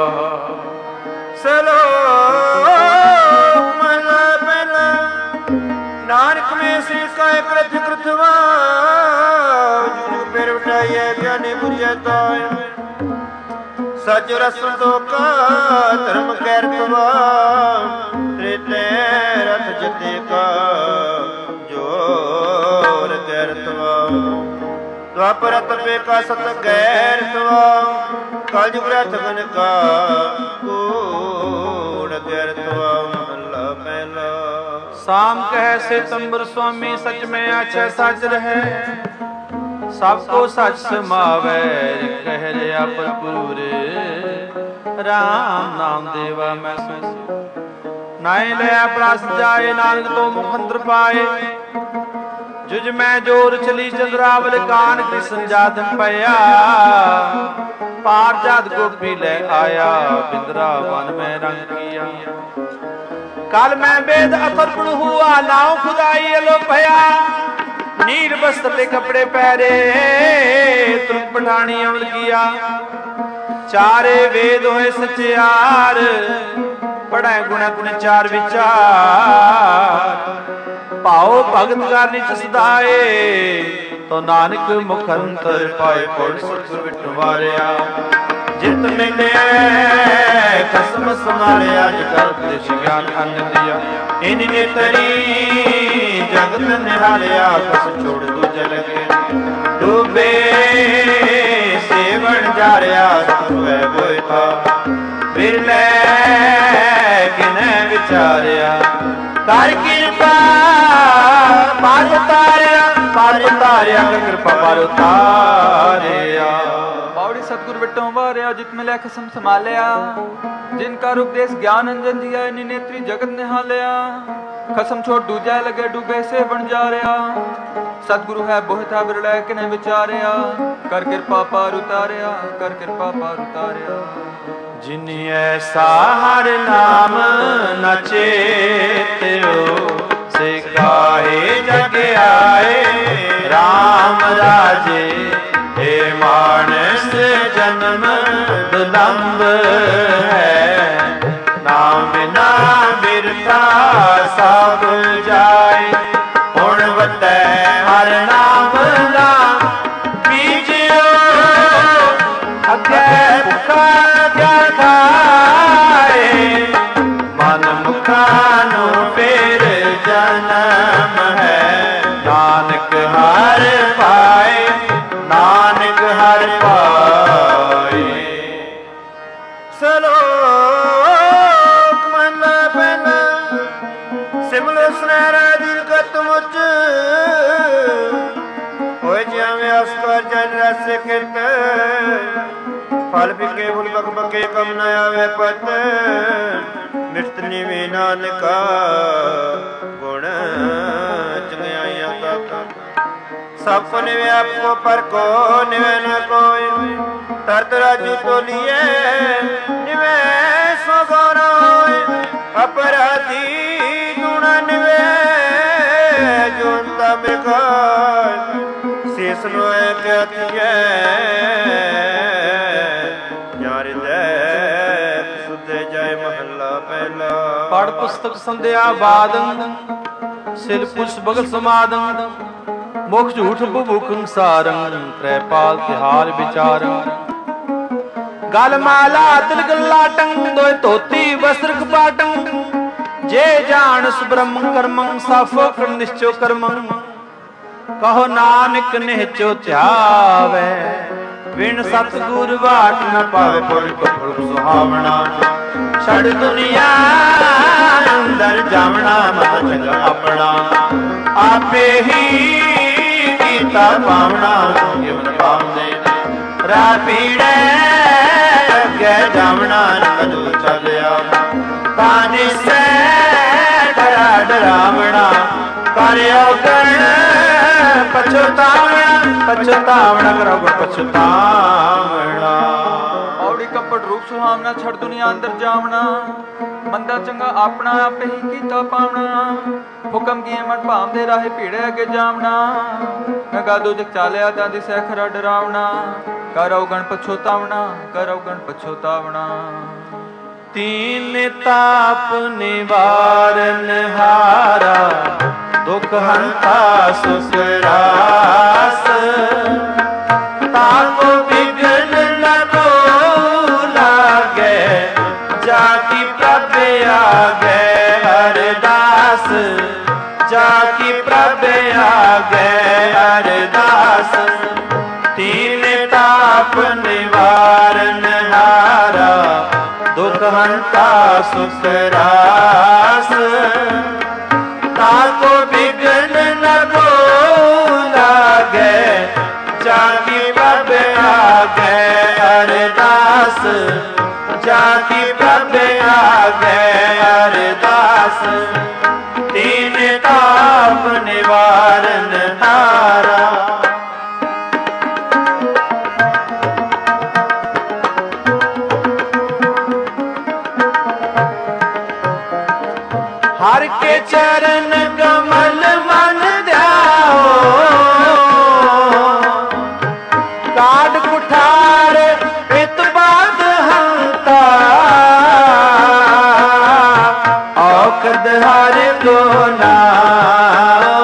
ਸਲੋਕ ਮਹਲਾ ਪਹਿਲਾ। ਨਾਨਕ ਮੈਂ ਸੇ ਕਾਇ ਕ੍ਰਿਤ ਕ੍ਰਿਤਵਾ ਜੁਗ ਪੇਰ ਉਠਾਈਐ ਗਿਆਨੀ ਬੁਝੈ ਤਾਇ। ਸਚ ਰਸਨ ਦੋਕਾ ਧਰਮ ਕੈਰਤਵਾ ਤ੍ਰਿਤੇ ਰਥ ਜਿਤੇ ਕਾ ਜੋਰ ਕੈਰਤਵਾ। ਦੁਆਪਰ ਤਪੇ ਕਾ ਸਤ ਗੈਰਤਵਾ ਕਲਯੁਗ ਰਥ ਗਨ ਕਾ ਕੂੜ ਗੈਰਤਵਾ। ਮਹਲਾ ਪਹਿਲਾ। ਸਾਮ ਕਹਿ ਸਿਤੰਬਰ ਸੁਆਮੀ ਸਚ ਮੈਂ ਆਛੈ ਸਚ ਰਹੈ। ਸਭ ਕੋ ਸਚ ਸਮਾਵੈ ਕਹਿ ਰਿਆ ਭਰਪੂਰ। ਰਾਮ ਨਾਮ ਦੇਵਾ ਮੈਂ ਨਾਏ ਲਿਆ ਪ੍ਰਸ ਜਾਏ ਨਾਨਕ ਤੋਂ ਮੁਖ ਅੰਦਰ ਪਾਏ। ਜੁਜ ਮੈਂ ਜੋਰ ਚਲੀ ਚੰਦਰਾਵਲ ਕਾਨ ਕ੍ਰਿਸ਼ਨ ਜਾਦਨ ਪਿਆ। ਪਾਰ ਜਾਦ ਗੋਪੀ ਲੈ ਆਇਆ ਬਿੰਦਰਾ ਵਨ ਮੈਂ ਰੰਗ ਕੀਆ। ਕਲ ਮੈਂ ਬੇਦ ਅਥਰ ਗੁਣ ਹੁਆ ਨਾਉ ਖੁਦਾਈ ਅਲੋ ਭਇਆ। ਨੀਲ ਬਸਤਰ ਤੇ ਕਪੜੇ ਪਹਿਰੇ ਤੁਰ ਪਠਾਣੀ ਅਮਲ ਕੀਆ। ਚਾਰੇ ਵੇਦ ਹੋਏ ਸਚਿਆਰ ਪੜੈ ਗੁਣ ਗੁਣ ਚਾਰ ਵਿਚਾਰ। ਭਾਉ ਭਗਤ ਕਰਨੀ ਚਸਦਾਏ ਤੋ ਨਾਨਕ ਮੁਖ ਅੰਤਰ ਪਾਏ ਪੁਰ ਸਤਿਗੁਰ ਵਿਟਵਾਰਿਆ। ਜਿਤ ਮਿਲਿਆ ਖਸਮ ਸੰਭਾਲਿਆ ਜਗਤ ਦਿਸ਼ ਗਿਆਨ ਅੰਨ ਦਿਆ। ਇਨ ਨੇਤਰੀ ਜਗਤ ਨਿਹਾਲਿਆ ਕਸ ਛੋੜ ਦੂਜੇ ਲਗੇ। ਡੂਬੇ ਸੇਵਣ ਜਾਰਿਆ ਸੁਖੈ ਹੋਇ ਥਾ। ਬਿਰਲੇ ਕਿਨੈ ਵਿਚਾਰਿਆ ਕਰ ਕਿਰਪਾ ਪਰ ਉਤਾਰਿਆ। ਪਰ ਉਤਾਰਿਆ ਕਰ ਕਿਰਪਾ ਪਰ ਉਤਾਰਿਆ। ਬਾਉੜੀ ਸਤਿਗੁਰ ਵਿਟੋਂ ਵਾਰਿਆ ਜਿਤ ਮਿਲਿਆ ਖਸਮ ਸੰਭਾਲਿਆ। ਜਿਨ ਕਾ ਉਪਦੇਸ਼ ਗਿਆਨ ਅੰਜਨ ਦਿਆ। ਇਨੀ ਨੇਤਰੀ ਜਗਤ ਨਿਹਾਲਿਆ ਖਸਮ ਛੋੜ ਦੂਜਾ ਲਗੇ। ਡੂਬੇ ਸੇ ਬਣ ਜਾ ਰਿਆ। ਸਤਿਗੁਰੂ ਹੈ ਬੋਹਿਥਾ ਬਿਰਲੇ ਕਿਨੇ ਵਿਚਾਰਿਆ। ਕਰ ਕਿਰਪਾ ਪਾਰ ਉਤਾਰਿਆ ਕਰ ਕਿਰਪਾ ਪਾਰ ਉਤਾਰਿਆ। ਜਿਨ ਐਸਾ ਹਰ ਨਾਮ ਨ ਚੇਤਿਓ ਸੇ ਕਾਹੇ ਜਗ ਆਏ। ਰਾਮ ਰਾਜੇ ਏ ਮਾਨਸ ਜਨਮ ਦੁਲੰਭ ਹੈ। ਨਾਮ ਬਿਨਾ ਬਿਰਥਾ ਸਭ ਜਾਏ। ਹੁਣ ਵਤੈ ਹਰ ਨਾਮ ਦਾ ਬੀਜਿਓ। ਅੱਗੇ ਭੁੱਖਾ ਕਿਆ ਖਾਏ। ਮਨ ਮੁਖਾਂ ਨੂੰ ਫੇਰ ਜਨਮ ਹੈ। ਨਾਨਕ ਹਰ ਪਾਏ ਨਾਨਕ ਹਰ ਪਾਏ। ਸਲੋਕ ਮਹਲਾ ਪਹਿਲਾ। ਸਿਮਲ ਸੁਨਹਿਰਾ ਦਿਨ ਕਤ ਮੁਚ ਰਸ ਕਿਤ ਫਲ ਫਿਕੇ ਫੁਲ ਬਕ ਬਕੇ ਕਮ ਨ ਆਵੇ ਪਤ ਮਿਰਤ ਨਿਵੇ ਨਾਨਕਾ ਗੁਣ ਚੰਗਿਆਈਆਂ ਕਾ ਸਭ ਕੋ ਨਿਵੇ ਆਪਕੋ ਪਰ ਕੋ ਨਿਵੇ ਨ ਕੋਈ ਤਰਤ ਰਾਜੂ ਤੋਲੀਏ ਨਿਵੇ ਸੋ ਗੌਰੋਏ ਅਪਰਾਧੀ ਗੁਣ ਨਿਵੇ ਜੁਨਤਾ ਮਿਕਾ ਸੇਸ ਲੋਏ ਕਿਆ ਕੀਏ ਯਾਰ ਦੇ ਸੁਧੇ ਜਾਏ ਮਹੱਲਾ ਪਹਿਲਾ ਪੜ ਪੁਸਤਕ ਸੰਧਿਆ ਬਾਦੰ ਸਿਰ ਪੁਸ਼ ਬਗਲ ਸਮਾਦੰ ਮੁਖ ਝੂਠ ਬੁਭੁਖ ਸਾਰੰ ਤ੍ਰੈਪਾਲ ਤਿਹਾਰ ਵਿਚਾਰੰ ਗਲ ਮਾਲਾ ਤਿਲਕ ਲਾਟੰ ਦੋਇ ਧੋਤੀ ਵਸਤਰ ਕਪਾਟੰ ਜੇ ਜਾਣਸ ਬ੍ਰਹਮ ਕਰਮੰ ਸਾਫੋ ਕਰ ਨਿਸ਼ਚੋ ਕਰਮੰ ਕਹੋ ਨਾਨਕ ਨਿਹਚੋ ਧਿਆਵੈ ਵਿਣ ਸਤਿਗੁਰ ਬਾਟ ਨ ਪਾਵੇ ਪੁਰ ਪੁਰ ਸੁਹਾਵਣਾ ਛੜ ਦੁਨੀਆ ਅੰਦਰ ਜਾਵਣਾ ਮਨ ਚੰਗਾ ਆਪਣਾ ਆਪੇ ਹੀ ਕੀਤਾ ਪਾਵਣਾ ਜਿਵਨ ਪਾਵਨੇ ਰਾਹ ਪੀੜੇ ਅੱਗੇ ਜਾਵਣਾ ਕਦੋਂ ਚੱਲਿਆ ਤਾਨੇ ਸੈ ਡਰਾ ਡਰਾਵਣਾ ਕਰਿਓ ਗਣ ਪਛਤਾਵਣਾ ਪਛਤਾਵਣਾ ਕਰੋ ਪਛਤਾਵਣਾ ਔੜੀ ਕੱਪੜ ਰੂਪ ਸੁਹਾਵਣਾ ਛੜ ਦੁਨੀਆ ਅੰਦਰ ਜਾਵਣਾ ਮੰਦਾ ਚੰਗਾ ਆਪਣਾ ਆਪੇ ਹੀ ਕੀਤਾ ਪਾਵਣਾ ਹੁਕਮ ਕੀਏ ਮਨ ਭਾਵਦੇ ਰਾਹੇ ਭੀੜੇ ਅੱਗੇ ਜਾਵਣਾ ਨਗਾਦੋ ਜਗ ਚਾਲਿਆ ਤਾਂ ਦੀ ਸਹਿਖਰਾ ਡਰਾਵਣਾ ਕਰੋ ਗਣ ਪਛਤਾਵਣਾ ਕਰੋ ਗਣ ਪਛਤਾਵਣਾ ਤੀਨ ਤਾਪ ਨਿਵਾਰਨ ਹਾਰਾ ਦੁਖ ਹੰਤਾ ਸੁਖ ਰਾਸ ਤਾਕੋ ਵਿਗਨ ਲਗੋ ਲਾਗੇ ਜਾ ਕੀ ਪ੍ਰਭ ਆਗੇ ਅਰਦਾਸ ਜਾ ਕੀ ਪ੍ਰਭ ਆਗੇ ਅਰਦਾਸ ਤੀਨ ਤਾਪ ਨਿਵਾਰਨ ਹਾਰਾ ਦੁਖ ਹੰਤਾ ਸੁਖ ਰਾਸ ਤਾਕੋ ਵਿਗਨ ਲਗੋ ਲਾਗੇ ਜਾ ਕੀ ਪ੍ਰਭ ਆਗੇ ਅਰਦਾਸ ਜਾ ਕੀ ਪ੍ਰਭ ਆਗੇ ਅਰਦਾਸ ਤੀਨ ਤਾਪ ਨਿਵਾਰਨ ਹਾਰਾ ਹਰ ਕੇ ਚਰਨ ਕਮਲ ਮਨ ਧਿਆਓ ਕਾਢ ਕੁਠਾਰ ਪਿਤ ਬਾਦ ਹੰਤਾ ਔਕਦ ਹਰ ਕੋ ਨਾਮ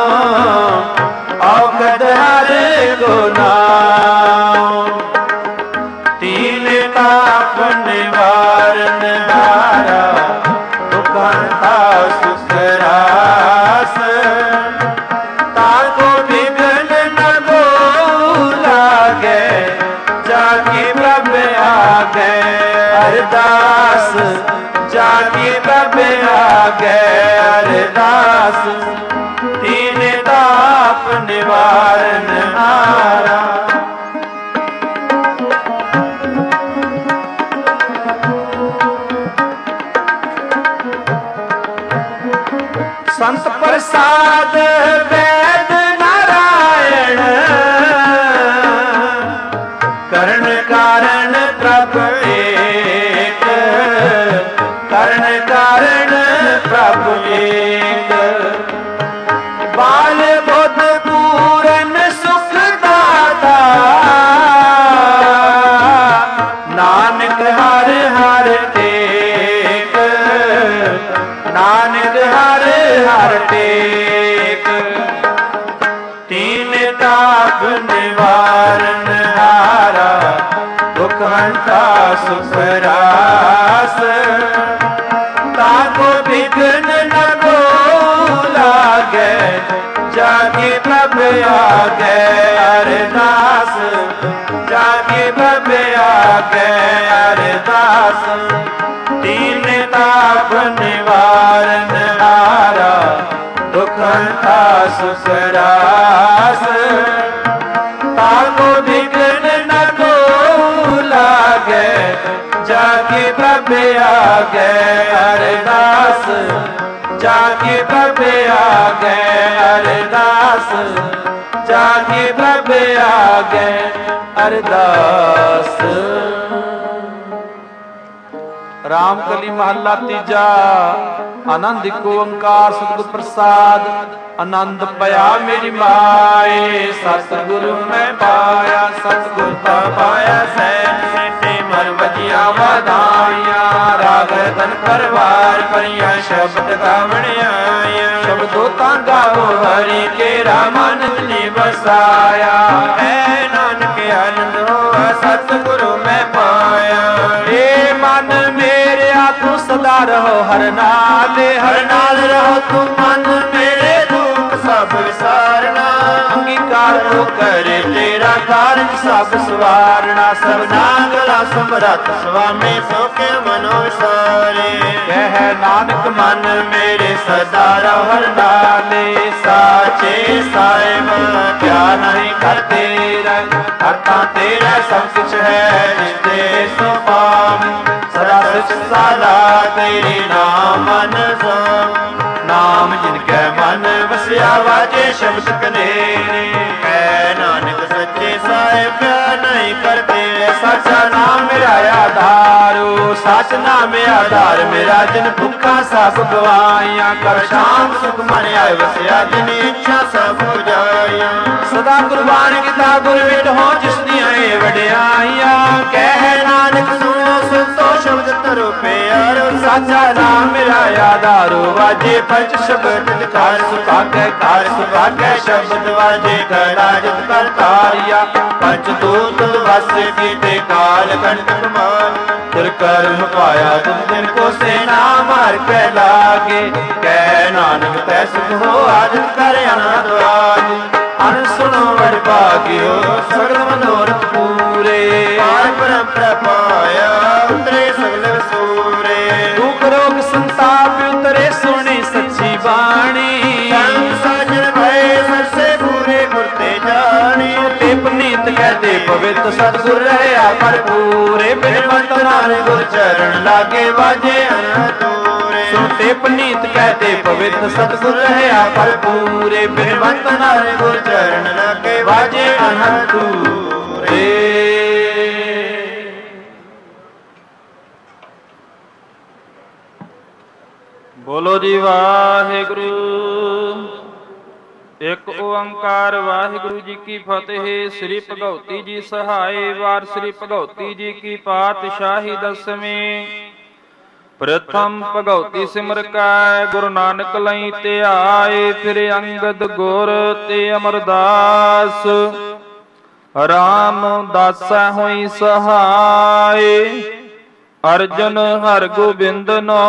ਔਕਦ ਹਰ ਕੋ ਨਾਮ ਤੀਨ ਤਾਪ ਨਿਵਾਰਨ ਹਾਰਾ ਦੁਖ ਹੰਤਾ ਸੁਖ ਰਾਸ ਤਾਕੋ ਵਿਗਨ ਲਗੋ ਲਾਗੇ ਜਾ ਕੀ ਪ੍ਰਭ ਆਗੇ ਅਰਦਾਸ ਜਾ ਕੀ ਪ੍ਰਭ ਆਗੇ ਅਰਦਾਸ ਤੀਨ ਤਾਪ ਨਿਵਾਰਨ ਹਾਰਾ ਸੰਤ ਪ੍ਰਸਾਦ ਵੈਦ ਨਾਰਾਇਣ ਕਰਨ ਕਾਰਨ ਪ੍ਰਭ ਏਕ ਕਰਨ ਕਾਰਨ ਪ੍ਰਭ ਏਕ ਬਾਲ ਬੁੱਧ ਪੂਰਨ ਸੁਖ ਦਾਤਾ ਨਾਨਕ ਹਰ ਹਰ ਟੇਕ ਨਾਨਕ ਹਰ ਹਰ ਟੇਕ ਤੀਨ ਤਾਪ ਨਿਵਾਰਨ ਹਾਰਾ ਦੁਖ ਹੰਤਾ ਸੁਖ ਰਾਸ ਤਾਕੋ ਵਿਗਨ ਲਗੋ ਲਾਗੇ ਜਾ ਕੀ ਪ੍ਰਭ ਆਗੇ ਅਰਦਾਸ ਜਾ ਕੀ ਪ੍ਰਭ ਆਗੇ ਅਰਦਾਸ ਤੀਨ ਤਾਪ ਨਿਵਾਰਨ ਹਾਰਾ ਦੁਖ ਹੰਤਾ ਸੁਖ ਰਾਸ ਤਾਕੋ ਵਿਗਨ जाके प्रभ आगे अरदास जाके प्रभ आगे अरदास जाके प्रभ आगे अरदास। राम कली महला तीजा आनंद इको ओंकार सतगुर प्रसाद आनंद पया मेरी माए सतगुरु मैं पाया सतगुर ता पाया सैन सेठे मर वजिया वाधाइया राग धन परवार परिया शब्द गावण आया शब्दों तांगा हो हरि के रामानंद ने बसाया है नानक आनंद हो सतगुरु मैं पाया। हे मन मेरे तू सदा रहो हर नाल हर नाल रहो तू मन मेरे दुख सब विसारना अंगीकार तो करे तेरा कारज सब सवारना सब नागला समरथ स्वामी सो के मनो विसारे कह नानक मन मेरे सदा रहो हर नाले साचे साहिब क्या नहीं कर तेरा करता तेरा सब कुछ है जिसते सो पाम सदा सच साला तेरे नाम मन नाम जिनके मन बसिया वाजे शब्द कनेरे कह नानक सच्चे साहिब क्या नहीं करते सच्चा नाम मेरा आधारो सच नाम आधार मेरा जिन भूखा सब गवाइया कर शाम सुख मन आए वसिया जिन इच्छा सब बुझाइया सदा कुर्बान किता गुर विट हो जिसदियां वड्याइया कह नानक सुनो सुतो शब्द तरो प्यारो साचा नाम मेरा आधारो वाजे पंच शब्द कार सुभागे कार सुभागे शब्द वाजे कराजत कर तारिया पंच दूत वस कीते काल कंटक मान तिल कर्म पाया तुम दिन को सेना मार के लागे कह नानक तै सुख हो आदत कर अनंद आज अन सुनो बड़ भाग्यो सगल मनोरथ पूरे पार परम पाया उतरे सगल सूरे दुख रोग संताप उतरे सुनी सच्ची बाणी साजन भय सरसे पूरे मुरते जानी ते पुनीत कहते पवित्र सतगुर रहा भरपूरे बिन मत नाम गुर चरण लागे वाजे अनंतूरे सुनते पुनीत कहते पवित्र सतगुर रहा भरपूरे बिन मत नाम गुर चरण लागे वाजे अनंतूरे। बोलो जी वाहिगुरु एक ओंकार वाहिगुरु जी की फतेह। श्री भगवती जी सहाय वार श्री भगवती जी की पातशाही दसवीं। प्रथम भगवती सिमर कै गुरु नानक लई ते आए फिर अंगद गुर ते अमरदास राम दासा होई सहाय अर्जन हर गोबिंद नो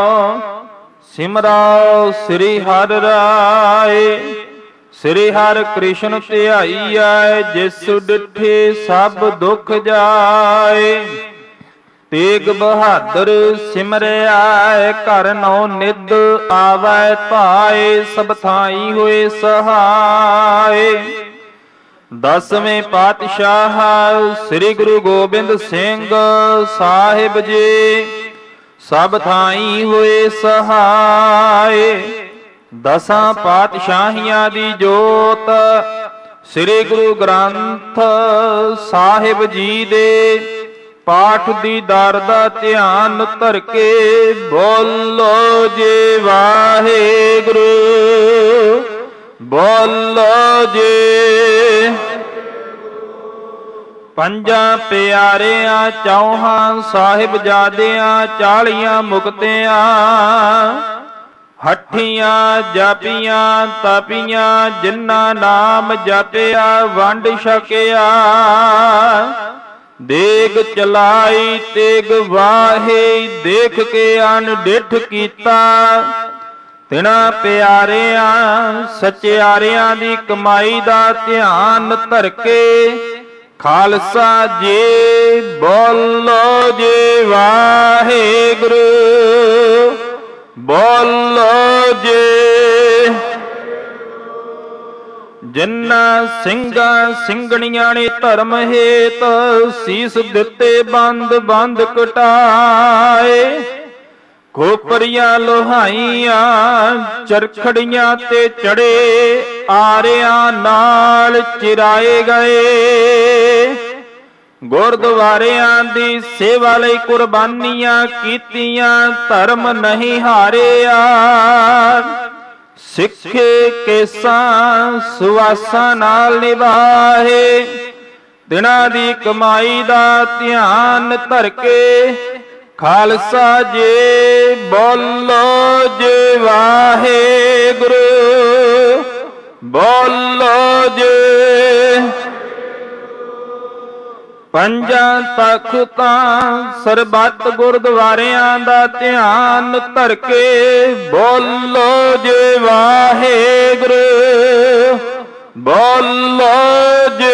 सिमराओ श्री हर राय श्री हर कृष्ण ध्याईया जिस डिठे सब दुख जाए तेग बहादुर सिमरिया घर नौ निध आवै पाए सब थाई होए सहाय। दसवें पातशाह श्री गुरु गोबिंद सिंह साहिब जी सब थाई होए सहाय। दसां पातशाहियां दी जोत श्री गुरु ग्रंथ साहिब जी दे पाठ दी दार दा ध्यान धर के बोलो जे वाहिगुरु बोलो जे। पंजा प्यारियां चौहां साहिबजादियां चालियां मुक्तियां हठियां जापियां तापियां जिन्ना नाम जपिया वंड छकिया देग चलाई तेग वाहे देख के अनडिठ कीता तिना प्यारियां सचियारियां दी कमाई दा ध्यान धर के खालसा जी बोलो जी वाहिगुरु बोलो जी। ਜਿਨ੍ਹਾਂ ਸਿੰਘਾਂ ਸਿੰਘਣੀਆਂ ਨੇ ਧਰਮ ਹੇਤ ਸੀਸ ਦਿੱਤੇ ਬੰਦ ਬੰਦ ਕਟਾਏ। ਖੋਪਰੀਆਂ ਲੋਹਾਈਆਂ ਚਰਖੜੀਆਂ ਤੇ ਚੜੇ ਆਰਿਆਂ ਨਾਲ ਚਿਰਾਏ ਗਏ। ਗੁਰਦੁਆਰਿਆਂ ਦੀ ਸੇਵਾ ਲਈ ਕੁਰਬਾਨੀਆਂ ਕੀਤੀਆਂ ਧਰਮ ਨਹੀਂ ਹਾਰਿਆ। ਸਿੱਖੇ ਕੇਸਾਂ ਸੁਆਸਾਂ ਨਾਲ ਨਿਭਾਏ। ਦਿਨਾਂ ਦੀ ਕਮਾਈ ਦਾ ਧਿਆਨ ਧਰ ਕੇ ਖਾਲਸਾ ਜੀ ਬੋਲੋ ਜੀ ਵਾਹਿਗੁਰੂ ਬੋਲੋ ਜੀ। ਪੰਜਾਂ ਤਖਤਾਂ ਸਰਬੱਤ ਗੁਰਦੁਆਰਿਆਂ ਦਾ ਧਿਆਨ ਧਰ ਕੇ ਬੋਲੋ ਜੀ ਵਾਹਿਗੁਰੂ ਬੋਲੋ ਜੀ।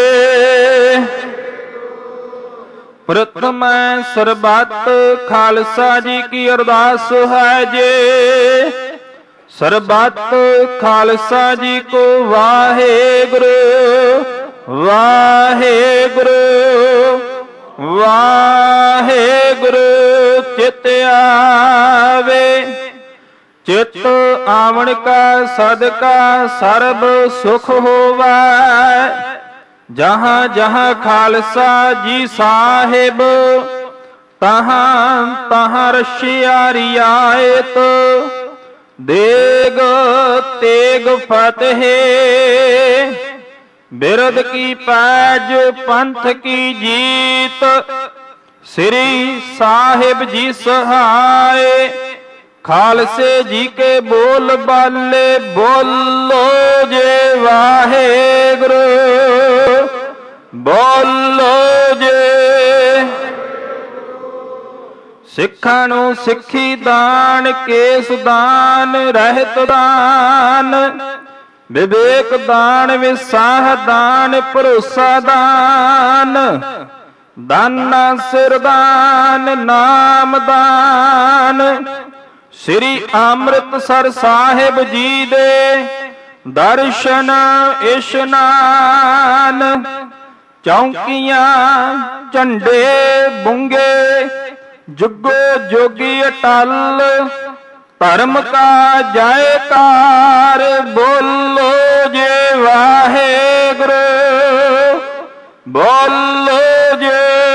ਪ੍ਰਥਮ ਸਰਬੱਤ ਖਾਲਸਾ ਜੀ ਕੀ ਅਰਦਾਸ ਹੈ ਜੀ। ਸਰਬੱਤ ਖਾਲਸਾ ਜੀ ਕੋ ਵਾਹਿਗੁਰੂ ਵਾਹਿਗੁਰੂ ਵਾਹਿਗੁਰੂ। ਚਿਤ ਆਵੇ ਚਿਤ ਆਵਣ ਕਾ ਸਦਕਾ ਸਰਬ ਸੁਖ ਹੋਵੈ। ਜਹਾਂ ਜਹਾਂ ਖਾਲਸਾ ਜੀ ਸਾਹਿਬ ਤਹਾਂ ਤਹਾਂ ਰਸ਼ਿਆ ਰਿਆਇਤ। ਦੇਗ ਤੇਗ ਫਤਿਹ ਬਿਰਦ ਕੀ ਪੈਜ ਪੰਥ ਕੀ ਜੀਤ। ਸ੍ਰੀ ਸਾਹਿਬ ਜੀ ਸਹਾਏ ਖਾਲਸੇ ਜੀ ਕੇ ਬੋਲ ਬਾਲੇ ਬੋਲੋ ਜੇ ਵਾਹਿਗੁਰੂ ਬੋਲੋ ਜੇ। ਸਿੱਖਾਂ ਨੂੰ ਸਿੱਖੀ ਦਾਨ ਕੇਸ ਦਾਨ ਰਹਿਤ ਦਾਨ ਵਿਵੇਕ ਦਾਨ ਵਿਸਾਹ ਦਾਨ ਭਰੋਸਾ ਦਾਨ ਦਾਨਾ ਸਿਰ ਦਾਨ ਨਾਮ ਦਾਨ। ਸ੍ਰੀ ਅੰਮ੍ਰਿਤਸਰ ਸਾਹਿਬ ਜੀ ਦੇ ਦਰਸ਼ਨ ਇਸ਼ਨਾਨ। ਚੌਂਕੀਆਂ ਝੰਡੇ ਬੁੰਗੇ ਜੁਗੋ ਜੋਗੀ ਅਟਲ। ਧਰਮ ਕਾ ਜੈਕਾਰ ਬੋਲੋ ਜੇ ਵਾਹਿਗੁਰੂ ਬੋਲੋ ਜੇ।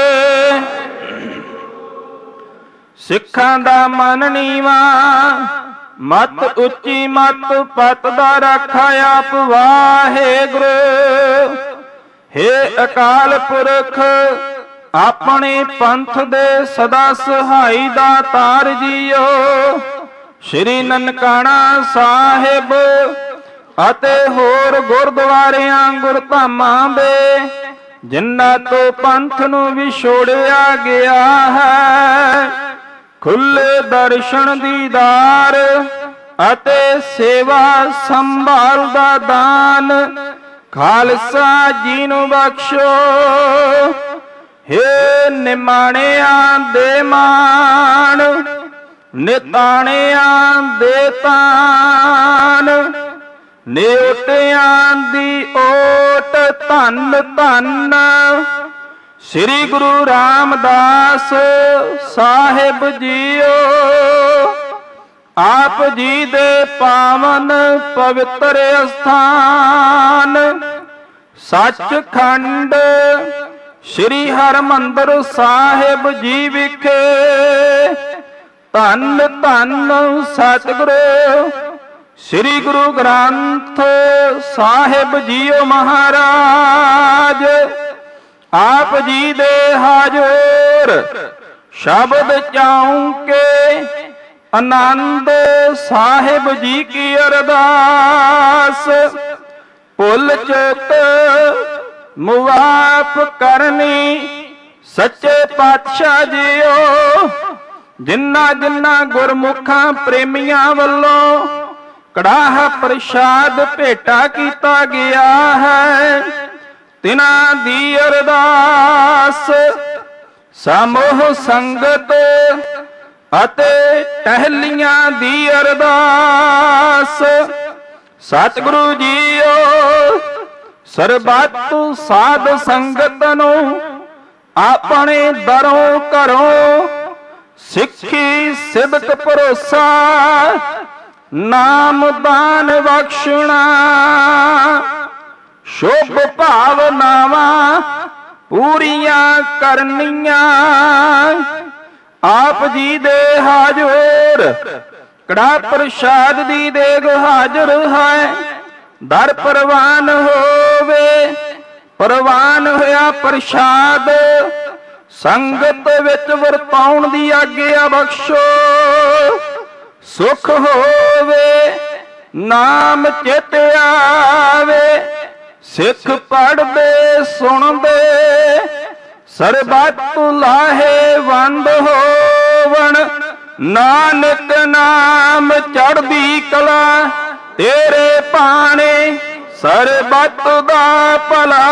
ਸਿੱਖਾਂ ਦਾ ਮਨ ਨੀਵਾ ਮਤ ਉੱਚੀ ਮਤ ਪਤ ਦਾ ਰਾਖਾ ਆਪ ਵਾਹਿਗੁਰੂ। ਹੇ ਅਕਾਲ ਪੁਰਖ ਆਪਣੇ ਪੰਥ ਦੇ ਸਦਾ ਸਹਾਈ ਦਾਤਾਰ ਜੀਓ। ਸ਼੍ਰੀ ਨਨਕਾਣਾ ਸਾਹਿਬ ਅਤੇ ਹੋਰ ਗੁਰਦੁਆਰਿਆਂ ਗੁਰਧਾਮਾਂ ਦੇ ਜਿਨ੍ਹਾਂ ਤੋਂ ਪੰਥ ਨੂੰ ਵਿਛੋੜਿਆ ਗਿਆ ਹੈ ਖੁੱਲੇ ਦਰਸ਼ਨ ਦੀਦਾਰ ਅਤੇ ਸੇਵਾ ਸੰਭਾਲ ਦਾ ਦਾਨ ਖਾਲਸਾ ਜੀ ਨੂੰ ਬਖਸ਼ੋ। ਹੇ ਨਿਮਾਣਿਆਂ ਦੇ ਮਾਣ ਨਿਤਾਣਿਆਂ ਦੇ ਤਾਨ ਨਿਉਟਿਆਂ ਦੀ ਓਟ ਧੰਨ ਧੰਨ ਸ੍ਰੀ ਗੁਰੂ ਰਾਮਦਾਸ ਸਾਹਿਬ ਜੀਓ। ਆਪ ਜੀ ਦੇ ਪਾਵਨ ਪਵਿੱਤਰ ਅਸਥਾਨ ਸੱਚਖੰਡ ਸ੍ਰੀ ਹਰਿਮੰਦਰ ਸਾਹਿਬ ਜੀ ਵਿਖੇ ਧੰਨ ਧੰਨ ਸਤਿਗੁਰੂ ਸ੍ਰੀ ਗੁਰੂ ਗ੍ਰੰਥ ਸਾਹਿਬ ਜੀਓ ਮਹਾਰਾਜ। ਆਪ ਜੀ ਦੇ ਹਾਜ਼ਰ ਸ਼ਬਦ ਚਾਉਂਕੇ ਆਨੰਦ ਸਾਹਿਬ ਜੀ ਕੀ ਅਰਦਾਸ। ਭੁੱਲ ਚੁੱਕ ਮੁਆਫ ਕਰਨੀ ਸੱਚੇ ਪਾਤਸ਼ਾਹ ਜੀਓ। ਜਿਨ੍ਹਾਂ ਜਿਨ੍ਹਾਂ ਗੁਰਮੁਖਾਂ ਪ੍ਰੇਮੀਆਂ ਵੱਲੋਂ ਕੜਾਹ ਪ੍ਰਸ਼ਾਦ ਭੇਟਾ ਕੀਤਾ ਗਿਆ ਹੈ ਤਿਨਾਂ ਦੀ ਅਰਦਾਸ ਸਮੂਹ ਸੰਗਤ ਅਤੇ ਟਹਿਲੀਆਂ ਦੀ ਅਰਦਾਸ। ਸਤਿਗੁਰੂ ਜੀਓ ਸਰਬੱਤ ਸਾਧ ਸੰਗਤ ਨੂੰ ਆਪਣੇ ਦਰੋਂ ਘਰੋਂ ਸਿੱਖੀ ਸਿਦਕ ਭਰੋਸਾ ਨਾਮ ਦਾਨ ਬਖਸ਼ਣਾ ਸ਼ੁਭ ਭਾਵਨਾਵਾਂ ਪੂਰੀਆਂ ਕਰਨੀਆਂ ਆਪ ਜੀ ਦੇ ਹਾਜ਼ਰ ਕੜਾ ਪ੍ਰਸ਼ਾਦ ਦੀ ਦੇਗ ਹਾਜ਼ਰ ਹੈ ਦਰ ਪ੍ਰਵਾਨ ਹੋਵੇ ਪ੍ਰਵਾਨ ਹੋਇਆ ਪ੍ਰਸ਼ਾਦ ਸੰਗਤ ਵਿੱਚ ਵਰਤਾਉਣ ਦੀ ਆਗਿਆ ਬਖਸ਼ੋ ਸੁਖ ਹੋਵੇ ਨਾਮ ਚਿਤ ਆਵੇ ਸਿੱਖ ਪੜ੍ਹਦੇ ਸੁਣਦੇ ਸਰਬੱਤ ਲਾਹੇ ਵੰਦ ਹੋਵਣ ਨਾਨਕ ਨਾਮ ਚੜ੍ਹਦੀ ਕਲਾ ਤੇਰੇ ਭਾਣੇ ਸਰਬੱਤ ਦਾ ਭਲਾ।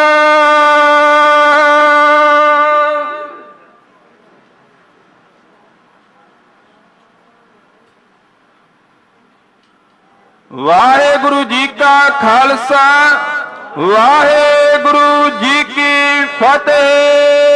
ਵਾਹਿਗੁਰੂ ਜੀ ਕਾ ਖਾਲਸਾ ਵਾਹਿਗੁਰੂ ਜੀ ਕੀ ਫਤਿਹ।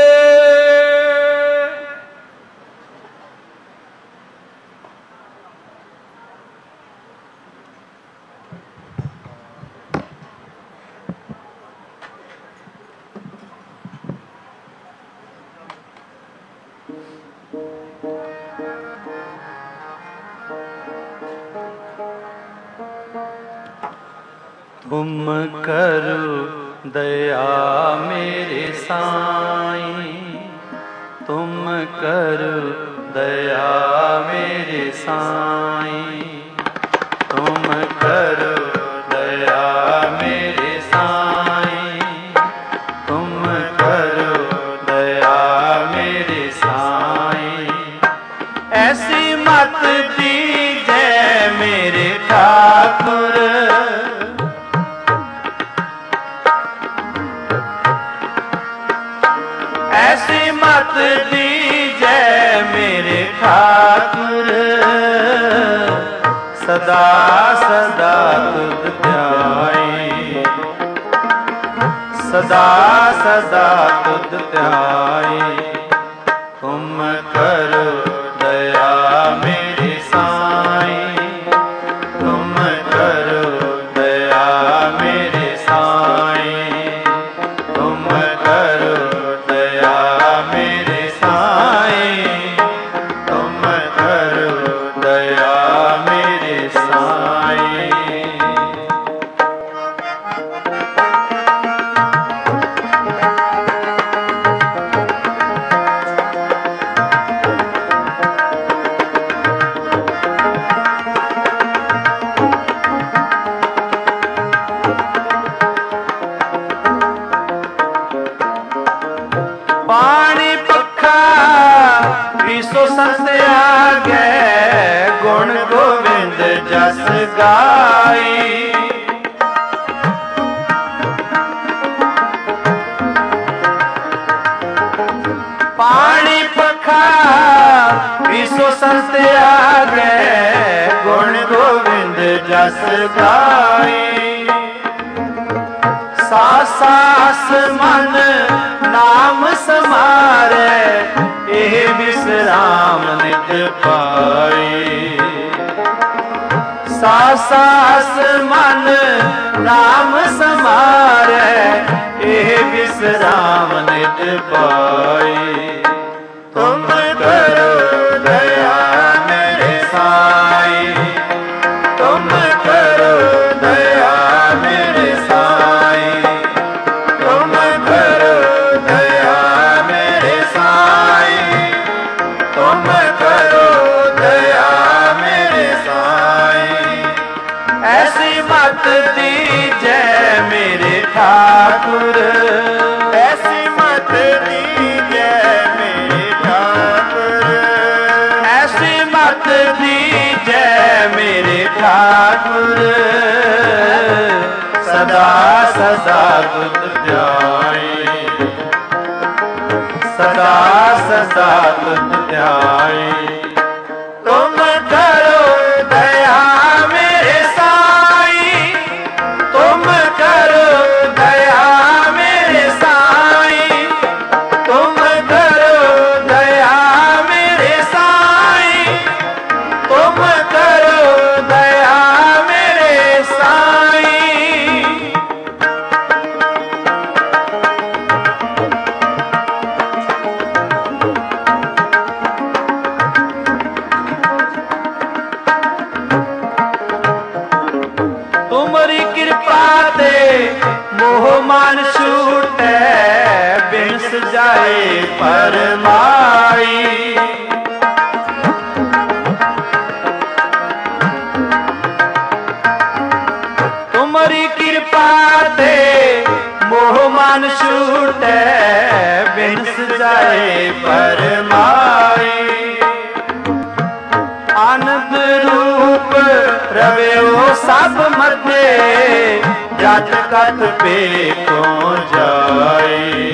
तुम करो दया मेरे साईं तुम करो दया मेरे साईं तुम करो दया मेरे साईं तुम करो दया मेरे साईं ऐसी मत दीजिए मेरे ठाकुर ऐसी मत दीजिए मेरे ठाकुर सदा सदा तुझ ध्याए सदा सदा तुझ ध्याए तुम करो दया मेरे साईं तुम करो दया मेरे साईं तुम करो दया मेरे साईं तुम करो दया मेरे साईं। पानी पखा विसो संत आगे गुण गोविंद जस गाई पानी पखा विसो संत आगे गुण गोविंद जस गाई सास सास मन नाम समारे एह विश्राम निज पाई सास सास मन नाम समारे एह विश्राम निज पाई तुम करो दया मेरे साईं तुम करो दया मेरे साईं तुम करो दया मेरे साईं तुम करो दया मेरे साईं ऐसी मत दीजिए मेरे ठाकुर ऐसी मत दीजिए मेरे ठाकुर ऐसी मत दीजिए मेरे ठाकुर सदा सदा तुझ ध्याए सदा सदा तुझ ध्याए तुम करो दया मेरे साईं तुम करो जाए परमाई। तुम्हारी कृपा ते मोह मन छूटे बिनस जाए परमाई। आनंद रूप रव्यो सब मध्य जत कत पे को जाए।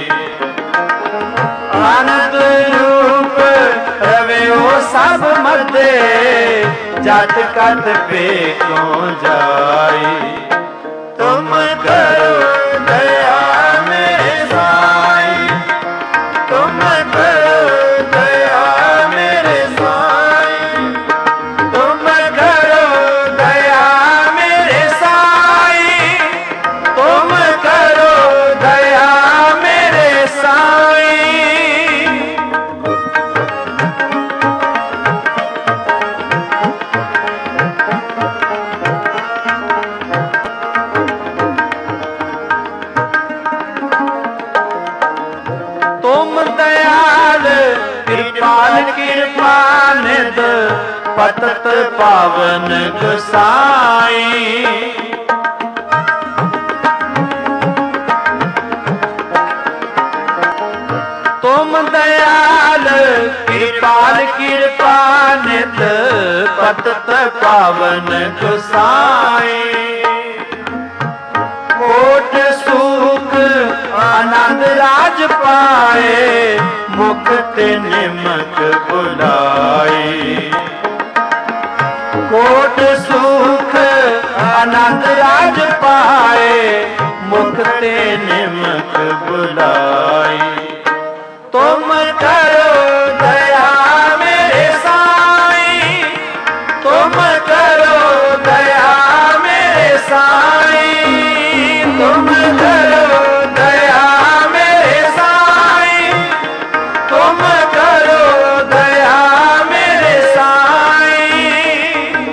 आनंद रूप रव्यो सब मध्य जत कत पे को जाए। तुम करो दया मेरे साईं, तुम करो दया मेरे साईं, तुम करो दया मेरे साईं, तुम करो दया मेरे साईं। तुम दयाल कृपाल कृपानिध पतत पावन गोसाई। तुम दयाल कृपाल कृपानिध पतत पावन गोसाई। कोट सुख आनंद राज पाए मुक्त निमक बुलाए। कोट सुख आनंद राज पाए मुक्त निमक बुलाए। तुम करो दया मेरे साईं, तुम करो दया मेरे साईं, तुम करो दया मेरे साईं, तुम करो दया मेरे साईं।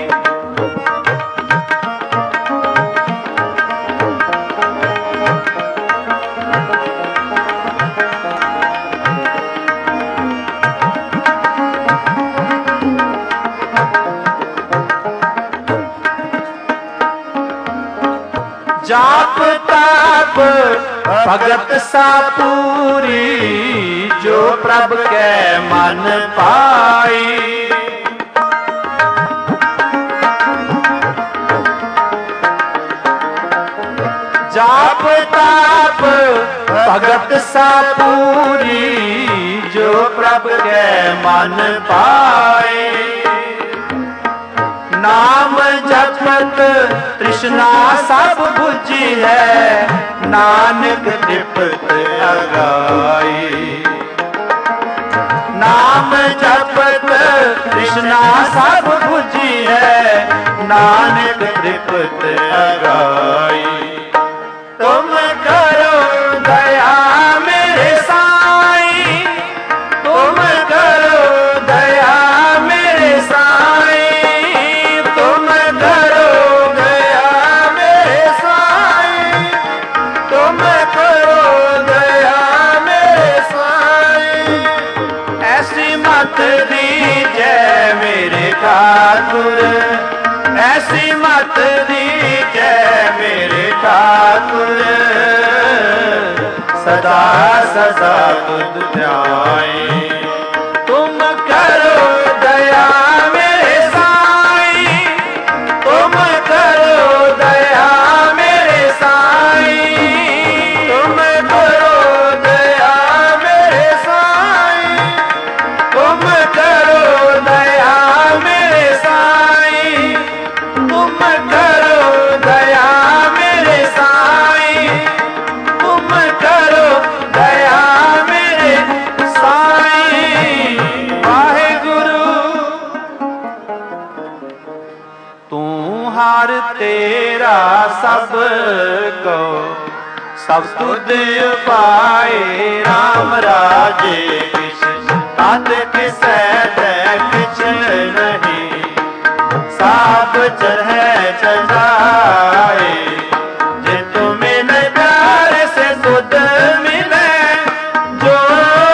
जाप ताप भगत सा पूरी जो प्रभ के मन पाई। जाप ताप भगत सा पूरी जो प्रभ के मन पाए। नाम जपत तृष्णा सब बुझी है नानक तृप्त अगाई। नाम जपत तृष्णा सब बुझी है नानक तृप्त अगाई। तुम करो दया मेरे साईं, तुम करो दया मेरे साईं, तुम करो दया मेरे साईं, तुम करो दया मेरे साईं। ऐसी मत दीजै मेरे ठाकुर, ऐसी मत दीजै मेरे ठाकुर, सदा सदा तुझ ध्याए। तुम करो दया मेरे साईं, तुम करो दया मेरे साईं, तुम करो दया मेरे साईं, तुम करो दया मेरे साईं, तुम करो दया मेरे साईं, तुम करो दया मेरे साईं। वाहेगुरु तू हार तेरा सब को सब तुद पाए। राम राजे किस अत किसै दै किछ नहीं, साब चढ़े चढ़ाए। जे तुम्हें प्यार से सुध मिले जो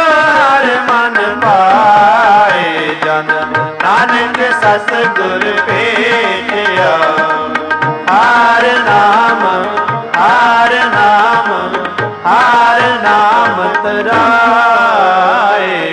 ਦਸ ਗੁਰ ਭੇਟਿਆ। ਹਰ ਨਾਮ ਹਰ ਨਾਮ ਹਰ ਨਾਮ ਤਰਾਏ।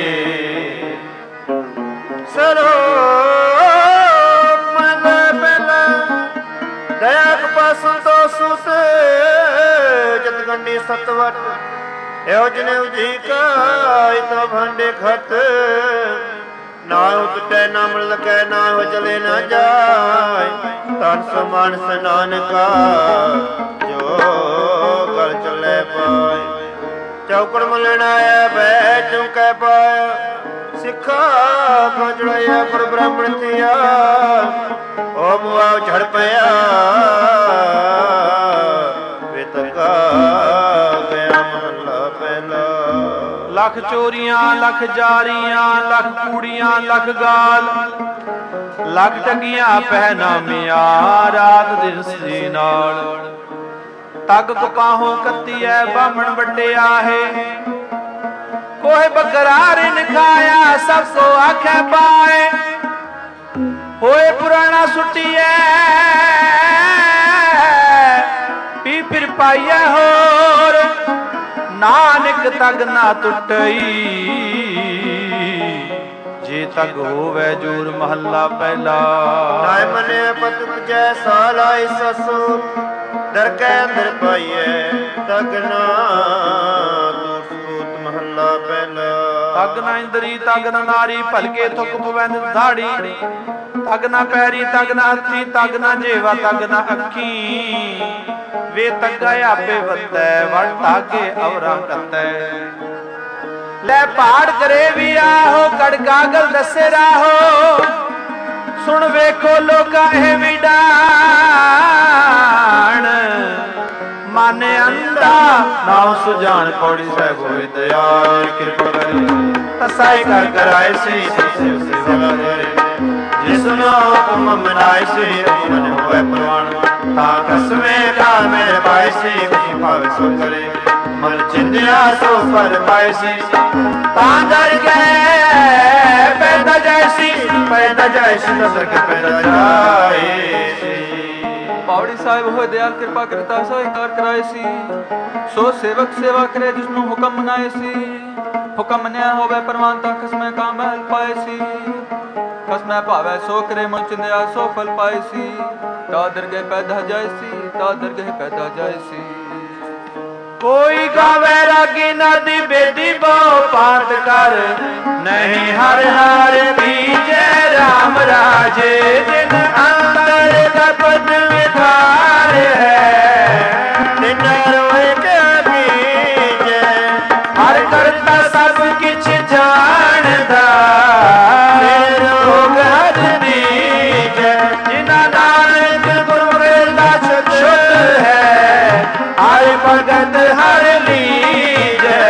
ਸਰੋਪ ਮਨ ਪਹਿਲਾ ਦਇਆ ਕਪਾ ਸੰਤੋਖ ਸੁਤ ਜਤ ਗੰਡੀ ਸਤਵਟ ਇਹੋ ਜਨੇ ਉਜੀ ਕਾਇ ਤੋ ਭੰਡੇ ਖਤ। ਨਾ ਉਤਟੈ ਨਾ ਮਲ ਲਕੈ ਨਾ ਹੋ ਚਲੇ ਨਾ ਜਾਏ। ਤਨ ਸਮਾਨ ਸਨਾਨਕਾ ਜੋ ਗਲ ਚਲੇ ਪਾਏ। ਚੌਕੜ ਮਲਣ ਆਇਆ ਬੈ ਚੁਕੈ ਪਾਇਆ। ਸਿੱਖਾ ਖੋਜੜਿਆ ਗੁਰ ਬ੍ਰਾਹਮਣ ਥਿਆ। ਓ ਮੁਆ ਝੜ ਪਿਆ ਵਿਤਕਾ ਗਿਆ ਮਹੱਲਾ ਪਹਿਲਾ। ਲੱਖ ਚੋਰੀਆਂ ਲੱਖ ਜਾਰੀਆਂ ਲੱਖ ਕੂੜੀਆਂ ਲੱਖ ਗਾਲ। ਲੱਖ ਟੰਗੀਆਂ ਪਹਿਨਾਮੀਆਂ ਰਾਤ ਦਿਨ ਸੀ ਨਾਲ। ਤੱਗ ਕਪਾਹੋਂ ਕੱਤੀਐ ਬਾਹਮਣ ਵੱਡਿਆ ਹੈ। ਕੋਹੇ ਬੱਕਰਾ ਰਿਨ ਖਾਇਆ ਸਭ ਕੋ ਆਖੈ ਪਾਏ। ਹੋਏ ਪੁਰਾਣਾ ਸੁੱਟੀਐ ਪੀ ਫਿਰ ਪਾਈਐ ਹੋਰ। ਨਾਨਕ ਤਗ ਨਾ ਟੁੱਟਈ ਜੇ ਤਗ ਹੋਵੇ ਜੋਰ। ਮਹੱਲਾ ਪਹਿਲਾ। ਨਾਇ ਮਨੇ ਪਤ ਜੈ ਸਾਲਾਈ ਸਸੁ ਦਰ ਕੈ ਅੰਦਰ ਪਾਈਐ। ਤਗ ਨਾ ਦੂਰ ਸੂਤ ਮਹੱਲਾ ਪਹਿਲਾ। ਤਗ ਨਾ ਇੰਦਰੀ ਤਗ ਨਾ ਨਾਰੀ ਭਲਕੇ ਥੁਕ ਪਵੈਂਦ ਦਾੜੀ। ਤਗ ਨਾ ਪੈਰੀ ਤਗ ਨਾ ਹੱਥੀ ਤਗ ਨਾ ਜੇਵਾ ਤਗ ਨਾ ਅੱਖੀ। ਵੇ ਤੱਗਾ ਆਪੇ ਵੱਤੈ ਵੜ ਤਾਗੇ ਅਵਰਾ ਕੱਤੈ। ਲੈ ਪਹਾੜ ਕਰੇ ਵੀ ਆਹੋ ਕੜ ਕਾਗਲ ਦੱਸੇ ਰਾਹੋ। ਸੁਣ ਵੇਖੋ ਲੋਕਾਂ ਇਹ ਵੀ ਡਾਣ। ਮਨ ਅੰਧਾ ਨਾਉ ਸੁਜਾਨ ਪੌੜੀ ਸਾਹਿਬ ਹੋਏ ਦਇਆਲ। ਕਿਰਪਾ ਕਰੇ ਤਸਾਈ ਕਰ ਕਰਾਏ ਸੇ ਸੇਵਾ ਕਰੇ। ਜਿਸਨੋ ਹੁਕਮ ਮਨਾਏ ਸੇ ਮਨ ਹੋਏ ਪ੍ਰਵਾਨ। ਤਾਂ ਕਸਮੇ ਕਾ ਮੇਰੇ ਪਾਏ ਸੇ ਕੁਛ ਭਾਵੇ ਸੋ ਕਰੇ। ਮਨ ਚਿੰਦਿਆ ਸੋ ਫਲ ਪਾਏ ਸੇ। ਤਾਂ ਦਰ ਗਏ ਪੈਦਾ ਜੈਸੀ ਪੈਦਾ ਜੈਸੀ ਦਸਕ ਪੈਦਾ ਜਾਏ। ਪਾਵੜੀ ਸਾਹਿਬ ਹੋਏ ਦਿਆਲ ਕਿਰਪਾ ਕਰਤਾ ਸੋ ਇਕਾਰ ਕਰਾਏ ਸੀ। ਸੋ ਸੇਵਕ ਸੇਵਾ ਕਰੇ ਜਿਸਨੂੰ ਹੁਕਮ ਮਨਾਏ ਸੀ। ਹੁਕਮ ਮੰਨਿਆ ਹੋਵੇ ਪ੍ਰਵਾਨ ਤਾਂ ਖਸਮੇ ਕਾ ਮਹਿਲ ਪਾਏ ਸੀ। ਖਸਮੈ ਭਾਵੈ ਸੋ ਕਰੇ ਮਨ ਚਿੰਦਿਆ ਸੋ ਫਲ ਪਾਏ ਸੀ। ਤਾ ਦਰਗਹਿ ਪੈਦਾ ਜਾਏ ਸੀ ਤਾ ਦਰਗਹਿ ਪੈਦਾ ਜਾਏ ਸੀ। ਕੋਈ ਗਾਵੇ ਰਾਗੀ ਨਾਦੀ ਬੇਦੀ ਬਹੁ ਪਾਤ ਕਰ। ਨਹੀਂ ਹਰ ਹਰ ਪੀਜੈ ਰਾਮ ਰਾਜੇ। ਦਿਨ ਅੰਦਰ ਤਪਤ ਵਿਕਾਰ ਹੈ। ਦਿਨ ਰੋਏ ਕੇ ਬੀਜੈ ਹਰ ਕਰਤਾ ਸਭ ਕਿਛ ਜਾਣਦਾ। ਰੋਗ ਹਰ ਦੀਜੈ ਜਿਨਾ ਨਾਨਕ ਗੁਰਮੁਖ ਦਾ ਛੁਟ ਹੈ। ਹਰ ਭਗਤ ਹਰ ਲੀਜੈ।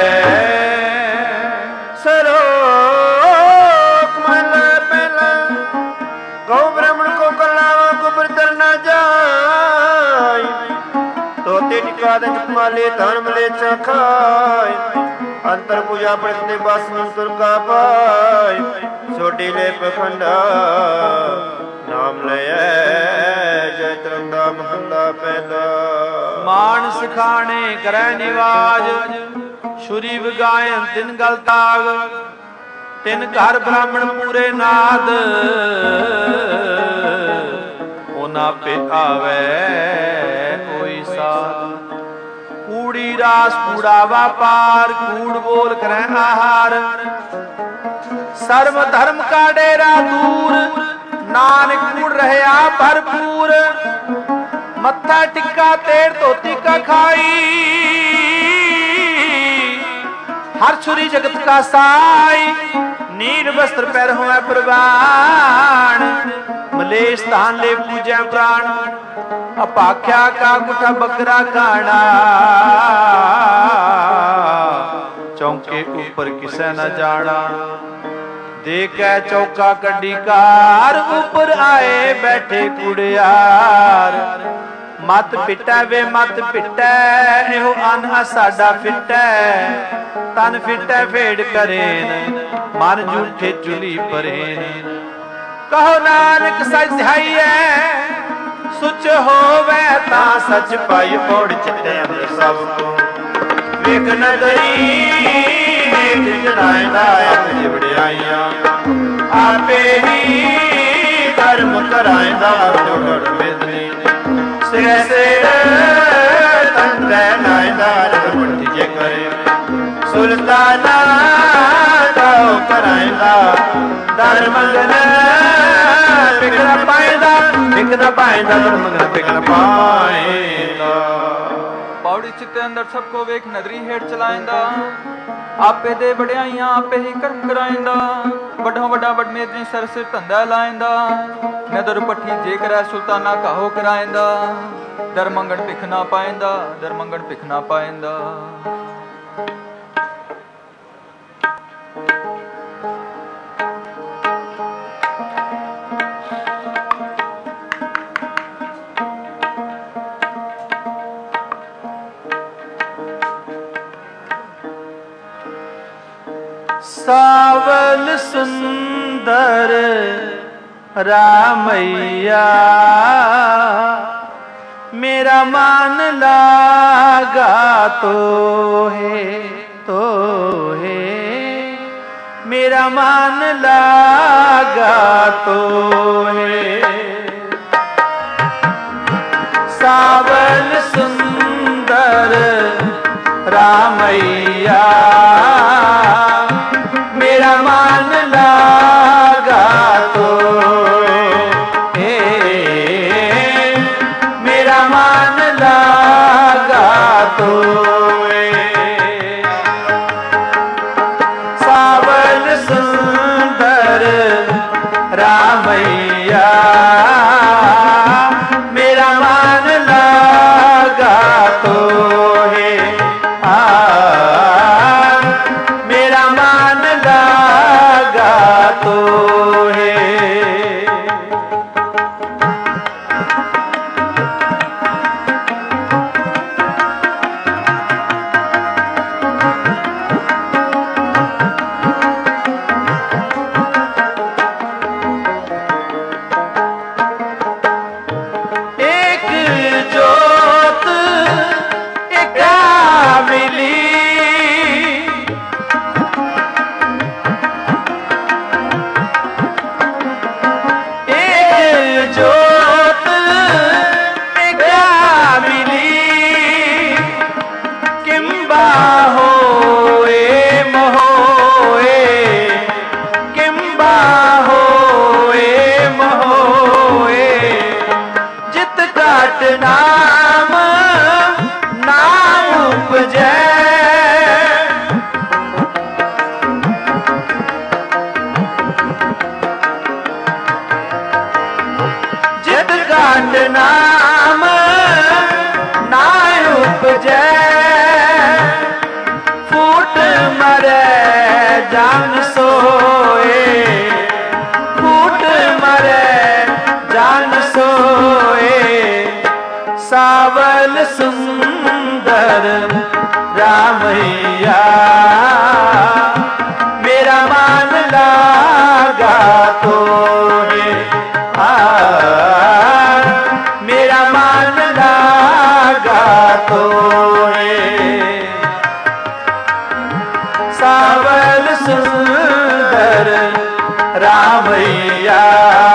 ਸਰੋਕ ਮਹੱਲਾ ਪਹਿਲਾ। ਗਊ ਬ੍ਰਾਹਮਣ ਕੋ ਕਰਲਾਵਾ ਗੁਬਰ ਦਰ ਨਾ ਜਾਏ। ਤੋਤੇ ਟਿਕਾ ਦੇ ਚੁਕਮਾਲੇ ਧਨ ਮਲੇ ਚਖਾਏ। ਅੰਤਰ ਪੂਜਾ ਪੜਤ ਦੇ ਬਸ ਨੂੰ ਤੁਰਕਾ ਪਾਏ। ਛੋਟੀ ਲੈ ਪਖੰਡਾ ਨਾਮ ਲਿਐ ਜੈ ਤਰੰਦਾ ਮਹੱਲਾ ਪਹਿਲਾ। ਮਾਨ ਸਿਖਾਣੇ ਕਰੈ ਨਿਵਾਜ। ਛੁਰੀ ਵਗਾਇਨ ਤਿਨ ਗਲ ਤਾਗ। ਤਿਨ ਘਰ ਬ੍ਰਾਹਮਣ ਪੂਰੇ ਨਾਦ। ਉਹਨਾਂ ਪੇ ਆਵੇ ਕੋਈ ਸਾਧ। ਕੂੜੀ ਰਾਸ ਕੂੜਾ ਵਾਪਾਰ। ਕੂੜ ਬੋਲ ਕਰੈ ਆਹਾਰ। ਸਰਬ ਧਰਮ ਕਾ ਡੇਰਾ ਦੂਰ। ਨਾਨਕ ਕੂੜ ਰਹਿਆ ਭਰਪੂਰ। ਮੱਥਾ ਟਿੱਕਾ ਤੇੜ ਧੋਤੀ ਕਾ ਖਾਈ। हर छुरी जगत का साई, नीर वस्त्र पैर होए प्रवान, मलेश स्थान ले पूजै प्राण, अपाख्या का गुठा बकरा काना, चौके ऊपर किसे न जाना, देखे चौका कड्डी कार, ऊपर आए बैठे कुड़ियार, मत पिटै वे मत पिटै, एहो अनहा साडा फिटै, तन फिटै फेड़ करेन, मन झूठे चुली परेन, कहो नानक सच है सुच होवे ता सच पाई पौड़ चिट्टे अंदर सबको वेख नदरी वेख जड़ाएंदा अपनी वड्याइयां आपे ही धर्म कराएंदा जोड़ बेदनी सिर सिर तंदे लाएंदा रमटी जे करे सुल्ताना दाओ कराएंदा दर मंगन पिकना पाएंदा पिकना पाएंदा दर मंगन पिकना पाएंदा पौड़ी चित्ते अंदर सबको वेख नदरी हेठ चलाएंदा आपे दे बड़ियाइयां आपे ही कर्म कराएंदा वड्डों वड्डा वडमेदनी सर सिर धंधा लाएंदा नदर पट्ठी जे करै सुल्ताना काहो कराएंदा दर मंगन पिख ना पाएंदा दर मंगन पिख ना पाएंदा सावल सुंदर रामैया मेरा मान लागा तो है तो है मेरा मान लागा तो है सावल सुंदर रामैया मेरा मान लागा तो हे मेरा मान लागा तो सावल सुंदर रामैया मेरा मान लागा तो है आ मेरा मान लागा तो है एक जोत एका मिली जोत एका मिली किम्बा होए महोए किम्बा होए महोए जित काट नाम नाम उपजै काट नाम ना उपजै फूट मरे जान सोए फूट मरे जान सोए सावल सुंदर रामैया मेरा मान लागा तो है आ मेरा मान लागा तो है सावल सुंदर रामैया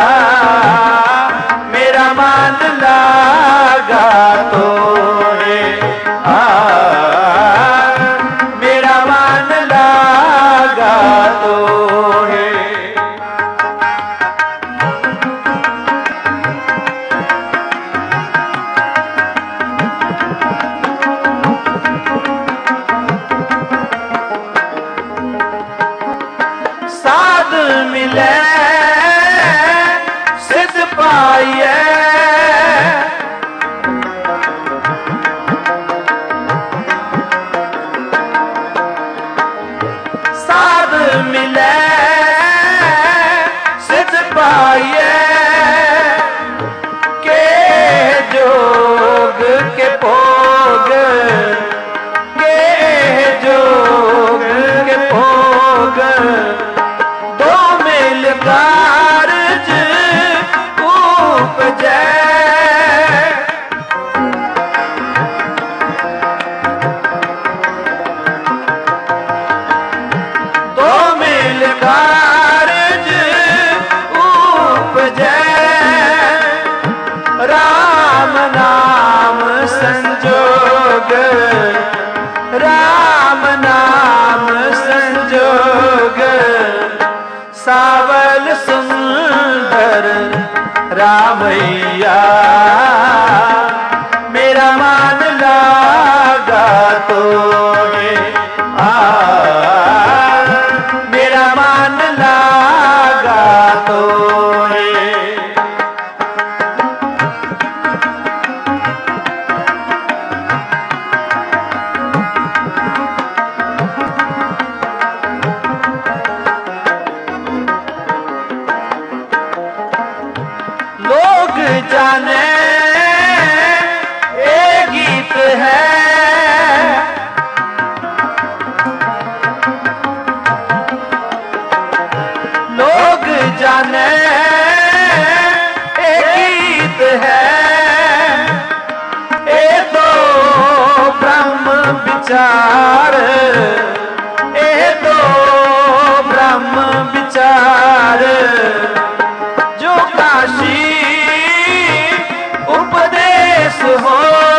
मेरा मान लागा तो है आ मेरा मान लागा तो है साध मिले सिद्ध पाइए साध मिले सिद्ध पाइए के जोग के भोग के जोग के भोग दो मिल कारज सावल सुंदर रामैया मेरा मान लागा तो है आ मेरा मान लागा तो है। लोग जाने ये गीत है लोग जाने ये गीत है ये तो ब्रह्म विचार ये तो ब्रह्म विचार जो काशी उपदेश हो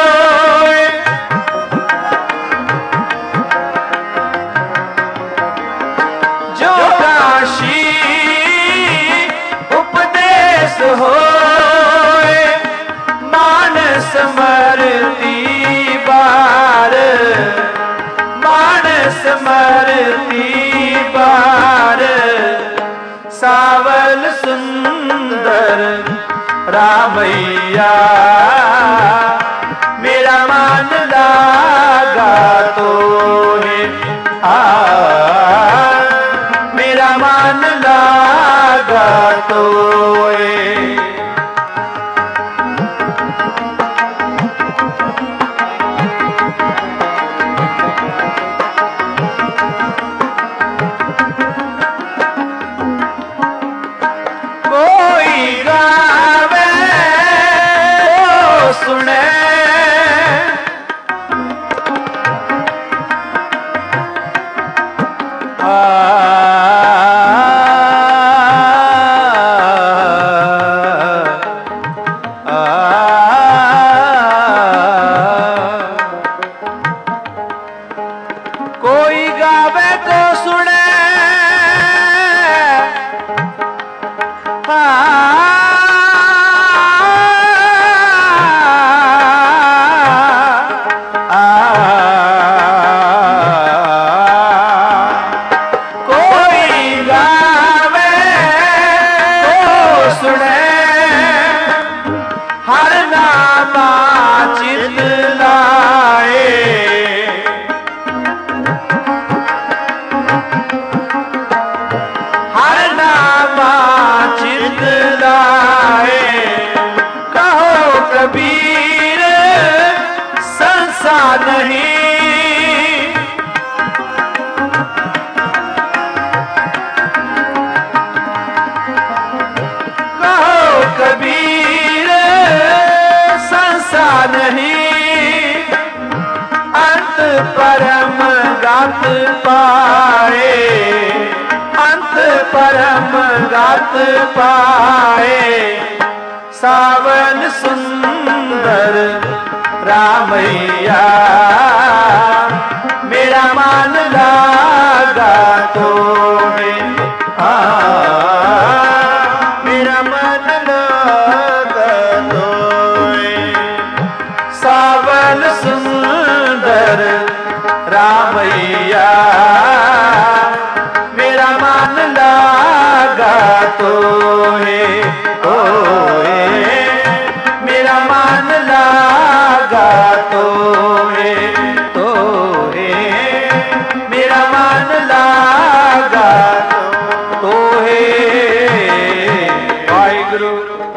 जो काशी उपदेश हो मान स्मृति बार मान स्मृति बार सावल सुंदर रामैया मेरा मान लागा तो है आ मेरा मान लागा तो है। कोई गावे तो सुने आ कोई गावे तो सुने कोई गावे तो सुने हर नामा चित लाए हर नामा चित लाए कहो कबीर संसार नहीं कहो कबीर संसार नहीं अंत परम गात पाए अंत परम गात पाए सावन सुंदर रामैया मेरा मान लागा तो है आ मेरा मन लागा तो है सावन सुंदर रामैया मेरा मन लागा तो है ओ है मेरा मन लागा तो है तो है मेरा मन लागा तो है। वाहिगुरु।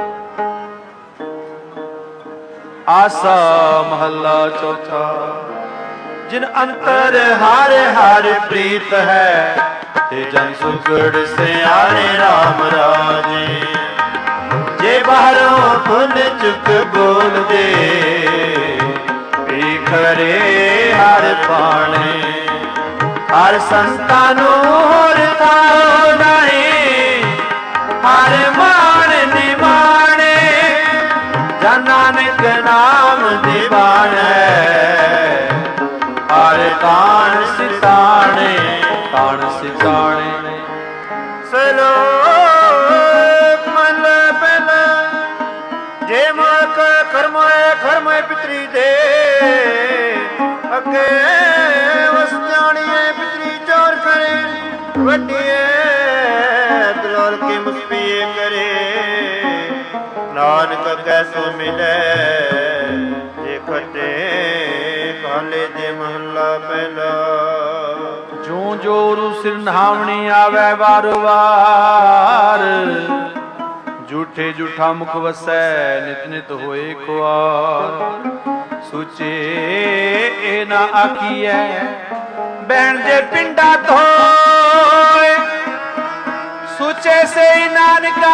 आसा महला चौथा। जिन अंतर हार हार प्रीत है ते जन सुगड़ से आने राम राजे जे बाहरों फुल चुक बोल दे खरे हर पाने हर संतानों होर ताओ नहीं हर मान निमाने जन नानक नाम दीवान हर तान सिताने तान सिताने से ਸਲੋਕ ਮਹਲਾ ਪਹਿਲਾ। ਜੇ ਮਾਲਕ ਕਰਮ ਹੋਏ ਖਰਮ ਹੋਏ ਪਿਤਰੀ ਦੇ ਅੱਗੇ ਵਸ ਜਾਣੀਏ ਪਿਤਰੀ ਚੋਰ ਕਰੇ ਵੱਡੀਏ ਦਲਾਲ ਕੇ ਮੁਸਪੀਏ ਕਰੇ ਨਾਨਕ ਕੈਸੋ ਮਿਲੇ ਜੇ ਖਟੇ ਕਾਲੇ ਦੇ ਮਹੱਲਾ ਪਹਿਲਾ। ਜੋ ਜੋਰੂ ਸਿਰ ਨਹਾਵਣੀ ਆਵੇ ਵਾਰੋ ਵਾਰ ਝੂਠੇ ਝੂਠਾ ਮੁਖ ਵਸੈ ਨਿਤ ਨਿਤ ਹੋਏ ਖੁਆਰ ਸੁਚੇ ਇਹ ਨਾ ਆਖੀਐ ਬੈਣ ਦੇ ਪਿੰਡਾ ਧੋਏ ਸੁਚੇ ਸੇ ਨਾਨਕਾ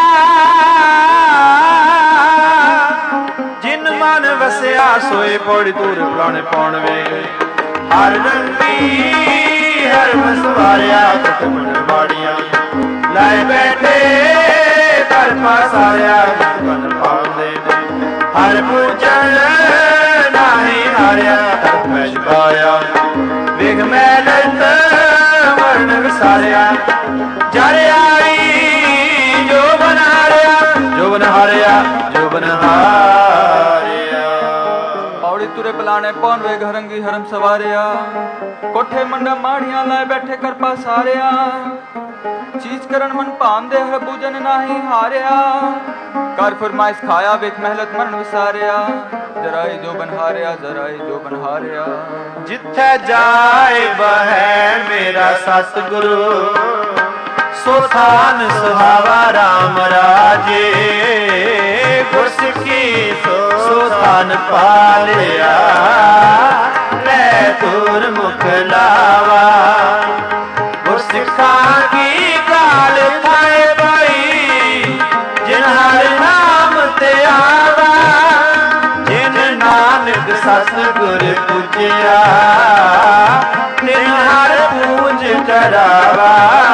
ਜਿਨ ਮਨ ਵਸਿਆ ਸੋਏ ਪੌੜੀ ਦੂਰ ਪੁਰਾਣੇ ਪਾਉਣ ਵੇ ਹਰ ਰੰਗੀ ਹਰ ਮਸਵਾਰਿਆ ਕੁਟਮਨ ਵਾੜੀਆਂ ਲਾਏ ਬੈਠੇ ਦਰ ਪਾਸਾਰਿਆ ਕੁਟਮਨ ਪਾਉਂਦੇ ਹਰ ਪੂਜਣ ਨਾਹੀ ਹਾਰਿਆ ਤਤ ਮੈਂ ਜਗਾਇਆ ਵੇਖ ਮੈਂ ਲਤ ਮਰਨ ਵਿਸਾਰਿਆ ਜਰ ਆਈ ਜੋ ਬਨਾਰਿਆ ਜੋ ਬਨ ਹਾਰਿਆ ਜੋ ਬਨ ਹਾਰਿਆ। ਪੌੜੀ ਤੁਰੇ ਪਲਾਣੇ ਪੌਣ ਵੇ ਘਰੰਗੀ ਹਰਮ ਸਵਾਰਿਆ ਕੋਠੇ ਮੰਡਾ ਮਾੜੀਆਂ ਲਾਏ ਬੈਠੇ ਕਰ ਪਾਸਾਰਿਆ ਚੀਜ਼ ਕਰਨ ਮਨ ਭਾਂਦੇ ਹਰ ਬੂਜਨ ਨਾਹੀ ਹਾਰਿਆ ਕਰ ਫਰਮਾਇਸ਼ ਖਾਇਆ ਵੇਖ ਮਹਿਲਤ ਮਰਨ ਵਿਸਾਰਿਆ ਜਰਾਈ ਜੋ ਬਨਹਾਰਿਆ ਜਰਾਈ ਜੋ ਬਨਹਾਰਿਆ। ਜਿੱਥੇ ਜਾਏ ਬਹਿ ਮੇਰਾ ਸਤਿਗੁਰੂ ਸੋ ਥਾਨ ਸੁਹਾਵਾ ਰਾਮ ਰਾਜੇ ਗੁਰਸਿੱਖੀ ਸੋ ਥਾਨ ਪਾਲਿਆ ਲੈ ਤੁਰ ਮੁਖ ਲਾਵਾ ਗੁਰਸਿੱਖਾਂ ਕੀ ਕਾਲ ਖਾਏ ਬਾਈ ਜਿਨ ਹਰ ਨਾਮ ਤੇ ਆਵਾ ਜਿਨ ਨਾਨਕ ਸਤਿਗੁਰ ਪੂਜਿਆ ਤਿਨ ਹਰ ਪੂਜ ਕਰਾਵਾ।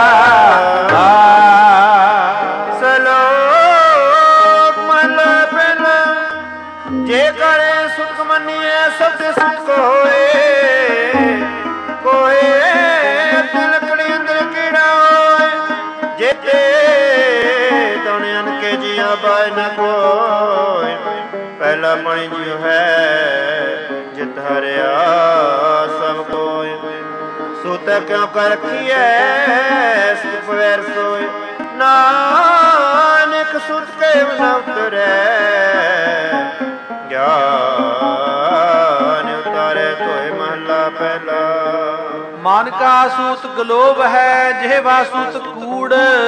ਸਲੋਕ ਮਹਲਾ ਪਹਿਲਾ। ਜੇ ਕਰੇ ਸੁਖ ਮੰਨੀਏ ਸਭ ਤੇ ਸੁਖ ਹੋਏ ਕੋਏ ਤਿਲਕੜੀ ਅੰਦਰ ਕੀੜਾ ਹੋਏ ਜੇਤੇ ਦੁਨੀਆਂ ਕੇ ਜੀਆਂ ਬਾਇ ਨ ਕੋਏ ਪਹਿਲਾ ਮਣੀ ਜਿਉ ਹੈ ਜਿਤ ਹਰਿਆ ਸਭ ਕੋਏ ਸੁਤ ਕਿਉ ਕਰ ਰਖੀਐ ਸੁਖ ਵੈਰ ਸੋਏ ਨਾਨਕ ਸੁਤ ਕੇ ਨ ਉਤਰੈ ਗਿਆਨ ਉਤਾਰੇ ਤੋਏ ਮਹਲਾ ਪਹਿਲਾ। ਮਨ ਕਾ ਸੂਤ ਗਲੋਬ ਹੈ ਜਿਹਵਾ ਸੂਤ ਕੂੜ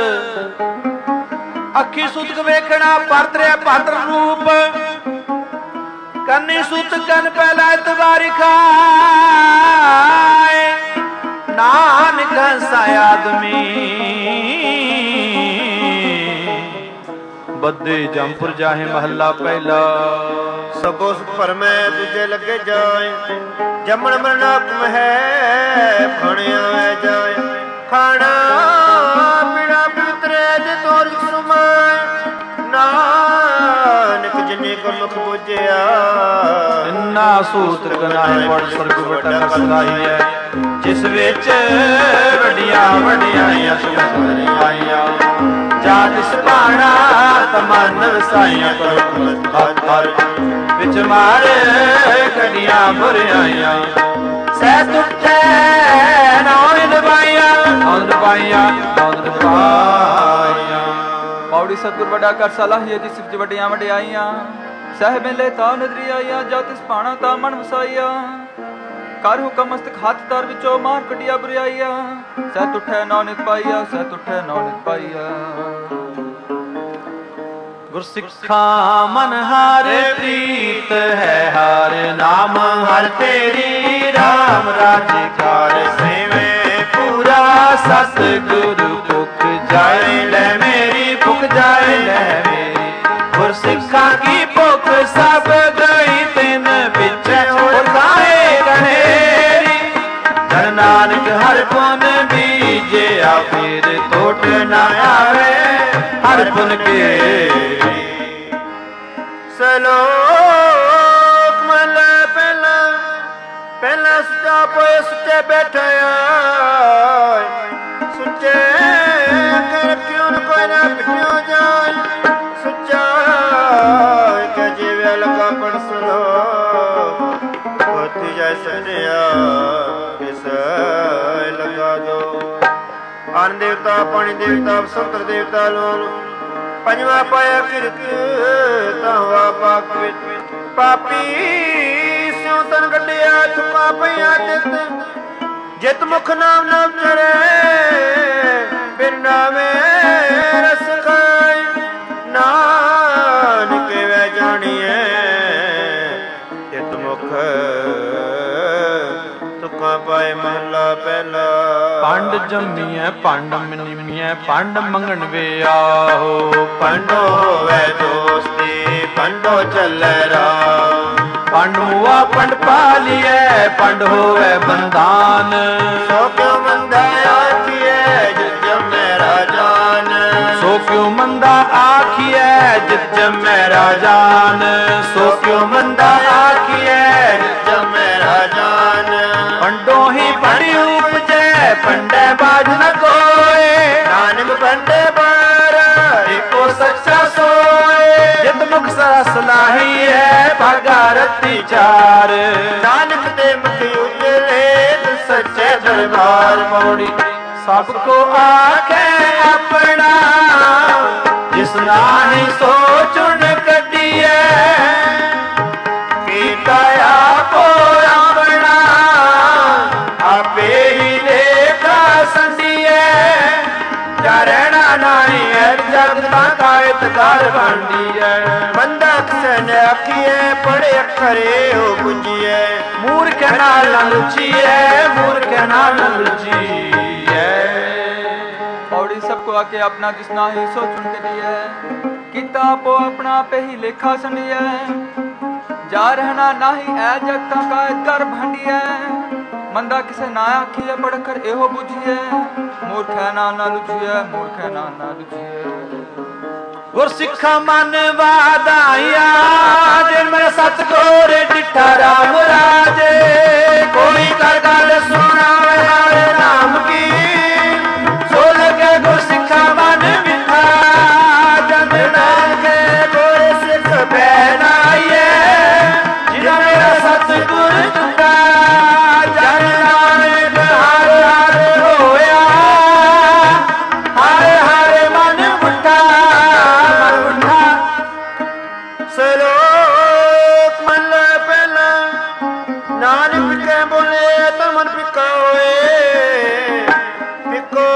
ਅੱਖੀ ਸੂਤ ਵੇਖਣਾ ਪਰਤਰਿਆ ਪਾਤਰ ਰੂਪ ਕੰਨੀ ਸੂਤ ਕੰਨ ਪਹਿਲਾ ਇਤਵਾਰੀ ਖਾਏ ਨਾਨਕ ਹੰਸਾ ਆਦਮੀ ਬੱਦੇ ਜੰਪੁਰ ਜਾਹੇ ਮਹੱਲਾ ਪਹਿਲਾ। ਸਭੋ ਸੁਖ ਭਰਮੈ ਦੂਜੇ ਲੱਗੇ ਜਾਏ ਜੰਮਣ ਮਰਨ ਹੁਕਮ ਹੈ ਫਣਿਆ ਹੈ ਜਾਏ ਖਾਣਾ ਪੀਣਾ ਪਵਿੱਤਰੇ ਜੇ ਤੋਰ ਸੁਮਾਏ ਨਾਨਕ ਜਿਨੇ ਕੋ ਮੁਖ ਬੁਝਿਆ ਇੰਨਾ ਸੂਤ ਕਨਾਏ ਵੜ ਸਰਗ ਵੱਡਾ ਕਸਦਾਈ ਹੈ ਜਿਸ ਵਿੱਚ ਵੱਡੀਆਂ ਵੱਡੀਆਂ ਸੁਖਾਂ ਆਈਆਂ ਜਾ ਤਿਸ ਪਾਣਾ ਤਮਨ ਵਸਾਈਆਂ ਕਰੋ ਹਰ ਵਿੱਚ ਮਾਰੇ ਕਦੀਆਂ ਬੁਰਿਆਈਆਂ ਸਹਿ ਤੁਠੈ ਨੌਨ ਦਬਾਈਆਂ ਨੌਨ ਦਬਾਈਆਂ ਨੌਨ ਦਬਾਈਆਂ। ਪੌੜੀ ਸਤਿਗੁਰ ਵੱਡਾ ਕਰ ਸਲਾਹੀਏ ਜਿਸ ਵਿੱਚ ਵੱਡੀਆਂ ਵਡਿਆਈਆਂ ਸਹਿ ਮਿਲੇ ਤਾਂ ਨਦਰੀ ਆਈਆਂ ਜਾ ਤਿਸ ਪਾਣਾ ਤਾਂ ਮਨ ਵਸਾਈਆਂ ਕਰ ਹੁਕਮ ਮਸਤਕ ਹੱਥ ਦਰ ਵਿੱਚੋਂ ਮਾਰ ਕਟਿਆ ਬੁਰਿਆਈਆ ਸਹਿ ਤੁਠੈ ਨੌਨਿਤ ਪਾਈਆ ਸਹਿ ਤੁਠੈ ਨੌਨਿਤ ਪਾਈਆ। ਗੁਰਸਿੱਖਾਂ ਮਨ ਹਾਰੇ ਪ੍ਰੀਤ ਹੈ ਹਾਰ ਨਾਮ ਹਰ ਤੇਰੀ ਰਾਮ ਰਾਜੇ ਕਾਰ ਸੇਵੇਂ ਪੂਰਾ ਸਤਿਗੁਰੂ ਭੁਖ ਜਾਏ ਲੈ ਮੇਰੀ ਭੁਖ ਜਾਏ ਲੈ ਮੇਰੀ ਗੁਰਸਿੱਖਾਂ ਕੀ ਭੁਖ ਸਭ ਗਈ ਤਿਨ ਵਿੱਚ ਹੋਰ ਕਾਹੇ ਗਣੇਰੀ ਧਨ ਨਾਨਕ ਹਰ ਪੁਨ ਬੀਜਿਆ ਫਿਰ ਟੋਟ ਨਾ ਆਵੇ ਹਰ ਪੁਨ ਕੇ। ਸਲੋਕ ਮਹਲਾ ਪਹਿਲਾ। ਪਹਿਲਾ ਸੁਚਾ ਪੋਏ ਸੁਚੇ ਬੈਠਿਆ ਸੁਚੇ ਕਰ ਕਿਉਂ ਇਸ ਲਗਾ ਦੋ। ਅਨ ਦੇਵਤਾ, ਪਾਣੀ ਦੇਵਤਾ, ਵਸੰਤਰ ਦੇਵਤਾ ਲੋਲ ਪੰਜਵਾ ਪਾਇਆ ਕਿਰਤ ਤਾਂ ਹੋਆ ਪਾਕ ਵਿੱਚ ਪਾਪੀ ਸਿਉ ਤਨ ਗੱਡਿਆ ਥੁਕਾ ਪਈਆਂ ਜਿਤ ਜਿਤ ਮੁਖ ਨਾਮ ਨਾ ਚਰੇ ਬਿਨ ਨਾਮੇ ਰਸ ਖਾਏ ਨਾਨਕ ਵੇ ਜਾਣੀਐ ਜਿਤ ਮੁਖ ਤੁਕਾ ਪਾਏ ਮਹਲਾ ਪਹਿਲਾ। ਪੰਡ ਜੰਮੀਐ ਪੰਡ ਮਨੀਮੀਐ ਪੰਡ ਮੰਗਣ ਵੇ ਆਹੋ ਪੰਡੋ ਹੋਵੇ ਦੋਸਤੀ ਪੰਡੋ ਚੱਲੇ ਰਾਹ ਪੰਡ ਮੁਆ ਪੰਡ ਪਾਲੀਐ ਪੰਡ ਹੋਵੇ ਬੰਧਾਨ ਸੋ ਕਿਉ ਮੰਦਾ ਆਖੀਐ ਜਿਤ ਜੰਮੈ ਰਾਜਾਨ ਸੋ ਕਿਉ ਮੰਦਾ ਆਖੀਐ ਜਿਤ ਜੰਮੈ ਰਾਜਾਨ ਸੋ ਕਿਉ ਮੰਦਾ ਆਖੀਐ ਜਿਤ ਜੰਮੈ ਰਾਜਾਨ ਪੰਡੋ ਹੀ ਪੰਡ ਉਪਜੈ ਪੰਡੈ ਬਾਜ ਨ ਕੋਏ ਨਾਨਕ ਪੰਡੇ ਬਾਰ ਏਕੋ ਸੱਚਾ ਸੋਏ ਜਿਤ ਮੁਖ ਸਰਸ ਲਾਹੀ ਹੈ ਭਾਗਾ ਰਤੀ ਚਾਰ ਨਾਨਕ ਦੇ ਮੁਖ ਉਜਲੇ ਸੱਚੇ ਦਰਬਾਰ ਮੋੜੀ ਸਭ ਕੋ ਆਖੇ ਆਪਣਾ ਜਿਸ ਨਾਹੀ ਸੋਚੁਣ ਕੱਢੀਐ ਕੀਤਾ ਆਪੋ ਆਪਣਾ ਆਪੇ ਹੀ ਲੇਖਾ ਸੰਡੀਐ ਜਾ ਰਹਿਣਾ ਨਾਹੀ ਹੈ ਜਗ ਤਾਂ ਕਾਇਤ ਕਰ ਬਾਂਡੀਐ ਮੰਦਾ ਕਿਸੇ ਨੇ ਆਖੀਐ ਪੜੇ ਅੱਖਰੇ ਹੋ ਪੁੰਜੀਐ ਮੂਰਖ ਨਾਲ ਨ ਲੁਚੀਐ ਮੂਰਖ ਨਾਲ ਨ ਲੁਚੀਐ। पौड़ी सबको आके अपना जिसना ही सोचुन के लिए किता आपो अपना पे ही लेखा संडिया जा रहना ना ही ऐ जगता का कर भंडिया मंदा किसे ना आखिए पढ़कर एहो बुझिए मूर्ख ना ना लुझिए मूर्ख ना ना लुझिए। गुरसिखा मन वादाइया जे मेरा सतगुर डिठा राम राजे कोई कर गल सुनावे हरे नाम की गुरसिखा मन मिठा जन नानक गुर सिख बैनाइए जिन मेरा सतगुर टुटा जन नानक हर हर होया हर हर मन उठा मन उठा। सलोक मन पहला नानक के बोले तो मन पिका होए पिको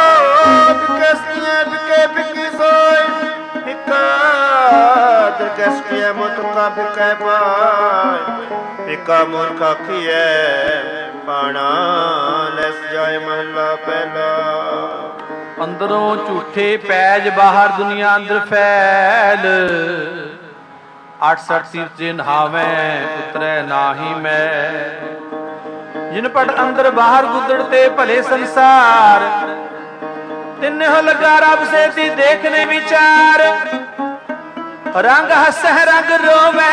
बिके बिकी सोय बिका दरकश किया मुतका बिका पाय बिका मूर्ख आखिए पाना लस जाए महला पहला। अंदरों झूठे पैज बाहर दुनिया अंदर फैल अठ सठ तीर्थ जे नहावे उतरे नाही मैं जिन पट अंदर बाहर गुदड़ते भले संसार तिन हो लगा रब से ती देखने विचार रंग हस रंग रोवे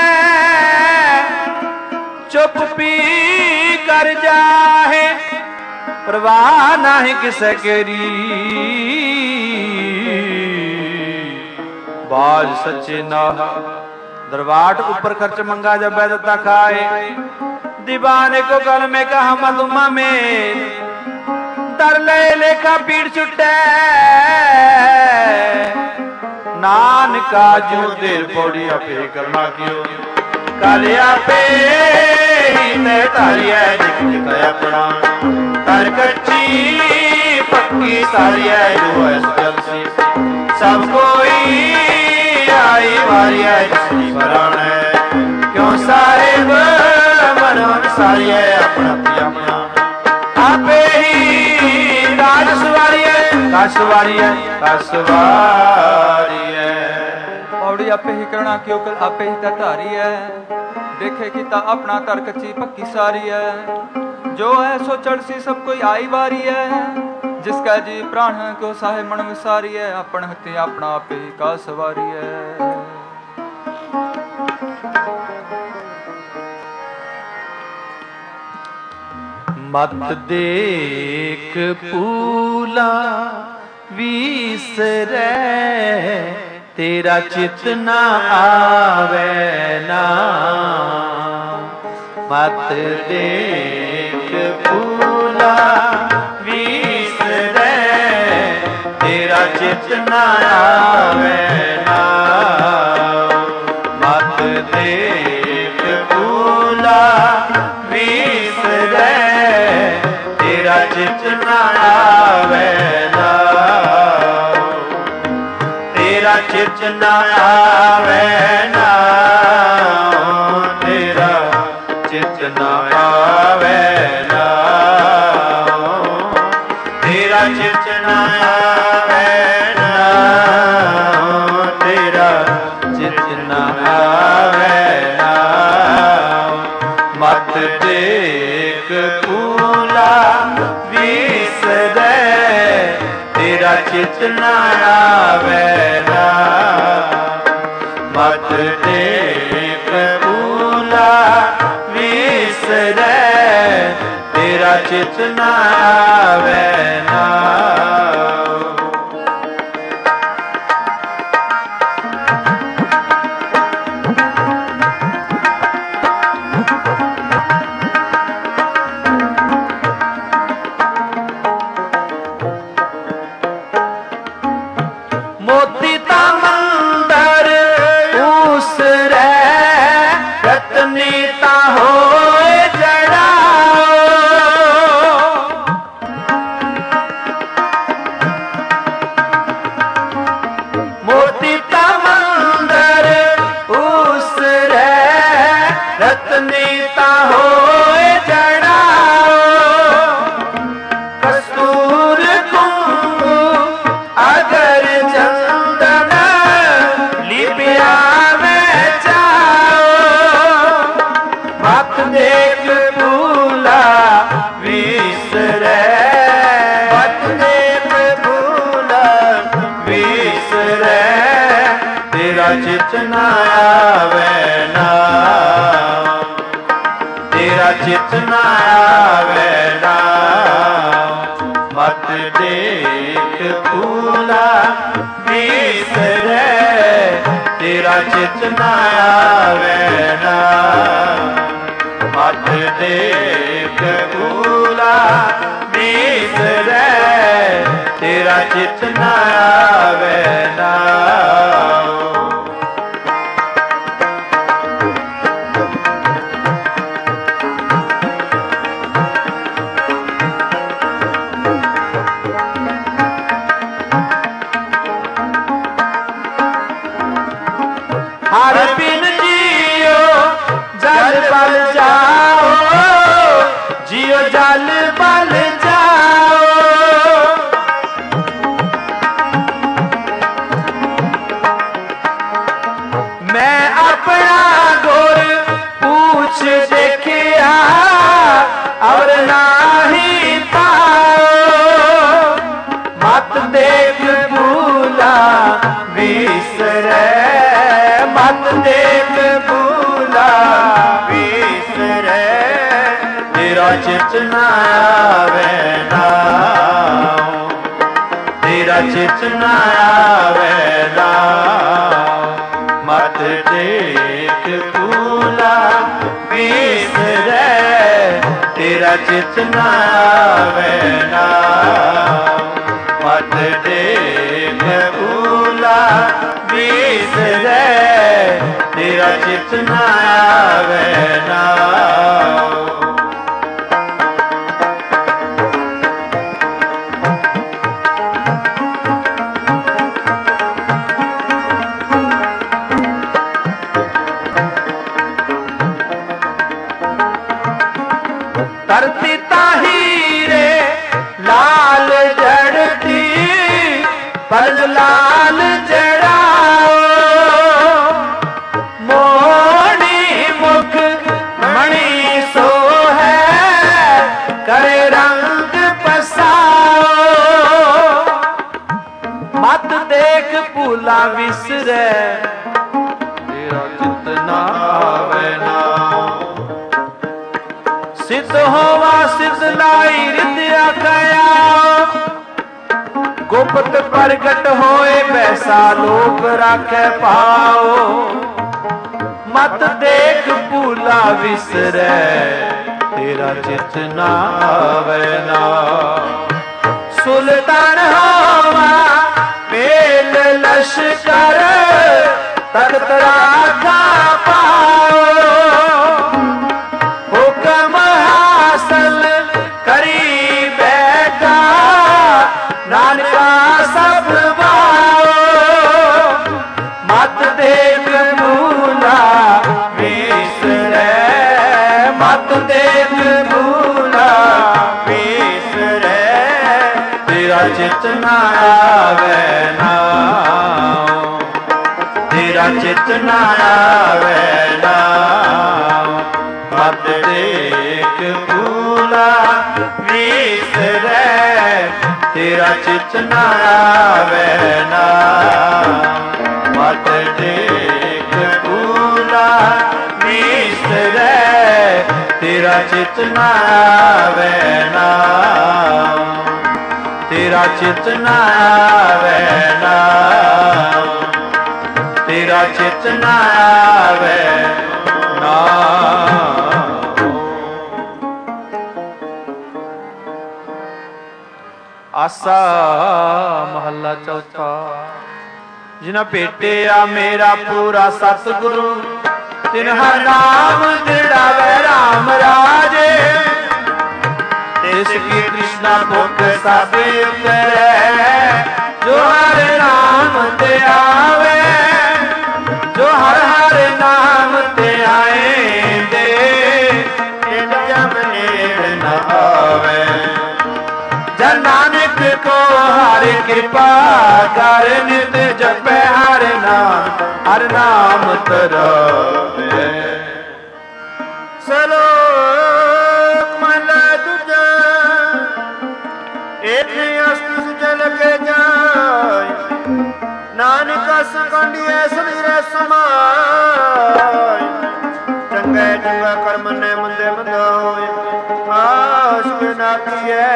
चुप पी कर जाहे परवाह नहीं किसे केरी बाज सच्चे ना दरवाट ऊपर खर्च मंगा जब बैदता खाए दीवाने को गल में कहा मधुमा में तर ले लेखा पीड़ छुटे नानका जू देर पौड़ी अपे करना क्यों कालिया पे ही तारिया जिक अपना तर कच्ची पक्की तारिया जलसी सब कोई आई मारिया जिसकी मरण है क्यों सारे मन सारी है अपना अपना आपे ही राज सवारी है काशवारी है काशवारी है पौड़ी आपे ही करना क्यों कर आपे ही तारी है देखे कि ता अपना तर कच्ची पक्की सारी है जो है सो चढ़ सी सब कोई आई वारी है जिसका जी प्राण को साहे मन विसारी है अपन हते अपना आपे ही का सवारी है। मत देख पूला विसरै तेरा चित ना आवे ना ਮਤ ਦੇਖ ਭੂਲਾ ਵਿਸਰੈ, ਤੇਰਾ ਚਿਤ ਨਾ ਆਵੇ ਨਾਉ। ਮਤ ਦੇਖ ਭੂਲਾ ਵਿਸਰੈ, ਤੇਰਾ ਚਿਤ ਨਾ ਆਵੇ ਨਾਉ। ਤੇਰਾ ਚਿਤ ਨਾ ਆਵੇ ਨਾਉ, ਤੇਰਾ ਚਿਤ ਨਾ ਆਵੇ ਨਾਉ। ਤੇਰਾ ਚਿਤ ਨਾ ਆਵੇ ਨਾਉ, ਤੇਰਾ ਚਿਤ ਨਾ ਆਵੇ ਨਾਉ। ਮਤ ਦੇਖ ਭੂਲਾ ਵਿਸਰੈ, ਤੇਰਾ ਚਿਤ ਨਾ ਆਵੇ ਨਾਉ। ਮਤ ਦੇਖ ਭੂਲਾ ਵਿਸਰੈ, ਤੇਰਾ ਚਿਤ ਨਾ ਆਵੇ ਨਾਉ। ਮੋਤੀ ਤਾ ਮੰਦਰ ਉਸਰੈ, ਰਤਨੀ ਤਾ ਹੋਏ ਜੜਾਓ। ਮੋਤੀ ਤਾ ਮੰਦਰ ਉਸਰੈ, ਰਤਨੀ ਤਾ ਹੋਏ ਜੜਾਓ। ਕਸਤੂਰ ਕੁੰਕੂ ਅਗਰ ਚੰਦਨ ਲਿਪਿਆ ਵਿੱਚ ਆਓ। ਮਤ ਦੇਖ ਭੂਲਾ ਵਿਸਰੈ, ਮਤ ਦੇਖ ਭੂਲਾ ਵਿਸਰੈ, ਤੇਰਾ ਚਿਤ ਨਾ ਆਵੇ ਨਾਉ। ਤੇਰਾ ਚਿਤ ਨਾ ਆਵੇ ਨਾਉ। ਮਤ ਦੇਖ ਭੂਲਾ ਵਿਸਰੈ, ਤੇਰਾ ਚਿਤ ਨਾ ਆਵੇ ਨਾਉ। ਮਤ ਦੇਖ ਭੂਲਾ ਵਿਸਰੈ, ਤੇਰਾ ਚਿਤ ਨਾ ਆਵੇ ਨਾਉ। ਹਰ ਬਿਨ ਜੀਓ ਜਲ ਬਲ ਜਾਓ, ਜੀਓ ਜਲ ਬਲ ਜਾਓ। ਮੈਂ ਆਪਣਾ ਗੁਰ ਪੂਛ ਦੇਖਿਆ, ਅਵਰ ਨਾਹੀ ਪਾਓ। ਮਤ ਦੇਖ ਭੂਲਾ ਵਿਸਰੈ, ਮਤ ਦੇਖ ਭੂਲਾ ਵਿਸਰੈ, ਤੇਰਾ ਚਿਤ ਨਾ ਆਵੇ ਨਾਉ। ਤੇਰਾ ਚਿਤ ਨਾ ਆਵੇ ਨਾਉ। ਮਤ ਦੇਖ ਭੂਲਾ ਵਿਸਰੈ, ਤੇਰਾ ਚਿਤ ਨਾ ਆਵੇ ਨਾਉ। ਮਤ ਦੇਖ ਭੂਲਾ ਵਿਸਰੈ, ਤੇਰਾ ਚਿਤ ਨਾ ਆਵੇ ਨਾਉ। ਧਰਤੀ ਤਾ ਹੀਰੇ ਲਾਲ ਜੜਦੀ, ਪਲ ਲਾਲ ਜੜਾਓ। ਮੋਹਣੀ ਮੁਖ ਮਣੀ ਸੋ ਹੈ, ਕਰੇ ਰੰਗ ਪਸਾਓ। ਮਤ ਦੇਖ ਭੂਲਾ ਵਿਸਰੈ, ਤੇਰਾ ਚਿਤ ਨਾ ਆਵੇ ਨਾਉ। ਸਿੱਧ ਹੋਵਾ ਸਿੱਧ ਲਾਈ ਰਿਧਿਆ ਕਇਆ, ਗੁਪਤ ਪ੍ਰਗਟ ਹੋਏ ਬੈਸਾ ਲੋਕ ਰਾਖੈ ਪਾਓ। ਮਤ ਦੇਖ ਭੂਲਾ ਵਿਸਰੈ ਤੇਰਾ ਚਿਤ ਨਾ ਆਵੇ ਨਾ। ਸੁਲਤਾਨ ਹੋਵਾ ਮੇਲ ਲਸ਼ਕਰ ਤਖਤ ਰਾਖਾ ਪਾਓ। ਹੁਕਮ ਹਾਸਲ ਕਰੀ ਬੈਠਾ ਨਾਨਕਾ ਸਭ ਵਾਓ। ਮਤ ਦੇਖ ਭੂਲਾ ਵਿਸਰੈ ਮਤ ਦੇਖ ਭੂਲਾ ਵਿਸਰੈ ਤੇਰਾ ਚਿਤ ਨਾ ਆਵੇ ਨਾਉ। ਤੇਰਾ ਚਿਤ ਨਾ ਆਵੇ ਨਾਉ। ਮਤ ਦੇਖ ਭੂਲਾ ਵਿਸਰੈ ਤੇਰਾ ਚਿਤ ਨਾ ਆਵੇ ਨਾਉ। ਮਤ ਦੇਖ ਭੂਲਾ ਵਿਸਰੈ ਤੇਰਾ ਚਿਤ ਨਾ ਆਵੇ ਨਾਉ। ਤੇਰਾ ਚਿਤ ਨਾ ਆਵੇ ਨਾਉ। ਤੇਰਾ ਚਿਤ ਨਾ ਆਵੇ ਨਾਉ। ਆਸਾ ਮਹੱਲਾ ਚੌਥਾ। ਜਿਨਾ ਭੇਟਿਆ ਮੇਰਾ ਪੂਰਾ ਸਤਿਗੁਰੂ ਤਿਨ ਹਰ ਨਾਮ ਦ੍ਰਿੜਾਵੇ ਰਾਮ ਰਾਜੇ। ਤਿਸ ਕੀ ਕ੍ਰਿਸ਼ਨਾ ਭੁਖ ਸਭ ਉਤਰੈ ਜੋ ਹਰ ਨਾਮ ਤੇ ਆਵੇ। ਜੋ ਹਰ ਹਰ ਨਾਮ ਤੇ ਆਏਂਦੇ ਤਿਨ ਜਮ ਨੇੜ ਨ ਆਵੇ। ਜਨ ਨਾਨਕ ਕੋ ਹਰਿ ਕਿਰਪਾ ਕਰ ਨਿਤ ਜਪੈ ਹਰਿ ਨਾਮ ਹਰਿ ਨਾਮ ਧਰਾਵੇ। ਸਲੋਕ ਮਹਲਾ ਦੂਜਾ। ਏਕ ਅਸਤਿ ਸੁਚਲ ਕੇ ਜਾਇ ਨਾਨਕ ਸਕੰਡੀਐ ਸਰੀਰੈ ਸਮਾਇ। ਚੰਗੇ ਚੰਗਾ ਕਰਮ ਨੇ ਮੰਦੇ ਮੰਦਾ ਹੋਇ ਆਸ ਬਿਨਾ ਕੀਐ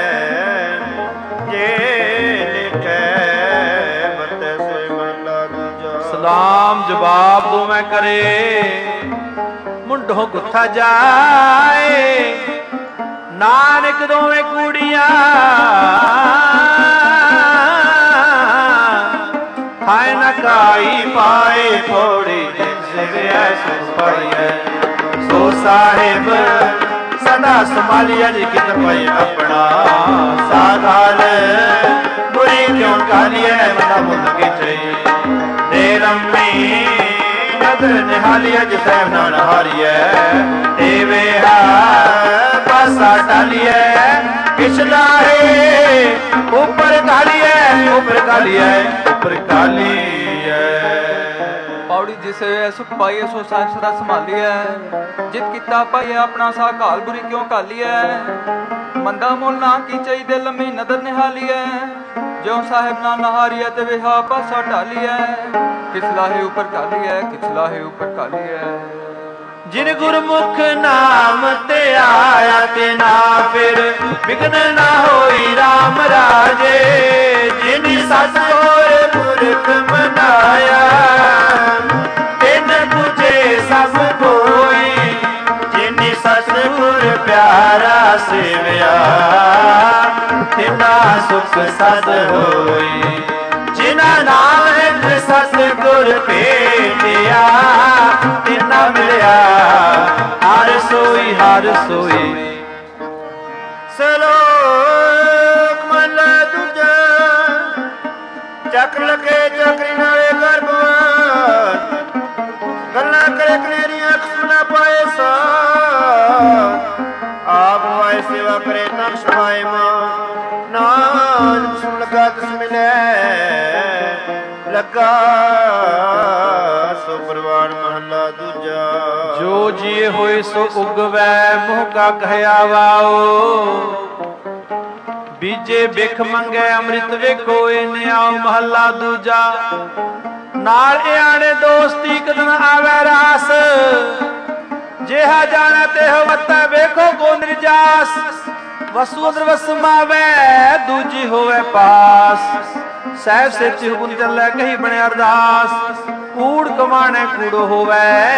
ਜੇ ਲਿਖੈ ਮਤਿ ਸੋਇ ਮਹਲਾ ਦੂਜਾ। ਸਲਾਮ ਜਵਾਬ ਦੋਵੇਂ ਕਰੇ ਮੁੰਡੋਂ ਗੁੱਥਾ ਜਾਏ। ਨਾਨਕ ਦੋਵੇਂ ਕੂੜੀਆਂ ਹਾਏ ਨਾ ਕਾਈ ਪਾਏ ਥੋੜੀ ਜਿਵੇਂ ਸੁਖ ਪਾਈਐ। ਸੋ ਸਾਹਿਬ ਸਦਾ ਸੰਭਾਲਿਆ ਜੀ ਕਿਤ ਪਈ ਆਪਣਾ। ਸਾਧਾਲ ਬੁਰੀ ਕਿਉਂ ਕਾਲੀਐ ਮਨਾ ਮੁੰਦ ਕਿਚਈ। ਤੇ ਰੰਮੀ ਨਦਰ ਨਿਹਾਲੀਐ ਜਿ ਸਹਿਬ ਨਾਲ ਹਾਰੀਐ। ਤੇ ਵੇਹਾ ਪਾਸਾ ਟਾਲੀਐ ਕਿਛ ਲਾਹੇ ਉਪਰ ਕਾਲੀਐ ਉਪਰ ਕਾਲੀਐ ਉਪਰ ਕਾਲੀਐ। ਪੌੜੀ ਜਿਸ ਵੇ ਸੁਖ ਪਾਈਏ ਸੋ ਸਾਹਿਬ ਸਦਾ ਸੰਭਾਲੀਐ। ਜਿਤ ਕੀਤਾ ਪਾਈਏ ਆਪਣਾ ਸਾ ਘਾਲ ਬੁਰੀ ਕਿਉਂ ਘਾਲੀਐ। ਮੰਦਾ ਮੁੱਲ ਨਾ ਕੀਚਈ ਦੇ ਲੰਮੀ ਨਦਰ ਨਿਹਾਲੀਐ। ਜੋ ਸਾਹਿਬ ਨਾ ਨਹਾਰੀਐ ਤੇ ਵਿਹਾ ਪਾਸਾ ਢਾਲੀਐ। ਕਿਛ ਲਾਹੇ ਉਪਰ ਘਾਲੀਐ ਕਿਛ ਲਾਹੇ ਉਪਰ ਘਾਲੀਐ। ਜਿਨ ਗੁਰਮੁਖ ਨਾਮ ਤੇ ਆਇਆ ਤੇ ਨਾ ਫਿਰ ਵਿਗਨ ਨਾ ਹੋਈ ਰਾਮ ਰਾਜੇ। ਜਿਨ ਸਤਿਗੁਰ ਪੁਰਖ ਮਨਾਇਆ ਤਿਨ ਪੁਜੇ ਸਭ ਕੋਈ। ਜਿਨ ਸਤਿਗੁਰ ਪਿਆਰਾ ਸੇਵਿਆ ਤਿਨਾ ਸੁਖ ਸਦ ਹੋਈ। ਜਿਨਾ ਨਾਨਕ ਸਤਿਗੁਰ ਭੇਟਿਆ ਤਿਨਾ ਮਿਲਿਆ ਹਰ ਸੋਈ ਹਰ ਸੋਈ। ਸਲੋਕ ਮਹਲਾ ਦੂਜਾ। ਚੱਕ ਲਗੇ ਚੱਕਰੀ ਨਾਲੇ ਗਰਭਵਾਨ ਗੱਲਾਂ ਕਰੇ ਕਨੇਰੀਆਂ ਸੁਣਾ ਪਾਏ ਸਾ। ਆਪ ਵਾਏ ਸੇਵਾ ਕਰੇ ਤਨ ਸਮਾਏ ਮਾਨ। ਨਾਨਕ ਸੁਣ ਲਗਾ ਤਿਸ ਮਿਲੈ ਲੱਗਾ ਸੋ ਪ੍ਰਵਾਨ ਮਹਲਾ ਦੂਜਾ। ਜੋ ਜੀਏ ਹੋਏ ਸੋ ਉਗਵੈ ਮੋਹ ਕਾ ਕਹਿਆ ਵਾਓ। ਬੀਜੇ ਬਿਖ ਮੰਗੇ ਅੰਮ੍ਰਿਤ ਵੇਖੋ ਏ ਨਿਆਉ ਮਹੱਲਾ ਦੂਜਾ। ਨਾਲ ਇਆਣੇ ਦੋਸਤੀ ਕਦਨ ਆਵੈ ਰਾਸ। ਜਿਹਾ ਜਾਣੈ ਤਿਹੁ ਵਤੈ ਵੇਖੋ ਕੋ ਨਿਰਜਾਸ। ਵਸੂ ਅੰਦਰ ਵਸਮਾਵੈ ਦੂਜੀ ਹੋਵੇ ਪਾਸ। ਸਹਿਬ ਸੇਤੀ ਹੁਕਮ ਚੱਲੇ ਕਹੀ ਬਣੇ ਅਰਦਾਸ। ਕੂੜ ਕਮਾਣੇ ਕੂੜੋ ਹੋਵੇ,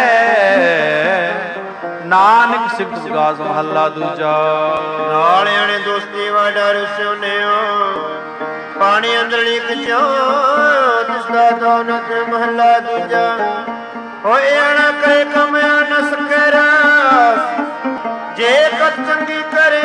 ਨਾਨਕ ਸਿਫਤ ਵਿਗਾਸ ਮਹੱਲਾ ਦੂਜਾ। ਨਾਲਿਆਂ ਨੇ ਦੋਸਤੀ ਵਾ ਡਰ ਸੋਨਿਓ, ਪਾਣੀ ਅੰਦਰਲੀ ਕਿਚੋ ਤਿਸਦਾ ਦੌਨਤ ਮਹੱਲਾ ਦੂਜਾ। ਹੋਏ ਅਣਾ ਕਰੇ ਕਮਿਆ ਨ ਸਕੇ ਰਾਸ, ਜੇ ਕਤ ਚੰਗੀ ਕਰੇ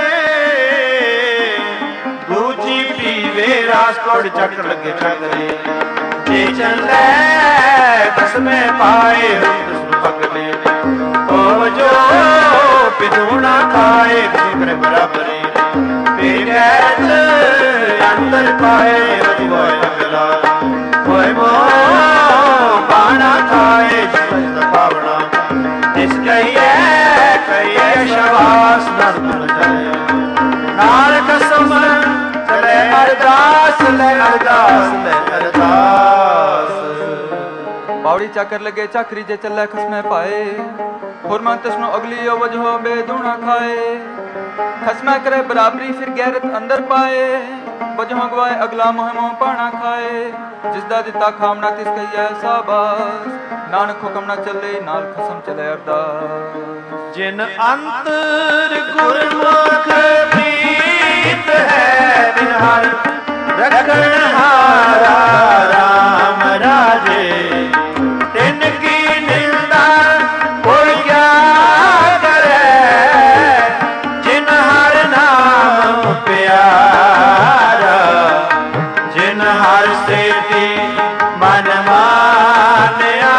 ਦੂਜੀ ਪੀਵੇ ਰਾਸ। ਕੋੜ ਚੱਕ ਲੱਗੇ ਚੱਕਰੇ ਜੇ ਚੱਲੇ ਦਸਵੇਂ ਪਾਏ ਦਸਮ ਪਗਲੇ। ਉਹ ਜੋ ਪਿਦੂਣਾ ਖਾਏ ਕਿਸੇ ਕਰੇ ਬਰਾਬਰੇ, ਬੇਗੈਰਤ ਅੰਦਰ ਪਾਏ ਵਜਵਾਏ ਅਗਲਾ। ਹੋਏ ਮੋ ਬਾਣਾ ਖਾਏ ਜਿਸ ਭਾਵਨਾ, ਜਿਸ ਕਹੀਏ ਕਹੀਏ ਸ਼ਵਾਸ ਨਰ ਮਨ ਜਾਏ। ਨਾਲ ਕਸਮ ਚਲੇ ਅਰਦਾਸ ਲੈ ਅਰਦਾਸ ਲੈ ਅਰਦਾਸ। ਪੌੜੀ ਚਾਕਰ ਲਗੇ ਚਾਕਰੀ ਜੇ ਚੱਲੇ ਖਸਮੇ ਪਾਏ, ਹੁਰਮਾ ਤਸਨੋ ਅਗਲੀ ਵਜਹ ਬੇਦੂਣਾ ਖਾਏ। ਖਸਮਾ ਕਰੇ ਬਰਾਬਰੀ ਫਿਰ ਗੈਰਤ ਅੰਦਰ ਪਾਏ, ਵਜਹ ਗਵਾਏ ਅਗਲਾ ਮੋਹ ਪਾਣਾ ਖਾਏ। ਜਿਸ ਦਾ ਦਿੱਤਾ ਖਾਮਣਾ ਤਿਸ ਕਹੀਏ ਸਾਬਾਸ, ਨਾਨਕ ਹੁਕਮ ਨਾ ਚੱਲੇ ਨਾਲ ਖਸਮ ਚਲੇ ਅਰਦਾਸ। ਜਿਨ ਅੰਤਰ ਗੁਰਮੁਖ ਪ੍ਰੀਤ ਹੈ, ਬਿਨ ਹਰਿ ਰਖਣ ਹਾਰਾ ਰਾਮ ਰਾਜੇ। ਤਿਨ ਕੀ ਨਿੰਦਾ ਕੋਈ ਕਿਆ ਕਰੇ, ਜਿਨ ਹਰਿ ਨਾਮ ਪਿਆਰਾ। ਜਿਨ ਹਰਿ ਸੇਤੀ ਮਨ ਮਾਨਿਆ,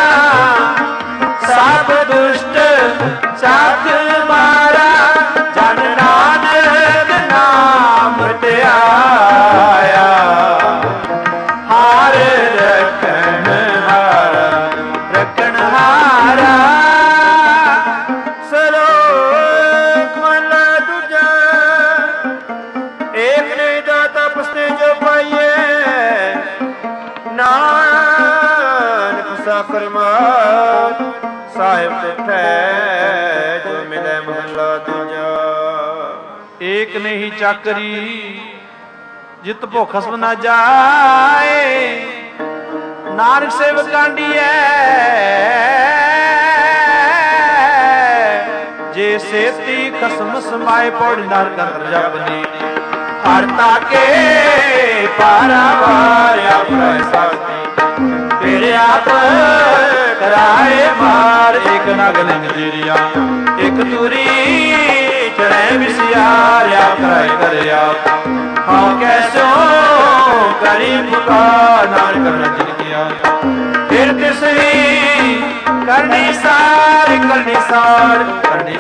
ਸਭ ਦੁਸ਼ਟ ਸਾਥ ਮਾਰਾ। ਜਨ ਨਾਨਕ ਨਾਮ ਧਿਆਇਆ, ਹਾਰ ਰਖਣ ਹਾਰਾ ਰਖਣ ਹਾਰਾ। ਸਲੋਕ ਮਹਲਾ ਦੂਜਾ। ਏਕ ਨੇ ਦਾਤਾ ਪਸਤੇ ਜੋ ਪਾਈਏ, ਨਾਨਕ ਸਾਖਰ ਮਾਤ ਸਾਹਿਬ ਤਿਠੈ ਜੋ ਮਿਲੇ ਮਹਲਾ ਦੂਜਾ। ਏਕ ਨਹੀਂ ਚਾਕਰੀ ਜਿਤ ਭੁਖ ਖਸਮ ਨਾ ਜਾਏ, ਨਾਨਕ ਸੇਵਕ ਕਾਂਡੀਐ। ਜੇ ਸੇਤੀ ਖਸਮ ਸਮਾਏ ਪੌੜੀ ਨਰਕ ਅੰਦਰ ਜਪਨੀ, ਹਰ ਤਾਕੇ ਪਾਰਾਵਾਰ ਆਪਣਾ ਸਾਥੀ। ਤੇਰੇ ਆਪ ਕਰਾਏ ਮਾਰ, ਇੱਕ ਨਗ ਲਿੰਗ ਜੀਰੀਆ ਇੱਕ ਤੂਰੀ ਚੜੈ ਵਿਸਿਆਰ। ਆਪ ਕਰਾਏ ਕਰਿਆ ਹਾਂ ਕੈਸੋ ਕਰੀ ਪੁਕਾਰ, ਨਾਨਕ ਕਰਨਾ ਜਿਨ ਕੀਆ ਫਿਰ ਤਿਸ ਹੀ ਕਰਨੀ ਸਾਰ ਕਰਨੀ ਸਾਰ ਕਰਨੀ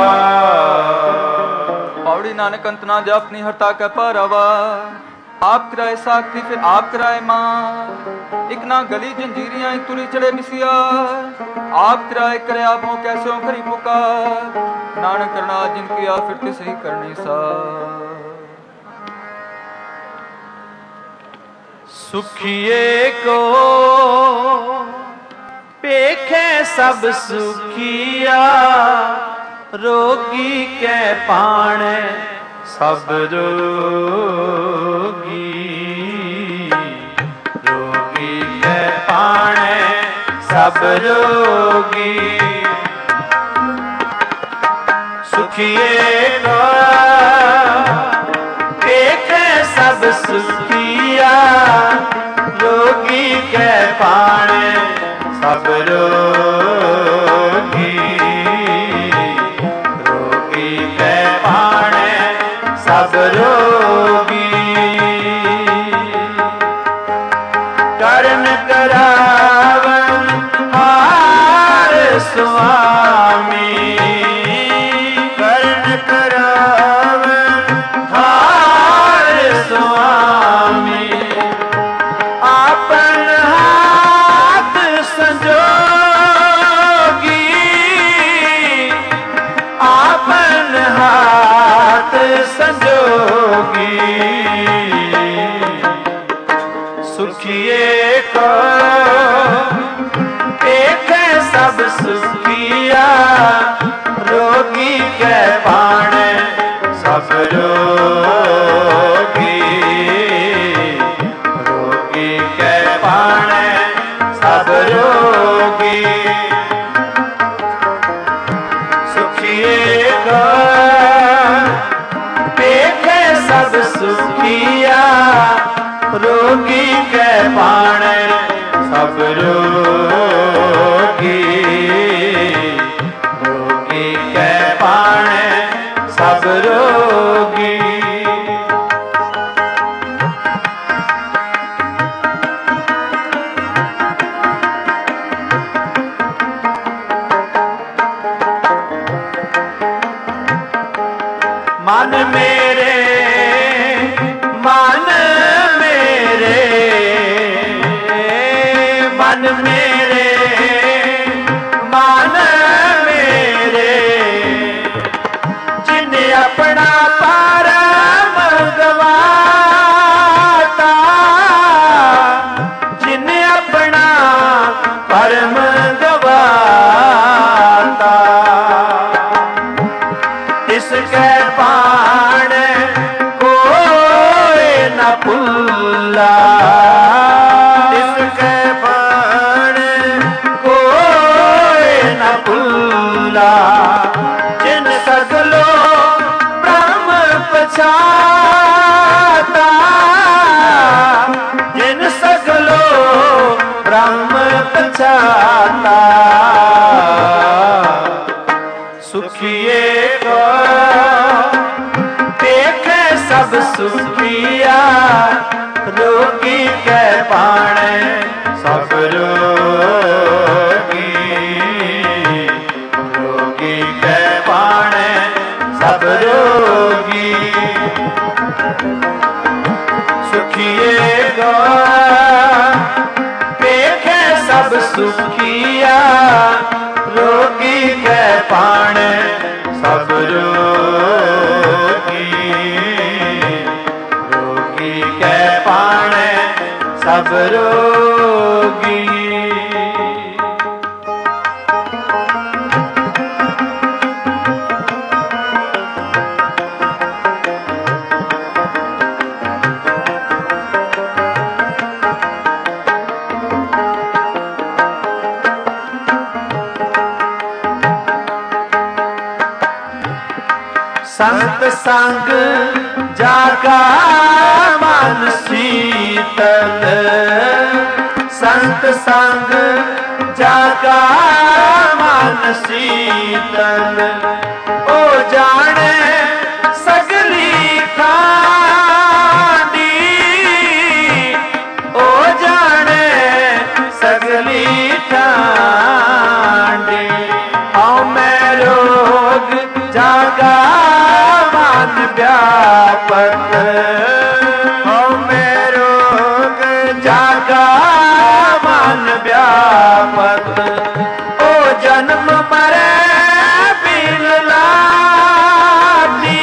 ਸਾਰ। ਪੌੜੀ ਨਾਨਕ ਅੰਤ ਨਾ ਜਾਪਨੀ ਹਰਤਾ ਕੈ ਪਾਰਾਵਾ। ਆਪ ਕਰਾਏ ਸਾਖੀ ਫਿਰ ਆਪ ਕਰਾਏ ਮਾਂ, ਇੱਕ ਨਾ ਗਲੀ ਜੰਜੀਰੀਆਂ ਇੱਕ ਤੁਰੀ ਚੜੇ ਮਿਸਿਆ। ਆਪ ਕਰਾਏ ਕਰੇ ਆਪੋ ਕੈਸੋ ਕਰੀ ਪੁਕਾਰ, ਨਾਨਕ ਕਰਨਾ ਜਿਨ ਕੀਆ ਫਿਰ ਤਿਸ ਹੀ ਕਰਨੀ ਸਾਰ। ਸੁਖੀਏ ਕੋ ਪੇਖੇ ਸਭ ਸੁਖੀਆ, ਰੋਗੀ ਕੈ ਪਾਣੈ ਸਭ ਰੋਗੀ। ਰੋਗੀ ਕੈ ਪਾਣੈ ਸਭ ਰੋਗੀ। ਸੁਖੀਏ ਕੋ ਪੇਖੇ ਸਭ ਸੁਖੀਆ, ਰੋਗੀ ਕੈ ਪਾਣੈ ਸਭ ਰੋਗੀ। ਰੋਗੀ ਕੈ ਪਾਣੈ ਸਭ ਰੋਗੀ। ਕਰਨ ਕਰਾਵਨ ਹਾਰ ਸੁਆਮੀ, ਕਰਨ ਕਰਾਵਨ ਹਾਰ ਸੁਆਮੀ। ਆਪਨ ਹਾਥ ਸੰਜੋਗੀ, ਆਪਨ ਹਾਥ ਸੰਜੋਗੀ। ਸੁਖੀਏ ਕੋ ਏਕੈ ਸਭ ਸੁਖੀਆ, ਰੋਗੀ ਕੈ ਪਾਣੈ ਸਭ ਰੋਗੀ। पाणे सब रोगी, रोगी कै पाणे सब रोगी। मन मेरे मन मेरे मन मेरे मन मेरे जिन्हें अपना परम गवाता, जिन्हें अपना परम गवाता, इसके पाण कोई न भुल्ला, इसके पाण कोई न भुल्ला, जिन सगलो ब्रह्म पछाता, जिन सगलो ब्रह्म पछाता, सुखिए को देखे सब सुखिया, रोगी के पाणे सब रोगी, रोगी के पाणे सब रोगी। सुखिए गो देखे सब सुखिया, रोगी के पाणे सब रोगी, रोगी के पाणे सब रोगी। संत संग जागा मन शीतल, संत संग जागा मन शीतल, ओ जाने सगली खांडी, ओ जाने सगली खांडी। आओ मैं रोग जागा मन व्यापक, हो मैं रोग जागा मन व्यापक, ओ जन्म मरे बिन लाती,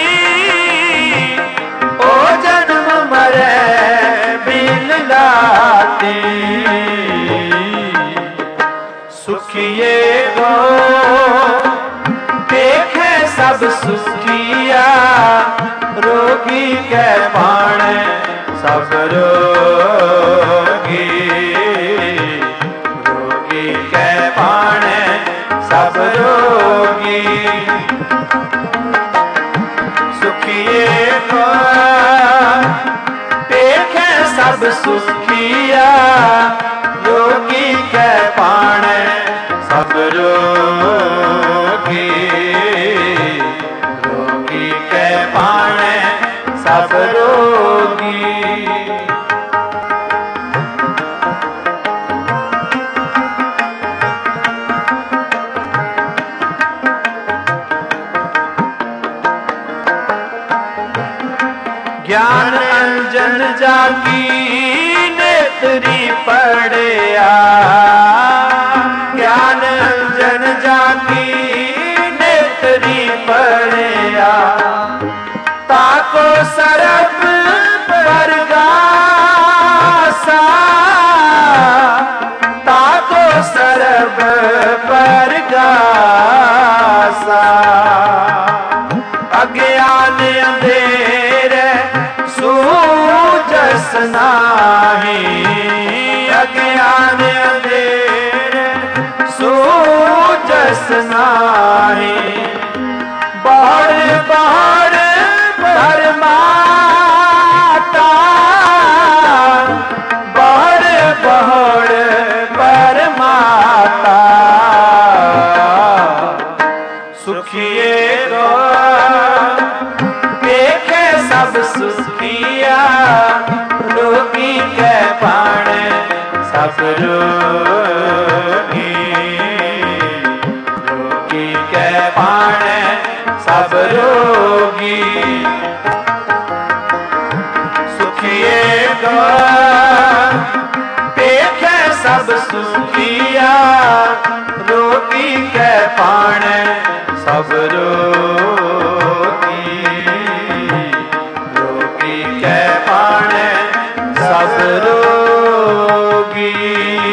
ओ जन्म मरे बिन लाती। सुखिए गो देखे सब सुखिया, रोगी के पाणे सब रोगी, रोगी के पाणे सब रोगी। सुखिए को देखे सब सुखिया, रोगी के पाणे सब रोगी, रोगी के पाणे सब रोगी। ज्ञान अंजन जागी नेत्री पड़िया, ज्ञान अंजन जागी नेत्री पड़िया, ताको सरब परगासा, ताको सरब परगासा। अज्ञान अंधेरे सूझस नाही, अज्ञान अंधेरे सूझस नाही, बाढ़ बाढ़ भरमाता, बाढ़ सब रोगी, रोगी के पाणे सब रोगी, सुखिए को देखे सब सुखिया, रोगी के पाणे सब रोगी, रोगी के पाणे सब रोगी।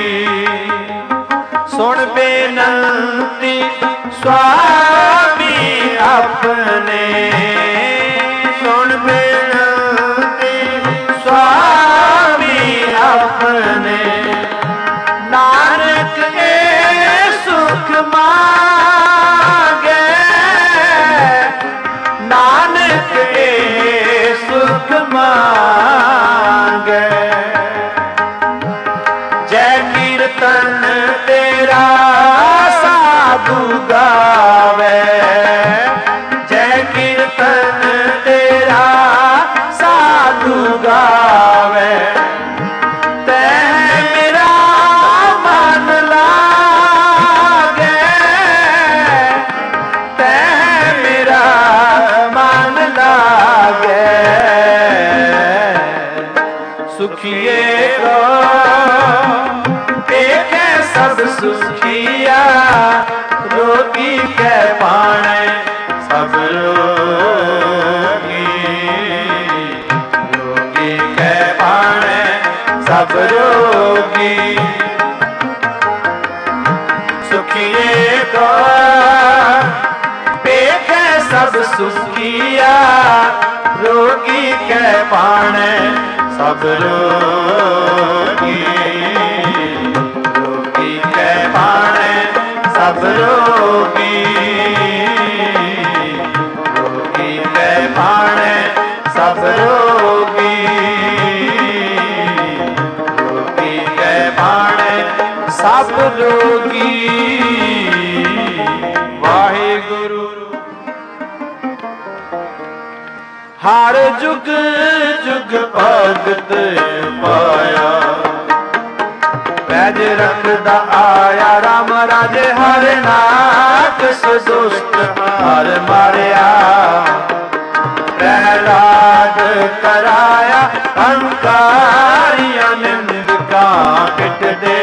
सुन बेनंती स्वामी अपने, सुन बेनंती स्वामी अपने, नानक ए सुख मांगे, नानक ए सुख मांगे। जय कीर्तन तेरा साधु गावे, जय कीर्तन तेरा साधु गावे, तैं मेरा मन लागे, तैं मेरा मन लागे। सुखिए को देखे सब सुखिया, रोगी के पाणे सब रोगी, रोगी के पाणे सब रोगी। सुखिए को देखे सब सुखिया, रोगी के पाणे सब रोगी, रोगी के पाणे सब रोगी, रोगी के पाणे सब रोगी, रोगी के पाणे सब रोगी। वाहिगुरु हर जुग जुग भगत पाया, पैज रखदा आया राम राजे, हर नाकस दुष्ट हर मारिया, प्रहलाद कराया अहंकारियां निंदका पिट दे,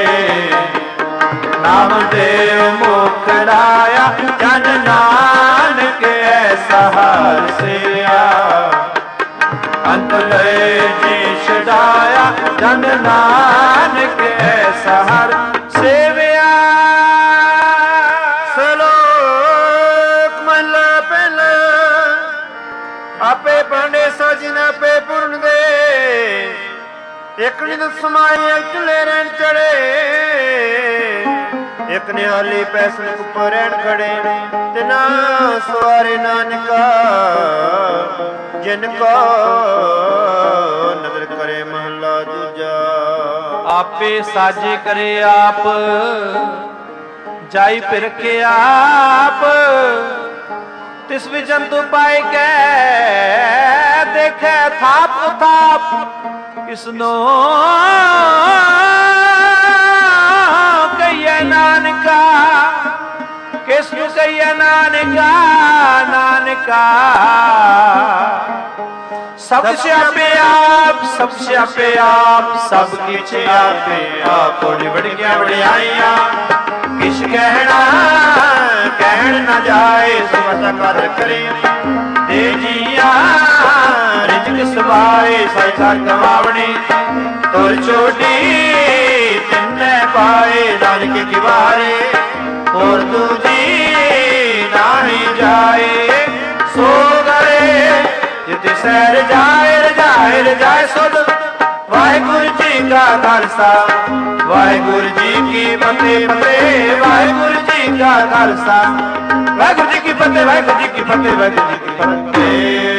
नामदेव मुख लाया जन नानक ऐसा हर सिया, अंत लय जी छड़ाया जन नानक ऐसा हर सेविया। सलोक महला पहला, आपे पांडे साजिन आपे पूर्ण दे, एक नित समाये चले रहन चढ़े, एक निहाली पैसन उपर रहन खड़े, तिना सवारे नानका जिनका नजर करे महला दूजा। आपे साजे करे आप, जाई फिर के आप, तिस भी जंतु पाए के देखे थाप थाप, किसनो कहिए नानका, किसनु कहिए नानका, नानका सब स्यापे आप, सब स्यापे आप, सब किछ आपे आप, थोड़ी बड़िया बड़ियाइया किछ कहना कहन न जाए, सुमत कदर करे दे जिया, रिजक सवाए साई सार कमावनी, तुर छोटी तिन्ने पाए नानक की बारे, और दूजी नाही जाए, सो गए जिते सैर जाए रजाए रजाए सुध। वाहिगुरु जी का खालसा, वाहिगुरु जी की फतेह फतेह, वाहिगुरु जी का खालसा, वाहिगुरु जी की फतेह, वाहिगुरु जी की फतेह, वाहिगुरु जी की फतेह।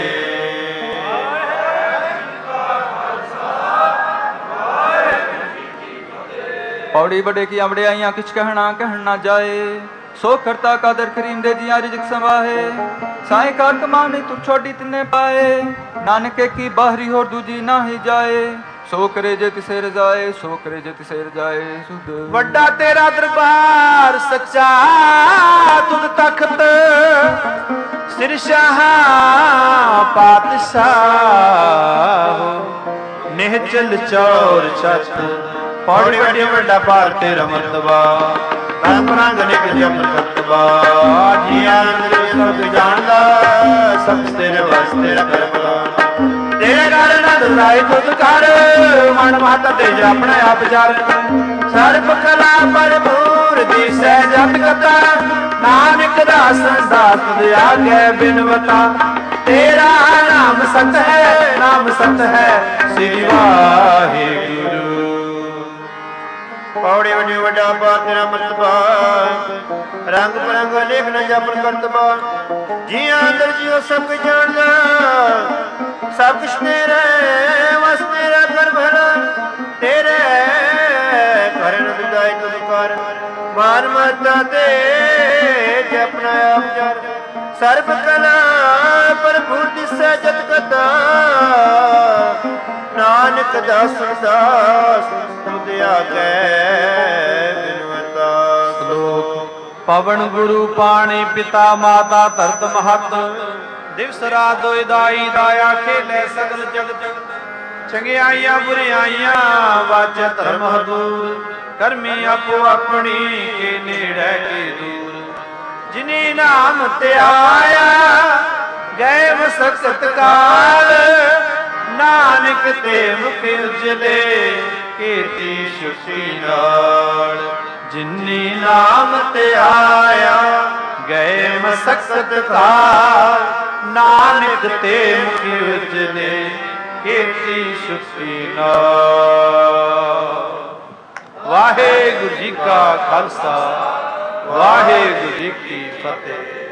पौड़ी बड़े की अवड़े आइया किछ कहना कहन ना जाए, सो करता कादर करीम दे जिया रिजक संवाहे, साई कार कमाने तू छोड़ी तिन्ने पाए, नानके की बाहरी होर दूजी ना ही जाए, ਸੋ ਕਰੇ ਜੇ ਤਿਸੇ ਰਜਾਏ, ਸੋ ਕਰੇ ਜੇ ਤਿਸੇ ਰਜਾਏ ਸੁਧ। ਵੱਡਾ ਤੇਰਾ ਦਰਬਾਰ ਸੱਚਾ ਤੁਧ ਤਖਤ, ਸਿਰ ਸ਼ਾਹ ਪਾਤਸ਼ਾਹ, ਨਿਹਚਲ ਚੌਰ ਛਤ, ਪੌੜੀ ਵੱਡੀ ਵੱਡਾ ਭਾਰ ਤੇਰਾ ਮਰਤਬਾ, ਰੰਗ ਰੰਗ ਨਿਕ ਜਮ ਕਰਤਬਾ, ਜੀਆਂ ਅੰਦਰ ਸਭ ਜਾਣਦਾ, ਸਭ ਤੇਰੇ ਵਸ ਤੇਰਾ ਕਰਮਲਾ। ਤੇਰੇ ਘਰ ਨੰਦ ਰਾਏ ਤੁਧ ਕਰ, ਮਨ ਮਾਤਾ ਤੇ ਆਪਣਾ ਆਪ ਚਾਰ, ਸਰਬ ਕਲਾ ਭਰਪੂਰ ਦੀਸੈ ਜਤ ਕਤਾ, ਨਾਨਕ ਦਾਸ ਦਾਸ ਤੁਧ ਆਗੇ ਬਿਨਵਤਾ। ਤੇਰਾ ਨਾਮ ਸਤ ਹੈ, ਨਾਮ ਸਤ ਹੈ, ਸ੍ਰੀ ਵਾਹਿਗੁਰੂ। ਪੌੜੀ ਵੱਡੀ ਵੱਡਾ ਭਾਰ ਤੇਰਾ ਮਰਤਬਾ, ਰੰਗ ਬਰੰਗ ਲੇਖ ਨ ਜਪਨ ਕਰਤਬਾ, ਜੀਆਂ ਅੰਦਰ ਜੀਓ ਸਭ ਕੁਝ ਜਾਣਦਾ, ਸਭ ਕੁਛ ਤੇਰੇ ਵਸ ਤੇਰਾ ਕਰ ਭਲਾ। ਤੇਰੇ ਘਰ ਨ ਵਿਦਾਈ ਤੁਧ ਕਰ, ਮਾਨ ਮਤਾ ਤੇ ਆਪਣਾ ਆਪ ਚਾਰ, ਸਰਬ ਕਲਾ ਭਰਪੂਰ ਦਿਸੈ ਜਤ ਕਤਾ, ਨਾਨਕ ਦਾਸ ਦਾਸ ਤੁਧ ਆਗੇ ਬਿਨਵਤਾ। ਸ਼ਲੋਕ ਪਵਨ ਗੁਰੂ ਪਾਣੀ ਪਿਤਾ ਮਾਤਾ ਧਰਤ ਮਹਤ, ਦਿਵਸ ਰਾਤ ਦੋਇ ਦਾਈ ਦਾਇਆ ਖੇਲੇ ਸਗਲ ਜਗਤ, ਚੰਗਿਆਈਆਂ ਬੁਰਿਆਈਆਂ ਵਾਜੈ ਧਰਮ ਹਦੂਰ, ਕਰਮੀ ਆਪੋ ਆਪਣੀ ਕੇ ਨੇੜੇ ਕੇ ਦੂਰ। ਜਿਨੀ ਨਾਮ ਤੇ ਆਇਆ ਗਏ ਮਸਕਤ ਕਾਲ, ਨਾਨਕ ਤੇ ਮੁਖ ਉਜਲੇ ਕੀਤੀ ਸ਼ੁਕੀ ਨਾਲ। ਜਿਨੀ ਨਾਮ ਤੇ ਆਇਆ ਗਏ ਮਸਕਤ ਕਾਲ, ਨਾਨਕ ਤੇ ਮੁਖ ਉਜਲੇ ਕੀਤੀ ਸ਼ੁਕੀ ਨਾਲ। ਵਾਹਿਗੁਰੂ ਜੀ ਕਾ ਖਾਲਸਾ, ਵਾਹਿਗੁਰੂ ਜੀ ਕੀ ਫਤਿਹ।